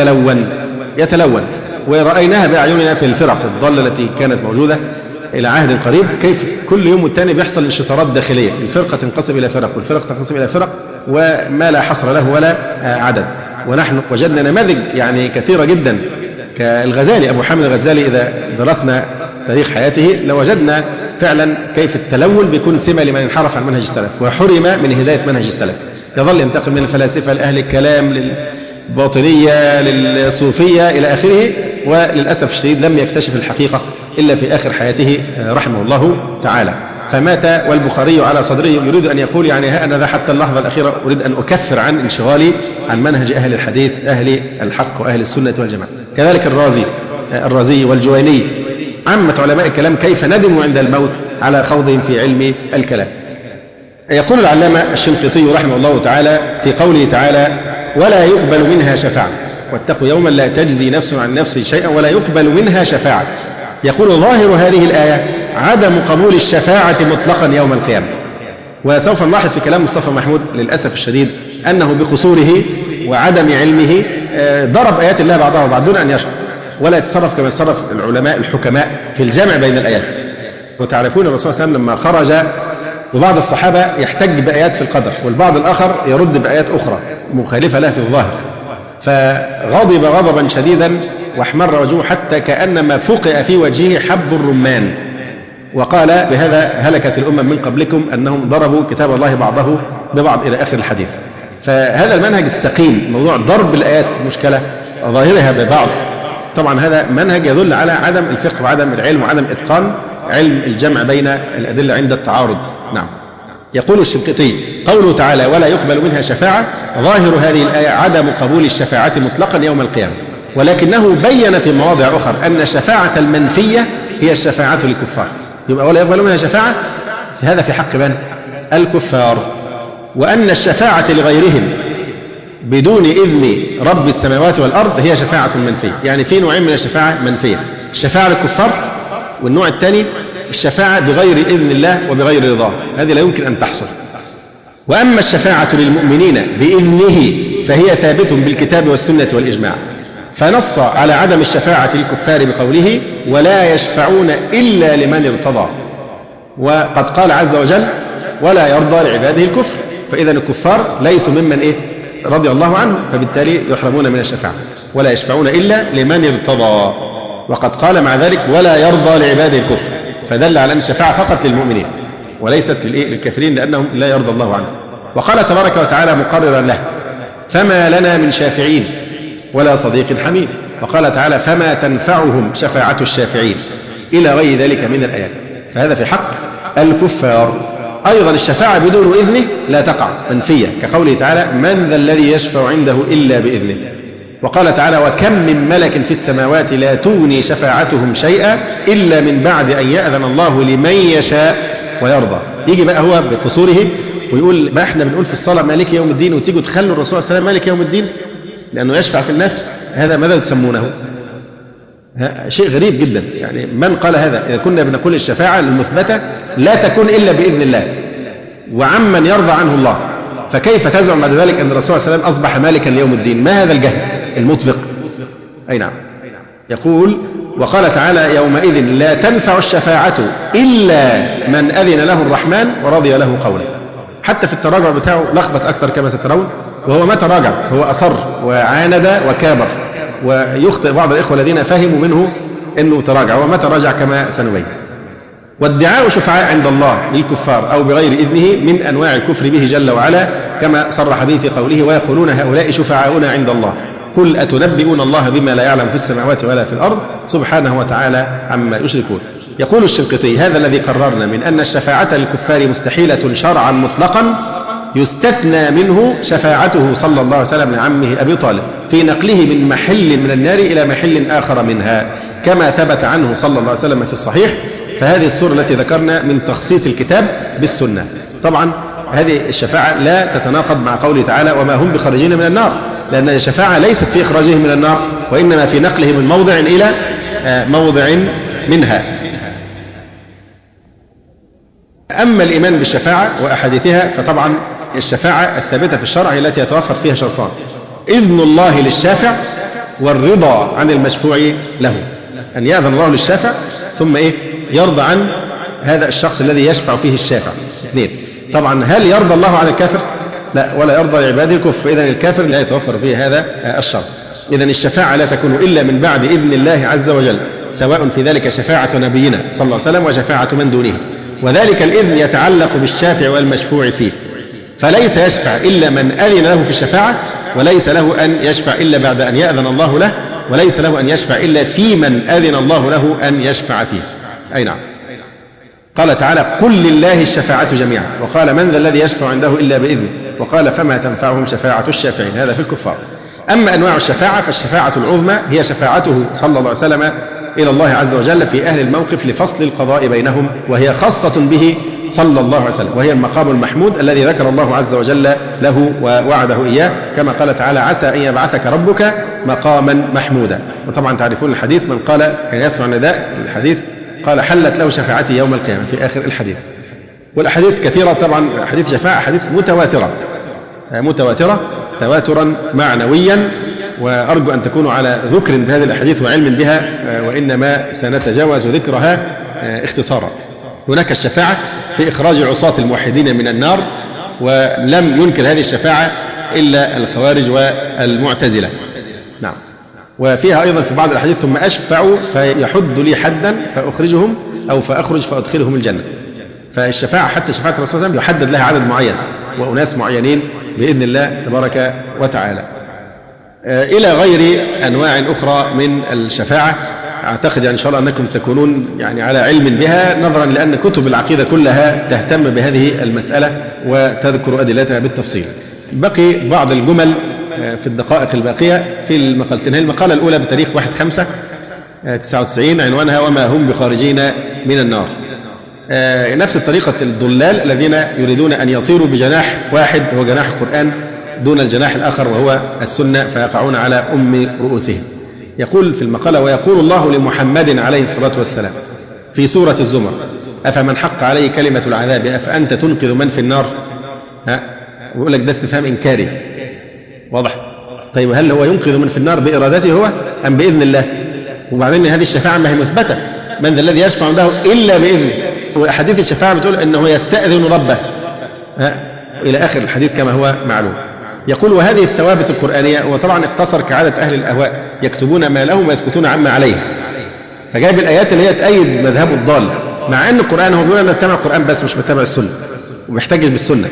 يتلون ورأيناها بأعيننا في الفرق الضالة التي كانت موجودة إلى عهد قريب، كيف كل يوم والتاني بيحصل انشطارات داخلية، الفرقة تنقسم إلى فرق والفرق تنقسم إلى فرق وما لا حصر له ولا عدد. ونحن وجدنا نماذج يعني كثيرة جدا كالغزالي، أبو حامد الغزالي، إذا درسنا تاريخ حياته لوجدنا فعلا كيف التلون بيكون سمة لمن انحرف عن منهج السلف وحرم من هداية منهج السلف. يظل ينتقل من الفلاسفة لأهل الكلام للباطنية للصوفية إلى آخره، وللأسف الشديد لم يكتشف الحقيقة إلا في آخر حياته رحمه الله تعالى. فمات والبخاري على صدره يريد أن يقول يعني هذا حتى اللحظة الأخيرة أريد أن أكفر عن انشغالي عن منهج أهل الحديث أهل الحق وأهل السنة والجماعة. كذلك الرازي والجويني، عامة علماء الكلام كيف ندموا عند الموت على خوضهم في علم الكلام. يقول العلامة الشنقيطي رحمه الله تعالى في قوله تعالى ولا يقبل منها شفاعة، واتقوا يوما لا تجزي نفس عن نفس شيئا ولا يقبل منها شفاعة. يقول ظاهر هذه الآية عدم قبول الشفاعة مطلقا يوم القيامة. وسوف نلاحظ في كلام مصطفى محمود للأسف الشديد أنه بقصوره وعدم علمه ضرب آيات الله بعضها وبعض دون أن يشعر، ولا يتصرف كما يتصرف العلماء الحكماء في الجمع بين الآيات. وتعرفون الرسول صلى الله عليه وسلم لما خرج وبعض الصحابة يحتج بآيات في القدر والبعض الآخر يرد بآيات أخرى مخالفة لها في الظاهر، فغضب غضبا شديدا واحمر وجهه حتى كأنما فقئ في وجهه حب الرمان، وقال بهذا هلكت الأمم من قبلكم أنهم ضربوا كتاب الله بعضه ببعض إلى آخر الحديث. فهذا المنهج السقيم، موضوع ضرب الآيات مشكلة ظاهرها ببعض، طبعا هذا منهج يدل على عدم الفقه وعدم العلم وعدم إتقان علم الجمع بين الأدلة عند التعارض. نعم. يقول الشنقيطي قوله تعالى ولا يقبل منها شفاعة، ظاهر هذه الآية عدم قبول الشفاعة مطلقا يوم القيامة، ولكنه بين في مواضع أخرى أن الشفاعة المنفية هي الشفاعة للكفار، يبقى ولا يقبل منها شفاعة هذا في حق من؟ الكفار، وأن الشفاعة لغيرهم بدون إذن رب السماوات والأرض هي شفاعة منفية. يعني في نوعين من الشفاعة منفية، الشفاعة للكفار، والنوع الثاني الشفاعة بغير إذن الله وبغير رضاه، هذه لا يمكن أن تحصل. وأما الشفاعة للمؤمنين بإذنه فهي ثابت بالكتاب والسنة والإجماع، فنص على عدم الشفاعة للكفار بقوله ولا يشفعون إلا لمن ارتضى. وقد قال عز وجل ولا يرضى لعباده الكفر، فإذا الكفار ليسوا ممن رضي الله عنه، فبالتالي يحرمون من الشفاعة. ولا يشفعون إلا لمن ارتضى. وقد قال مع ذلك ولا يرضى لعباده الكفر، فدل على أن الشفاعة فقط للمؤمنين وليست للكافرين لأنهم لا يرضى الله عنهم. وقال تبارك وتعالى مقررا له فما لنا من شافعين ولا صديق حميم. وقال تعالى فما تنفعهم شفاعة الشافعين إلى غير ذلك من الآيات. فهذا في حق الكفار. أيضا الشفاعة بدون إذنه لا تقع، منفية، كقوله تعالى من ذا الذي يشفع عنده إلا بإذنه. وقال تعالى وكم من ملك في السماوات لا تغني شفاعتهم شيئا إلا من بعد أن يأذن الله لمن يشاء ويرضى. يجي بقى هو بقصوره ويقول ما احنا بنقول في الصلاة مالك يوم الدين، وتيجوا تخلوا الرسول صلى الله عليه وسلم مالك يوم الدين لأنه يشفع في الناس. هذا ماذا تسمونه؟ شيء غريب جدا. يعني من قال هذا؟ إذا كنا بنقول الشفاعة المثبتة لا تكون إلا بإذن الله وعمن يرضى عنه الله، فكيف تزعم بعد ذلك أن الرسول صلى الله عليه وسلم أصبح مالكا ليوم الدين؟ ما هذا الجهل المطبق؟ أي نعم. يقول وقال تعالى يومئذ لا تنفع الشفاعة إلا من أذن له الرحمن ورضي له قولا. حتى في التراجع بتاعه لخبط أكثر كما سترون، وهو ما تراجع، هو أصر وعاند وكابر، ويخطئ بعض الإخوة الذين فهموا منه أنه تراجع وما تراجع كما سنبين. وادعاء شفعاء عند الله للكفار أو بغير إذنه من أنواع الكفر به جل وعلا، كما صرح به في قوله ويقولون هؤلاء شفعاؤنا عند الله قل أتنبئون الله بما لا يعلم في السماوات ولا في الأرض سبحانه وتعالى عما يشركون. يقول الشنقيطي هذا الذي قررنا من أن الشفاعة للكفار مستحيلة شرعا مطلقا يستثنى منه شفاعته صلى الله عليه وسلم لعمه أبي طالب في نقله من محل من النار إلى محل آخر منها كما ثبت عنه صلى الله عليه وسلم في الصحيح. فهذه الصورة التي ذكرنا من تخصيص الكتاب بالسنة. طبعا هذه الشفاعة لا تتناقض مع قوله تعالى وما هم بخارجين من النار، لأن الشفاعة ليست في إخراجهم من النار وإنما في نقله من موضع إلى موضع منها. أما الإيمان بالشفاعة وأحاديثها فطبعا الشفاعة الثابتة في الشرع التي يتوفر فيها شرطان: إذن الله للشافع والرضا عن المشفوع له. أن يأذن الله للشافع ثم يرضى عن هذا الشخص الذي يشفع فيه الشافع. اثنين. طبعا هل يرضى الله عن الكافر؟ لا، ولا يرضى لعباده الكفر، فإذا الكافر لا يتوفر فيه هذا الشرط. إذن الشفاعة لا تكون إلا من بعد إذن الله عز وجل، سواء في ذلك شفاعة نبينا صلى الله عليه وسلم وشفاعة من دونه، وذلك الإذن يتعلق بالشافع والمشفوع فيه، فليس يشفع إلا من أذن له في الشفاعة، وليس له أن يشفع إلا بعد أن يأذن الله له، وليس له أن يشفع إلا في من أذن الله له أن يشفع فيه. أي نعم. قال تعالى قل لله الشفاعة جميعا، وقال من ذا الذي يشفع عنده إلا بإذنه، وقال فما تنفعهم شفاعة الشافعين. هذا في الكفار. أما أنواع الشفاعة فالشفاعة العظمى هي شفاعته صلى الله عليه وسلم إلى الله عز وجل في أهل الموقف لفصل القضاء بينهم، وهي خاصة به صلى الله عليه وسلم، وهي المقام المحمود الذي ذكر الله عز وجل له ووعده إياه، كما قال تعالى عسى أن يبعثك ربك مقاما محمودا. وطبعا تعرفون الحديث من قال كان يسمع نداء الحديث قال حلت له شفاعتي يوم القيامة في آخر الحديث. والأحاديث كثيرة طبعا، حديث شفاعة حديث متواترة تواترا معنويا، وأرجو أن تكونوا على ذكر بهذه الأحاديث وعلم بها، وإنما سنتجاوز ذكرها اختصارا. هناك الشفاعة في إخراج العصاة الموحدين من النار، ولم ينكر هذه الشفاعة إلا الخوارج والمعتزلة. نعم. وفيها أيضا في بعض الأحاديث ثم أشفع فيحد لي حدا فأخرجهم أو فأخرج فأدخلهم الجنة. فالشفاعة حتى شفاعة الرسول صلى الله عليه وسلم يحدد لها عدد معين وأناس معينين بإذن الله تبارك وتعالى. إلى غير أنواع أخرى من الشفاعة. أعتقد إن شاء الله أنكم تكونون على علم بها، نظرا لأن كتب العقيدة كلها تهتم بهذه المسألة وتذكر أدلتها بالتفصيل. بقي بعض الجمل في الدقائق الباقية في المقالتين. المقالة الأولى بتاريخ 1/5/99 عنوانها وما هم بخارجين من النار. نفس الطريقة الضلال الذين يريدون أن يطيروا بجناح واحد هو جناح القرآن دون الجناح الآخر وهو السنة، فيقعون على رؤوسهم. يقول في المقالة ويقول الله لمحمد عليه الصلاة والسلام في سورة الزمر أفمن حق عليه كلمة العذاب أفأنت تنقذ من في النار. ويقول لك ده استفهام إنكاري واضح. طيب هل هو ينقذ من في النار بإرادته هو أم بإذن الله؟ وبعدين هذه الشفاعة ما هي مثبتة، من ذا الذي يشفع عنده إلا بإذنه، وأحاديث الشفاعة بتقول أنه يستأذن ربه إلى آخر الحديث كما هو معلوم. يقول وهذه الثوابت القرآنية، وطبعا اقتصر كعادة أهل الأهواء يكتبون ما لهم ويسكتون عما عليه، فجايب الآيات اللي هي تأيد مذهبه الضال، مع أن القرآن هو بيقول أنا أتبع القرآن بس مش بتبع السنة ومحتاج بالسنة.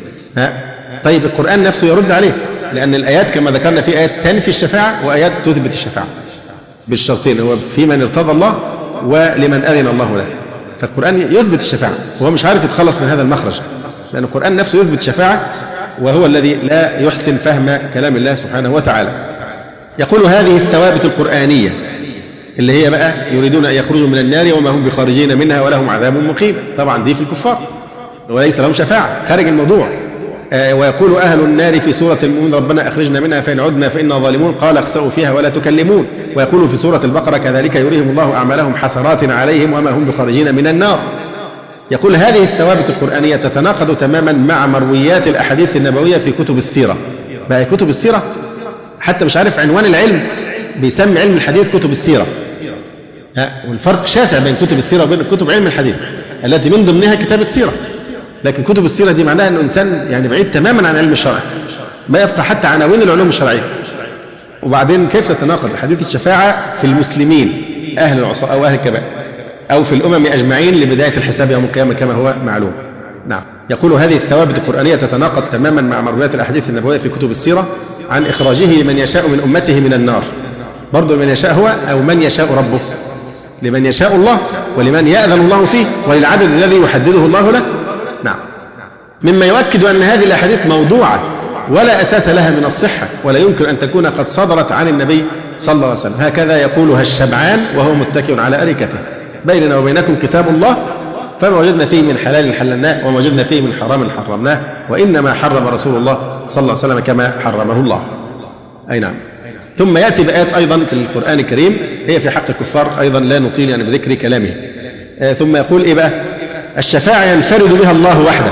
طيب القرآن نفسه يرد عليه، لأن الآيات كما ذكرنا في آيات تنفي الشفاعة وآيات تثبت الشفاعة بالشرطين، هو في من ارتضى الله ولمن أذن الله له. فالقرآن يثبت الشفاعة، وهو مش عارف يتخلص من هذا المخرج، لأن القرآن نفسه يثبت الشفاعة وهو الذي لا يحسن فهم كلام الله سبحانه وتعالى. يقول هذه الثوابت القرآنية اللي هي بقى يريدون أن يخرجوا من النار وما هم بخارجين منها ولهم عذاب مقيم، طبعا دي في الكفار وليس لهم شفاعة، خارج الموضوع. ويقول أهل النار في سورة المؤمنون ربنا أخرجنا منها فإن عدنا فإنا ظالمون قال اخسئوا فيها ولا تكلمون. ويقول في سورة البقرة كذلك يريهم الله أعمالهم حسرات عليهم وما هم بخارجين من النار. يقول هذه الثوابت القرآنية تتناقض تماما مع مرويات الأحاديث النبوية في كتب السيرة. بقى كتب السيرة حتى مش عارف عنوان العلم بيسمي علم الحديث كتب السيرة، والفرق شاسع بين كتب السيرة وبين كتب علم الحديث التي من ضمنها كتاب السيرة. لكن كتب السيرة دي معناها أنه إنسان يعني بعيد تماما عن علم الشرع، ما يفقه حتى عناوين العلوم الشرعية. وبعدين كيف تتناقض حديث الشفاعة في المسلمين أهل العصاة أو أهل الكبائر أو في الأمم أجمعين لبداية الحساب يوم القيامة كما هو معلوم. نعم. يقول هذه الثوابت القرآنية تتناقض تماما مع مرويات الأحاديث النبوية في كتب السيرة عن إخراجه لمن يشاء من أمته من النار. برضو من يشاء هو أو من يشاء ربه، لمن يشاء الله ولمن يأذن الله فيه وللعدد الذي يحدده الله له. نعم. مما يؤكد أن هذه الأحاديث موضوعة ولا أساس لها من الصحة ولا يمكن أن تكون قد صدرت عن النبي صلى الله عليه وسلم. هكذا يقولها الشبعان وهو متكئ على أريكته: بيننا وبينكم كتاب الله فما وجدنا فيه من حلال حللناه وما وجدنا فيه من حرام حرمناه وإنما حرم رسول الله صلى الله عليه وسلم كما حرمه الله. أي نعم. ثم يأتي بآيات أيضا في القرآن الكريم هي في حق الكفار أيضا لا نطيل يعني بذكر كلامه. ثم يقول إيه بقى؟ الشفاعة ينفرد بها الله وحده،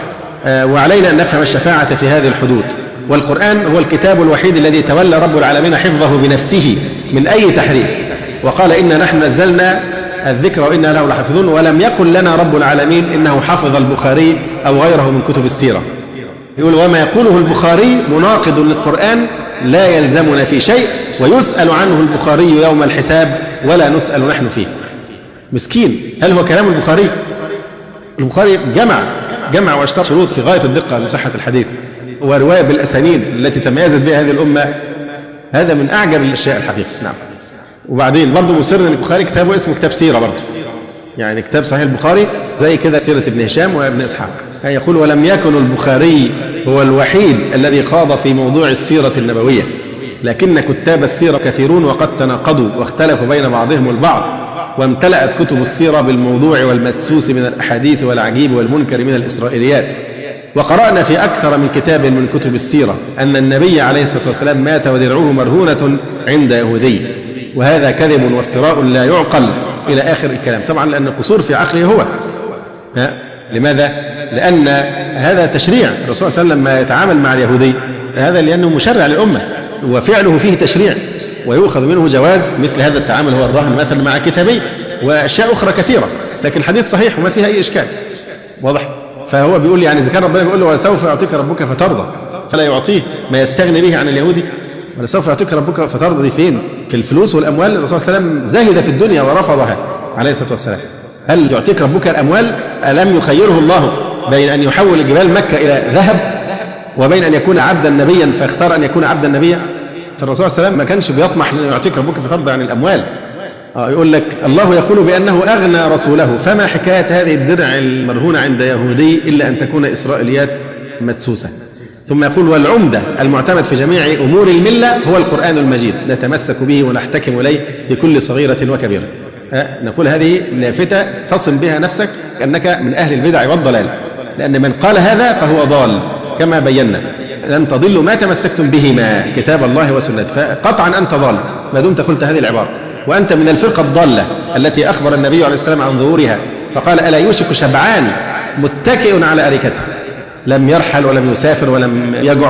وعلينا أن نفهم الشفاعة في هذه الحدود. والقرآن هو الكتاب الوحيد الذي تولى رب العالمين حفظه بنفسه من أي تحريف، وقال إنا نحن نزلنا الذكر وإنا له لحافظون. ولم يقل لنا رب العالمين إنه حفظ البخاري أو غيره من كتب السيرة. يقول وما يقوله البخاري مناقض للقرآن لا يلزمنا في شيء ويسأل عنه البخاري يوم الحساب ولا نسأل نحن فيه. مسكين. هل هو كلام البخاري؟ البخاري جمع واشترط شروط في غاية الدقة لصحة الحديث ورواية بالأسانيد التي تميزت بها هذه الأمة. هذا من أعجب الأشياء الحقيقة. نعم. وبعدين برضه مصر أن البخاري كتابه اسمه كتاب سيرة برضه، يعني كتاب صحيح البخاري زي كده سيرة ابن هشام وابن إسحاق. يقول ولم يكن البخاري هو الوحيد الذي خاض في موضوع السيرة النبوية، لكن كتاب السيرة كثيرون وقد تناقضوا واختلفوا بين بعضهم البعض، وامتلأت كتب السيرة بالموضوع والمدسوس من الأحاديث والعجيب والمنكر من الإسرائيليات. وقرأنا في أكثر من كتاب من كتب السيرة أن النبي عليه الصلاة والسلام مات ودرعه مرهونة عند يهودي، وهذا كذب وافتراء لا يعقل إلى آخر الكلام. طبعا لأن القصور في عقله هو. لماذا؟ لأن هذا تشريع. الرسول صلى الله عليه وسلم لما يتعامل مع اليهودي هذا لأنه مشرع للأمة وفعله فيه تشريع، ويؤخذ منه جواز مثل هذا التعامل هو الرهن مثلا مع كتابي وأشياء أخرى كثيرة، لكن الحديث صحيح وما فيها أي إشكال. واضح؟ فهو بيقول يعني إذا كان ربنا بيقول له وسوف يعطيك ربك فترضى، فلا يعطيه ما يستغني به عن اليهودي. ولسوف يعطيك ربك فترضى دي فين؟ في الفلوس والأموال. الرسول صلى الله عليه وسلم زهد في الدنيا ورفضها عليه الصلاة والسلام. هل يعطيك ربك الأموال؟ ألم يخيره الله بين أن يحول جبال مكة إلى ذهب وبين أن يكون عبدا نبيا فاختار أن يكون عبدا نبيا؟ فالرسول صلى الله عليه وسلم ما كانش بيطمح أن يعطيك ربك فترضى عن الأموال. يقول لك الله يقول بأنه أغنى رسوله، فما حكاية هذه الدرع المرهونة عند يهودي إلا أن تكون إسرائيليات مدسوسة. ثم يقول والعمدة المعتمد في جميع أمور الملة هو القرآن المجيد، نتمسك به ونحتكم إليه بكل صغيرة وكبيرة. نقول هذه لافتة تصل بها نفسك أنك من أهل البدع والضلال، لأن من قال هذا فهو ضال كما بينا. لن تضلوا ما تمسكتم بهما كتاب الله وسنته، فقطعا أنت ضال ما دمت قلت هذه العبارة، وأنت من الفرقة الضالة التي أخبر النبي عليه السلام عن ظهورها فقال ألا يوشك شبعان متكئ على أريكته، لم يرحل ولم يسافر ولم يجع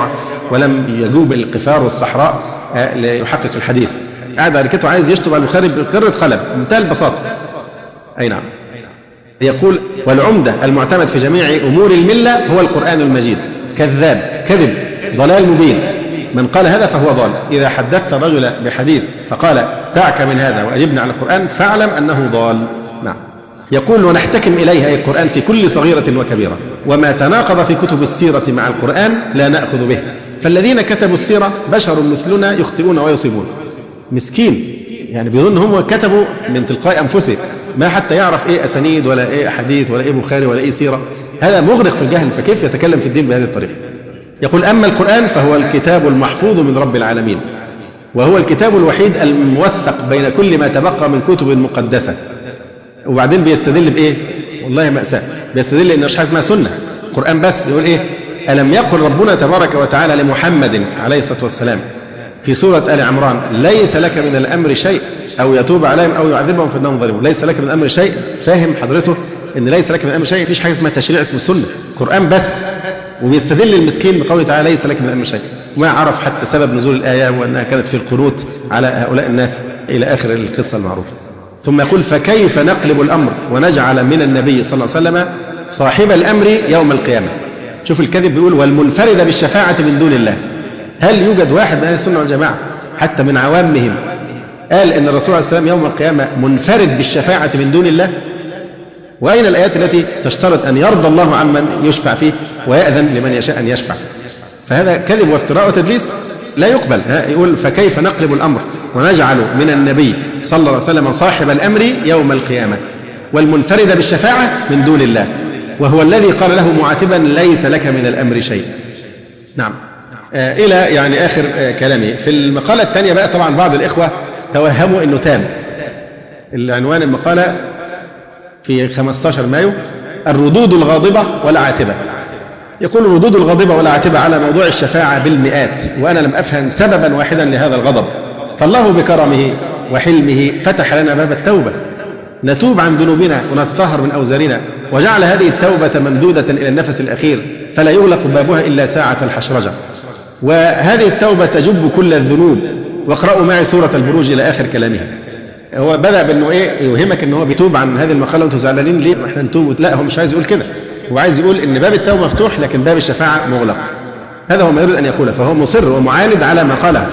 ولم يجوب القفار والصحراء ليحقق الحديث، قاعد على كده عايز يشطب على البخاري بقرة قلم بمنتهى البساطة. أي نعم. يقول والعمدة المعتمد في جميع أمور الملة هو القرآن المجيد. كذاب، كذب، ضلال مبين. من قال هذا فهو ضال. إذا حدثت الرجل بحديث فقال دعك من هذا وأجبنا على القرآن فاعلم أنه ضال. نعم. يقول ونحتكم إليه أي القرآن في كل صغيرة وكبيرة، وما تناقض في كتب السيرة مع القرآن لا نأخذ به. فالذين كتبوا السيرة بشر مثلنا يخطئون ويصيبون. مسكين يعني بيظن هم كتبوا من تلقاء أنفسهم، ما حتى يعرف إيه أسانيد ولا إيه حديث ولا إيه بخاري ولا إيه سيرة. هذا مغرق في الجهل، فكيف يتكلم في الدين بهذه الطريقة؟ يقول أما القرآن فهو الكتاب المحفوظ من رب العالمين، وهو الكتاب الوحيد الموثق بين كل ما تبقى من كتب مقدسة. وبعدين بيستدل بإيه؟ والله مأساة. بيستدل إن مش حاجة اسمها سنة القرآن بس. يقول إيه؟ ألم يقل ربنا تبارك وتعالى لمحمد عليه الصلاة والسلام في سورة آل عمران ليس لك من الأمر شيء أو يتوب عليهم أو يعذبهم فإنهم ظالمون. ليس لك من الأمر شيء. فاهم حضرته إن ليس لك من الأمر شيء؟ مفيش حاجة اسمها تشريع اسمه السنة، قرآن بس. وبيستدل المسكين بقوله تعالى ليس لك من الأمر شيء، وما عرف حتى سبب نزول الآية وأنها كانت في القنوت على هؤلاء الناس إلى آخر القصة المعروفة. ثم يقول فكيف نقلب الأمر ونجعل من النبي صلى الله عليه وسلم صاحب الأمر يوم القيامة. شوف الكذب، بيقول والمنفرد بالشفاعة من دون الله. هل يوجد واحد من أهل السنة والجماعة حتى من عوامهم قال إن الرسول عليه السلام يوم القيامة منفرد بالشفاعة من دون الله؟ وأين الآيات التي تشترط أن يرضى الله عمن يشفع فيه ويأذن لمن يشاء أن يشفع؟ فهذا كذب وافتراء وتدليس لا يقبل. يقول فكيف نقلب الأمر ونجعل من النبي صلى الله عليه وسلم صاحب الأمر يوم القيامة والمنفرد بالشفاعة من دون الله، وهو الذي قال له معاتبا ليس لك من الأمر شيء. نعم. إلى يعني آخر كلامه. في المقالة الثانية بقى طبعا بعض الإخوة توهموا أنه تام. العنوان المقالة في 15 مايو الردود الغاضبة والعاتبة. يقول الردود الغاضبة والعاتبة على موضوع الشفاعة بالمئات، وأنا لم أفهم سببا واحدا لهذا الغضب. فالله بكرمه وحلمه فتح لنا باب التوبة، نتوب عن ذنوبنا ونتطهر من أوزارنا، وجعل هذه التوبة ممدودة إلى النفس الأخير فلا يغلق بابها إلا ساعة الحشرجة. وهذه التوبة تجب كل الذنوب. واقرأوا معي سورة البروج إلى آخر كلامه. هو بدأ بأنه إيه يوهمك أنه هو بيتوب عن هذه المقالة وأنتم زعلانين ليه وإحنا نتوب. لا، هو مش عايز يقول كده. هو عايز يقول إن باب التوبة مفتوح لكن باب الشفاعة مغلق. هذا هو ما يريد أن يقوله، فهو مصر ومعاند على ما قاله.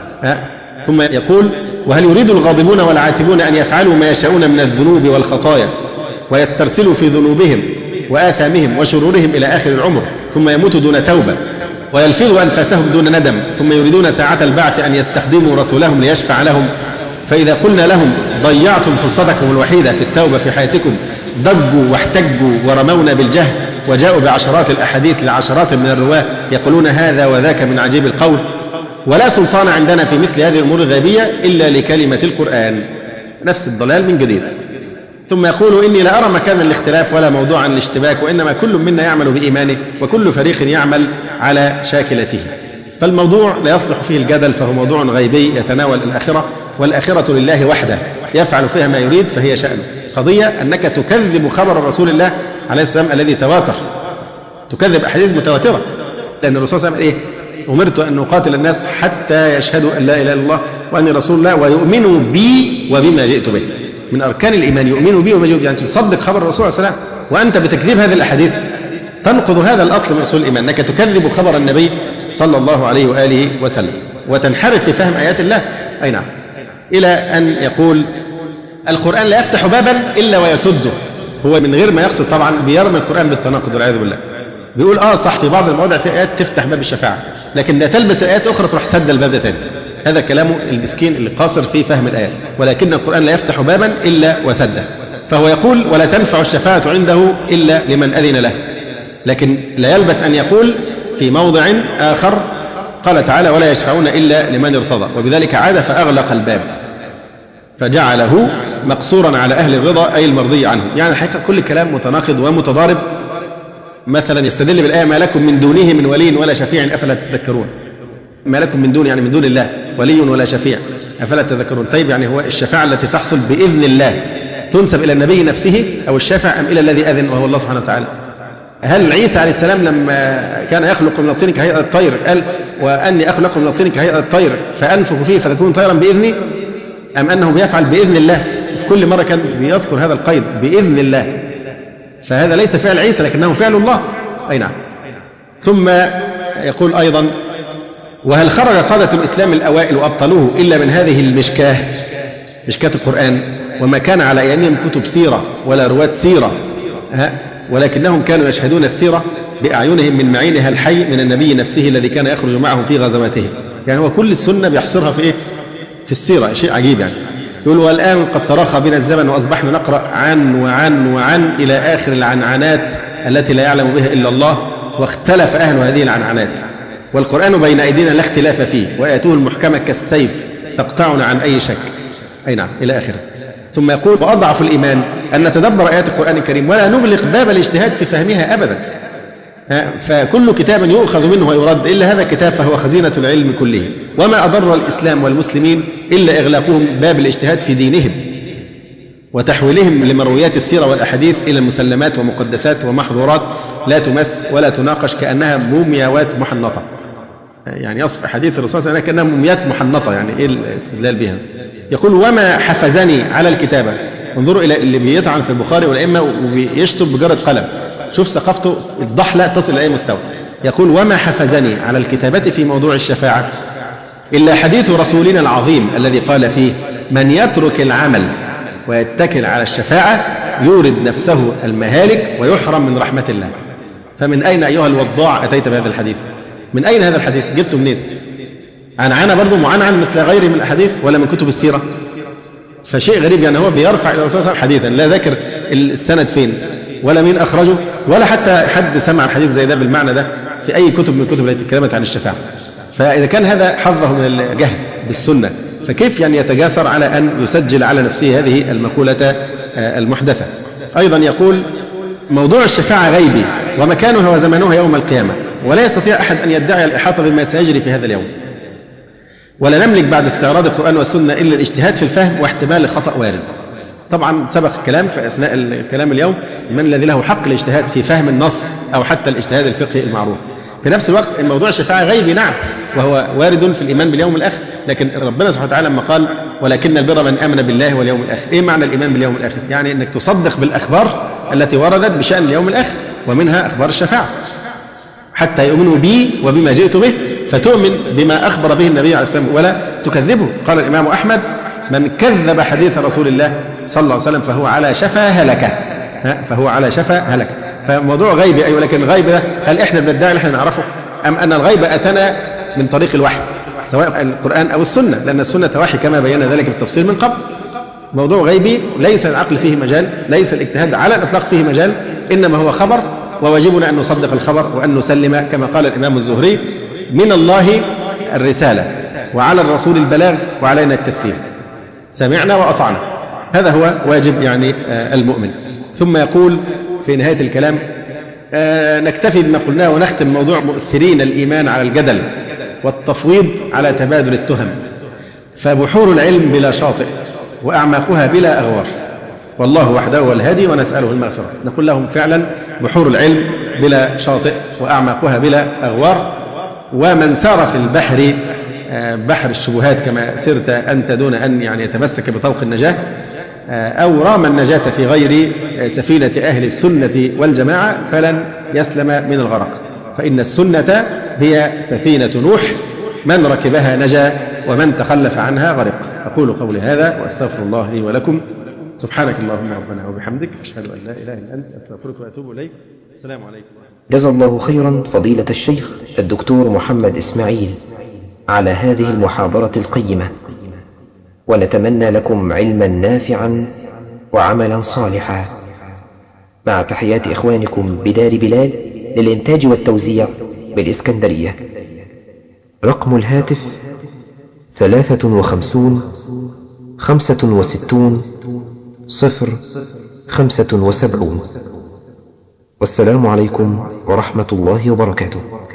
ثم يقول وهل يريد الغاضبون والعاتبون أن يفعلوا ما يشاءون من الذنوب والخطايا ويسترسلوا في ذنوبهم وآثامهم وشرورهم إلى آخر العمر ثم يموتوا دون توبة ويلفظوا أنفاسهم دون ندم، ثم يريدون ساعة البعث أن يستخدموا رسولهم ليشفع لهم؟ فإذا قلنا لهم ضيعتم فرصتكم الوحيدة في التوبة في حياتكم ضجوا واحتجوا ورمونا بالجهل وجاءوا بعشرات الأحاديث لعشرات من الرواه يقولون هذا وذاك من عجيب القول، ولا سلطان عندنا في مثل هذه الأمور الغيبية إلا لكلمة القرآن. نفس الضلال من جديد. ثم يقول إني لا أرى مكانا للاختلاف ولا موضوعا للاشتباك، وإنما كل منا يعمل بإيمانه وكل فريق يعمل على شاكلته. فالموضوع لا يصلح فيه الجدل، فهو موضوع غيبي يتناول الآخرة، والآخرة لله وحده يفعل فيها ما يريد فهي شأنه. قضية أنك تكذب خبر رسول الله عليه السلام الذي تواتر، تكذب أحاديث متواترة، لأن الرسول صلى الله عليه وسلم أمرت أن أقاتل الناس حتى يشهدوا أن لا إله إلا الله وأني رسول الله ويؤمنوا بي وبما جئت به. من أركان الإيمان يؤمنوا بي وما جئت به، يعني تصدق خبر الرسول صلى الله عليه وسلم، وأنت بتكذيب هذه الأحاديث تنقض هذا الأصل من أصول الإيمان، أنك تكذب خبر النبي صلى الله عليه وآله وسلم وتنحرف في فهم آيات الله. أي نعم. إلى أن يقول القرآن لا يفتح بابا إلا ويسده. هو من غير ما يقصد طبعا بيرمي القرآن بالتناقض والعياذ بالله. بيقول صح في بعض المواضع في آيات تفتح باب الشفاعة، لكن لا تلبس آيات أخرى تروح سد الباب ده ثاني. هذا كلامه المسكين اللي قاصر في فهم الآيات. ولكن القرآن لا يفتح بابا إلا وسده. فهو يقول ولا تنفع الشفاعة عنده إلا لمن أذن له، لكن لا يلبث أن يقول في موضع آخر قال تعالى ولا يشفعون إلا لمن ارتضى، وبذلك عاد فأغلق الباب فجعله مقصورا على أهل الرضا أي المرضي عنه. يعني الحقيقة كل كلام متناقض ومتضارب. مثلا يستدل بالآية ما لكم من دونه من ولي ولا شفيع أفلا تذكرون. ما لكم من دون يعني من دون الله ولي ولا شفيع أفلا تذكرون. طيب يعني هو الشفاعة التي تحصل بإذن الله تنسب إلى النبي نفسه أو الشافع أم إلى الذي أذن وهو الله سبحانه وتعالى؟ هل عيسى عليه السلام لما كان يخلق من الطين كهيئة الطير قال وأني أخلق من الطين كهيئة الطير فأنفخ فيه فتكون طيرا بإذني، أم أنه بيفعل بإذن الله؟ في كل مرة كان بيذكر هذا القيد بإذن الله، فهذا ليس فعل عيسى لكنه فعل الله. أي نعم. ثم يقول أيضا وهل خرج قادة الإسلام الأوائل وأبطلوه إلا من هذه المشكاة، مشكاة القرآن، وما كان على أيامهم كتب سيرة ولا رواة سيرة، ولكنهم كانوا يشهدون السيرة بأعينهم من معينها الحي من النبي نفسه الذي كان يخرج معهم في غزواته. يعني هو كل السنة بيحصرها في إيه؟ في السيرة. شيء عجيب يعني. يقول والآن قد تراخى بنا الزمن وأصبحنا نقرأ عن وعن وعن إلى آخر العنعنات التي لا يعلم بها إلا الله، واختلف أهل هذه العنعنات، والقرآن بين أيدينا لا اختلاف فيه، وآياته المحكمة كالسيف تقطعنا عن أي شك. أي نعم إلى آخره. ثم يقول وأضعف الإيمان أن نتدبر آيات القرآن الكريم ولا نغلق باب الاجتهاد في فهمها أبدا، فكل كتاب يؤخذ منه ويرد إلا هذا الكتاب فهو خزينة العلم كله، وما أضر الإسلام والمسلمين إلا إغلاقهم باب الاجتهاد في دينهم وتحويلهم لمرويات السيرة والأحاديث إلى المسلمات ومقدسات ومحظورات لا تمس ولا تناقش كأنها مومياوات محنطة. يعني يصف حديث الرسول صلى الله عليه وسلم كأنها موميات محنطة، يعني إيه الاستدلال بها؟ يقول وما حفزني على الكتابة. انظروا إلى اللي بيطعن في البخاري والأئمة وبيشتم بجرة قلم، شوف ثقافته الضحلة تصل إلى أي مستوى. يقول وما حفزني على الكتابة في موضوع الشفاعة إلا حديث رسولنا العظيم الذي قال فيه من يترك العمل ويتكل على الشفاعة يورد نفسه المهالك ويحرم من رحمة الله. فمن أين أيها الوضاع أتيت بهذا الحديث؟ من أين هذا الحديث؟ جبته منين؟ عنعنة برضو معنعن مثل غيره من الأحاديث ولا من كتب السيرة؟ فشيء غريب يعني. هو بيرفع إلى الرسول صلى الله عليه وسلم حديثا لا ذكر السند فين ولا مين أخرجه ولا حتى حد سمع الحديث زي ده بالمعنى ده في أي كتب من الكتب التي تكلمت عن الشفاعة. فإذا كان هذا حظه من الجهل بالسنة، فكيف يعني يتجاسر على أن يسجل على نفسه هذه المقولة المحدثة؟ أيضا يقول موضوع الشفاعة غيبي ومكانها وزمانها يوم القيامة، ولا يستطيع أحد أن يدعي الإحاطة بما سيجري في هذا اليوم، ولا نملك بعد استعراض القرآن والسنة إلا الاجتهاد في الفهم واحتمال الخطأ وارد. طبعا سبق الكلام في أثناء الكلام اليوم من الذي له حق الاجتهاد في فهم النص أو حتى الاجتهاد الفقهي المعروف. في نفس الوقت الموضوع الشفاعة غيبي نعم، وهو وارد في الإيمان باليوم الآخر، لكن ربنا سبحانه وتعالى لما قال ولكن البر من آمن بالله واليوم الآخر. إيه معنى الإيمان باليوم الآخر؟ يعني أنك تصدق بالأخبار التي وردت بشأن اليوم الآخر، ومنها أخبار الشفاعة، حتى يؤمنوا بي وبما جئت به، فتؤمن بما أخبر به النبي عليه السلام ولا تكذبه. قال الإمام أحمد من كذب حديث رسول الله صلى الله عليه وسلم فهو على شفا هلكة، فهو على شفا هلكة. فموضوع غيبي أيوة، لكن الغيب ده هل إحنا بندعي إحنا نعرفه أم أن الغيب أتنا من طريق الوحي سواء القرآن أو السنة، لأن السنة وحي كما بينا ذلك بالتفصيل من قبل. موضوع غيبي ليس العقل فيه مجال، ليس الاجتهاد على الإطلاق فيه مجال، إنما هو خبر، وواجبنا أن نصدق الخبر وأن نسلم كما قال الإمام الزهري من الله الرسالة وعلى الرسول البلاغ وعلينا التسليم، سمعنا وأطعنا. هذا هو واجب يعني المؤمن. ثم يقول في نهاية الكلام نكتفي بما قلناه ونختم موضوع مؤثرين الإيمان على الجدل والتفويض على تبادل التهم، فبحور العلم بلا شاطئ وأعماقها بلا أغوار، والله وحده هو الهادي ونسأله المغفرة. نقول لهم فعلا بحور العلم بلا شاطئ وأعماقها بلا أغوار، ومن سار في البحر بحر الشبهات كما سرت أنت دون أن يعني يتمسك بطوق النجاة أو رام النجاة في غير سفينة أهل السنة والجماعة فلن يسلم من الغرق، فإن السنة هي سفينة نوح، من ركبها نجا ومن تخلف عنها غرق. أقول قولي هذا وأستغفر الله لي ولكم. سبحانك اللهم ربنا وبحمدك، أشهد أن لا إله إلا أنت، أستغفرك وأتوب إليك. السلام عليكم. جزا الله خيرا فضيلة الشيخ الدكتور محمد إسماعيل على هذه المحاضرة القيمة، ونتمنى لكم علما نافعا وعملا صالحا، مع تحيات إخوانكم بدار بلال للإنتاج والتوزيع بالإسكندرية. رقم الهاتف 53 65 075. والسلام عليكم ورحمة الله وبركاته.